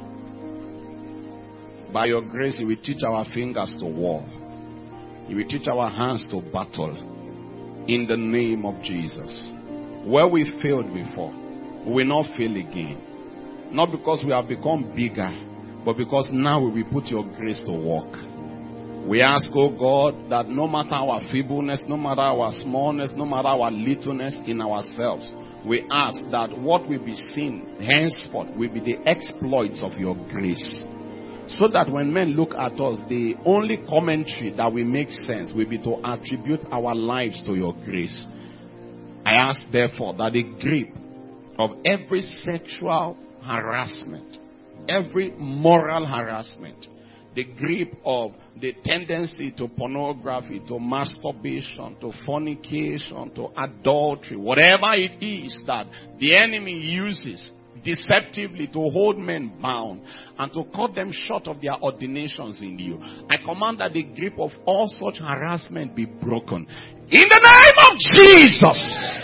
By your grace, you will teach our fingers to war. You will teach our hands to battle. In the name of Jesus. Where we failed before, we will not fail again. Not because we have become bigger, but because now we will put your grace to work. We ask, oh God, that no matter our feebleness, no matter our smallness, no matter our littleness in ourselves, we ask that what will be seen henceforth will be the exploits of your grace. So that when men look at us, the only commentary that will make sense will be to attribute our lives to your grace. I ask therefore that the grip of every sexual harassment, every moral harassment, the grip of the tendency to pornography, to masturbation, to fornication, to adultery, whatever it is that the enemy uses deceptively to hold men bound and to cut them short of their ordinations in you. I command that the grip of all such harassment be broken. In the name of Jesus.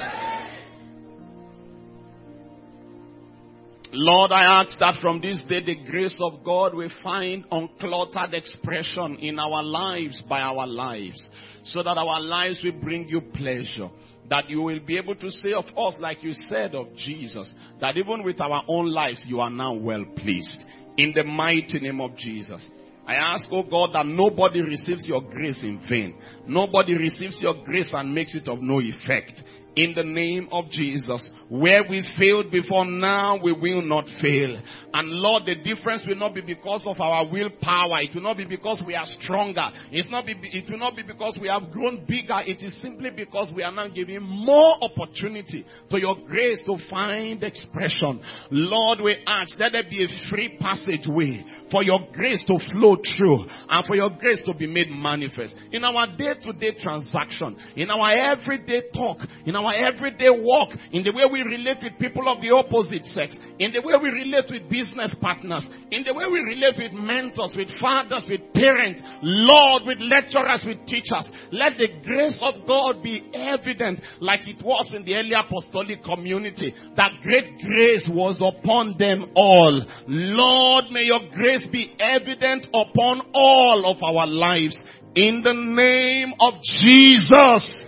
Lord, I ask that from this day the grace of God will find uncluttered expression in our lives by our lives, so that our lives will bring you pleasure. That you will be able to say of us, like you said of Jesus, that even with our own lives, you are now well pleased. In the mighty name of Jesus. I ask, oh God, that nobody receives your grace in vain. Nobody receives your grace and makes it of no effect. In the name of Jesus. Where we failed before, now we will not fail. And Lord, the difference will not be because of our willpower. It will not be because we are stronger. It's not be, it will not be because we have grown bigger. It is simply because we are now giving more opportunity to your grace to find expression. Lord, we ask that there be a free passageway for your grace to flow through and for your grace to be made manifest. In our day-to-day transaction, in our everyday talk, in our everyday walk, in the way we relate with people of the opposite sex, in the way we relate with business partners, in the way we relate with mentors, with fathers, with parents, Lord, with lecturers, with teachers. Let the grace of God be evident like it was in the early apostolic community. That great grace was upon them all. Lord, may your grace be evident upon all of our lives. In the name of Jesus.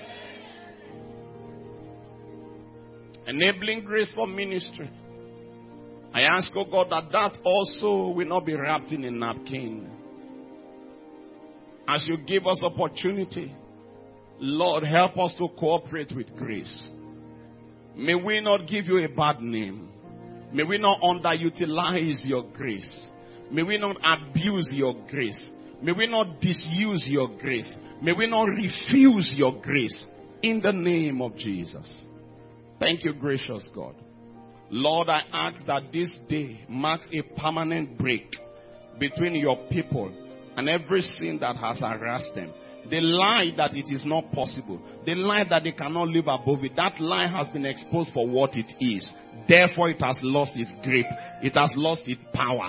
Enabling grace for ministry. I ask, oh God, that that also will not be wrapped in a napkin. As you give us opportunity, Lord, help us to cooperate with grace. May we not give you a bad name. May we not underutilize your grace. May we not abuse your grace. May we not disuse your grace. May we not refuse your grace. In the name of Jesus. Thank you, gracious God. Lord, I ask that this day marks a permanent break between your people and every sin that has harassed them. The lie that it is not possible. The lie that they cannot live above it. That lie has been exposed for what it is. Therefore, it has lost its grip. It has lost its power.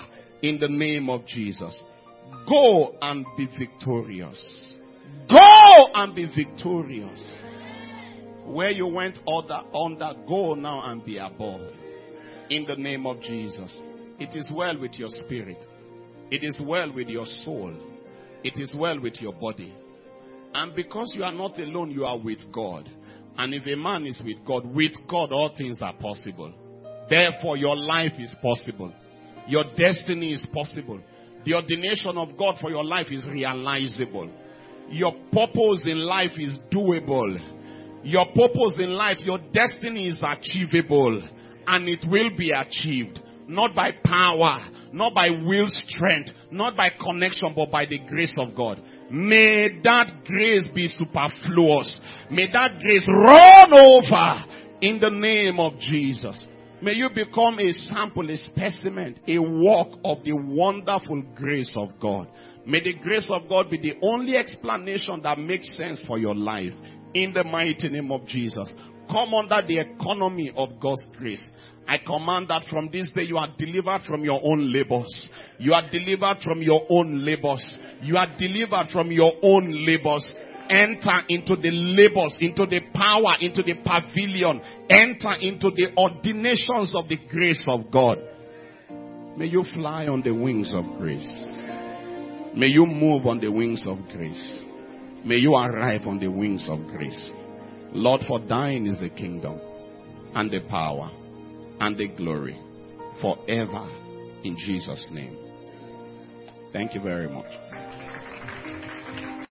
In the name of Jesus. Go and be victorious. Go and be victorious. Where you went under, under, go now and be above. In the name of Jesus. It is well with your spirit. It is well with your soul. It is well with your body. And because you are not alone, you are with God. And if a man is with God, with God all things are possible. Therefore your life is possible. Your destiny is possible. The ordination of God for your life is realizable. Your purpose in life is doable. Your purpose in life, your destiny is achievable. And it will be achieved. Not by power, not by will strength, not by connection, but by the grace of God. May that grace be superfluous. May that grace run over in the name of Jesus. May you become a sample, a specimen, a work of the wonderful grace of God. May the grace of God be the only explanation that makes sense for your life. In the mighty name of Jesus. Come under the economy of God's grace. I command that from this day you are delivered from your own labors. You are delivered from your own labors. You are delivered from your own labors. Enter into the labors, into the power, into the pavilion. Enter into the ordinations of the grace of God. May you fly on the wings of grace. May you move on the wings of grace. May you arrive on the wings of grace. Lord, for thine is the kingdom and the power and the glory forever in Jesus' name. Thank you very much.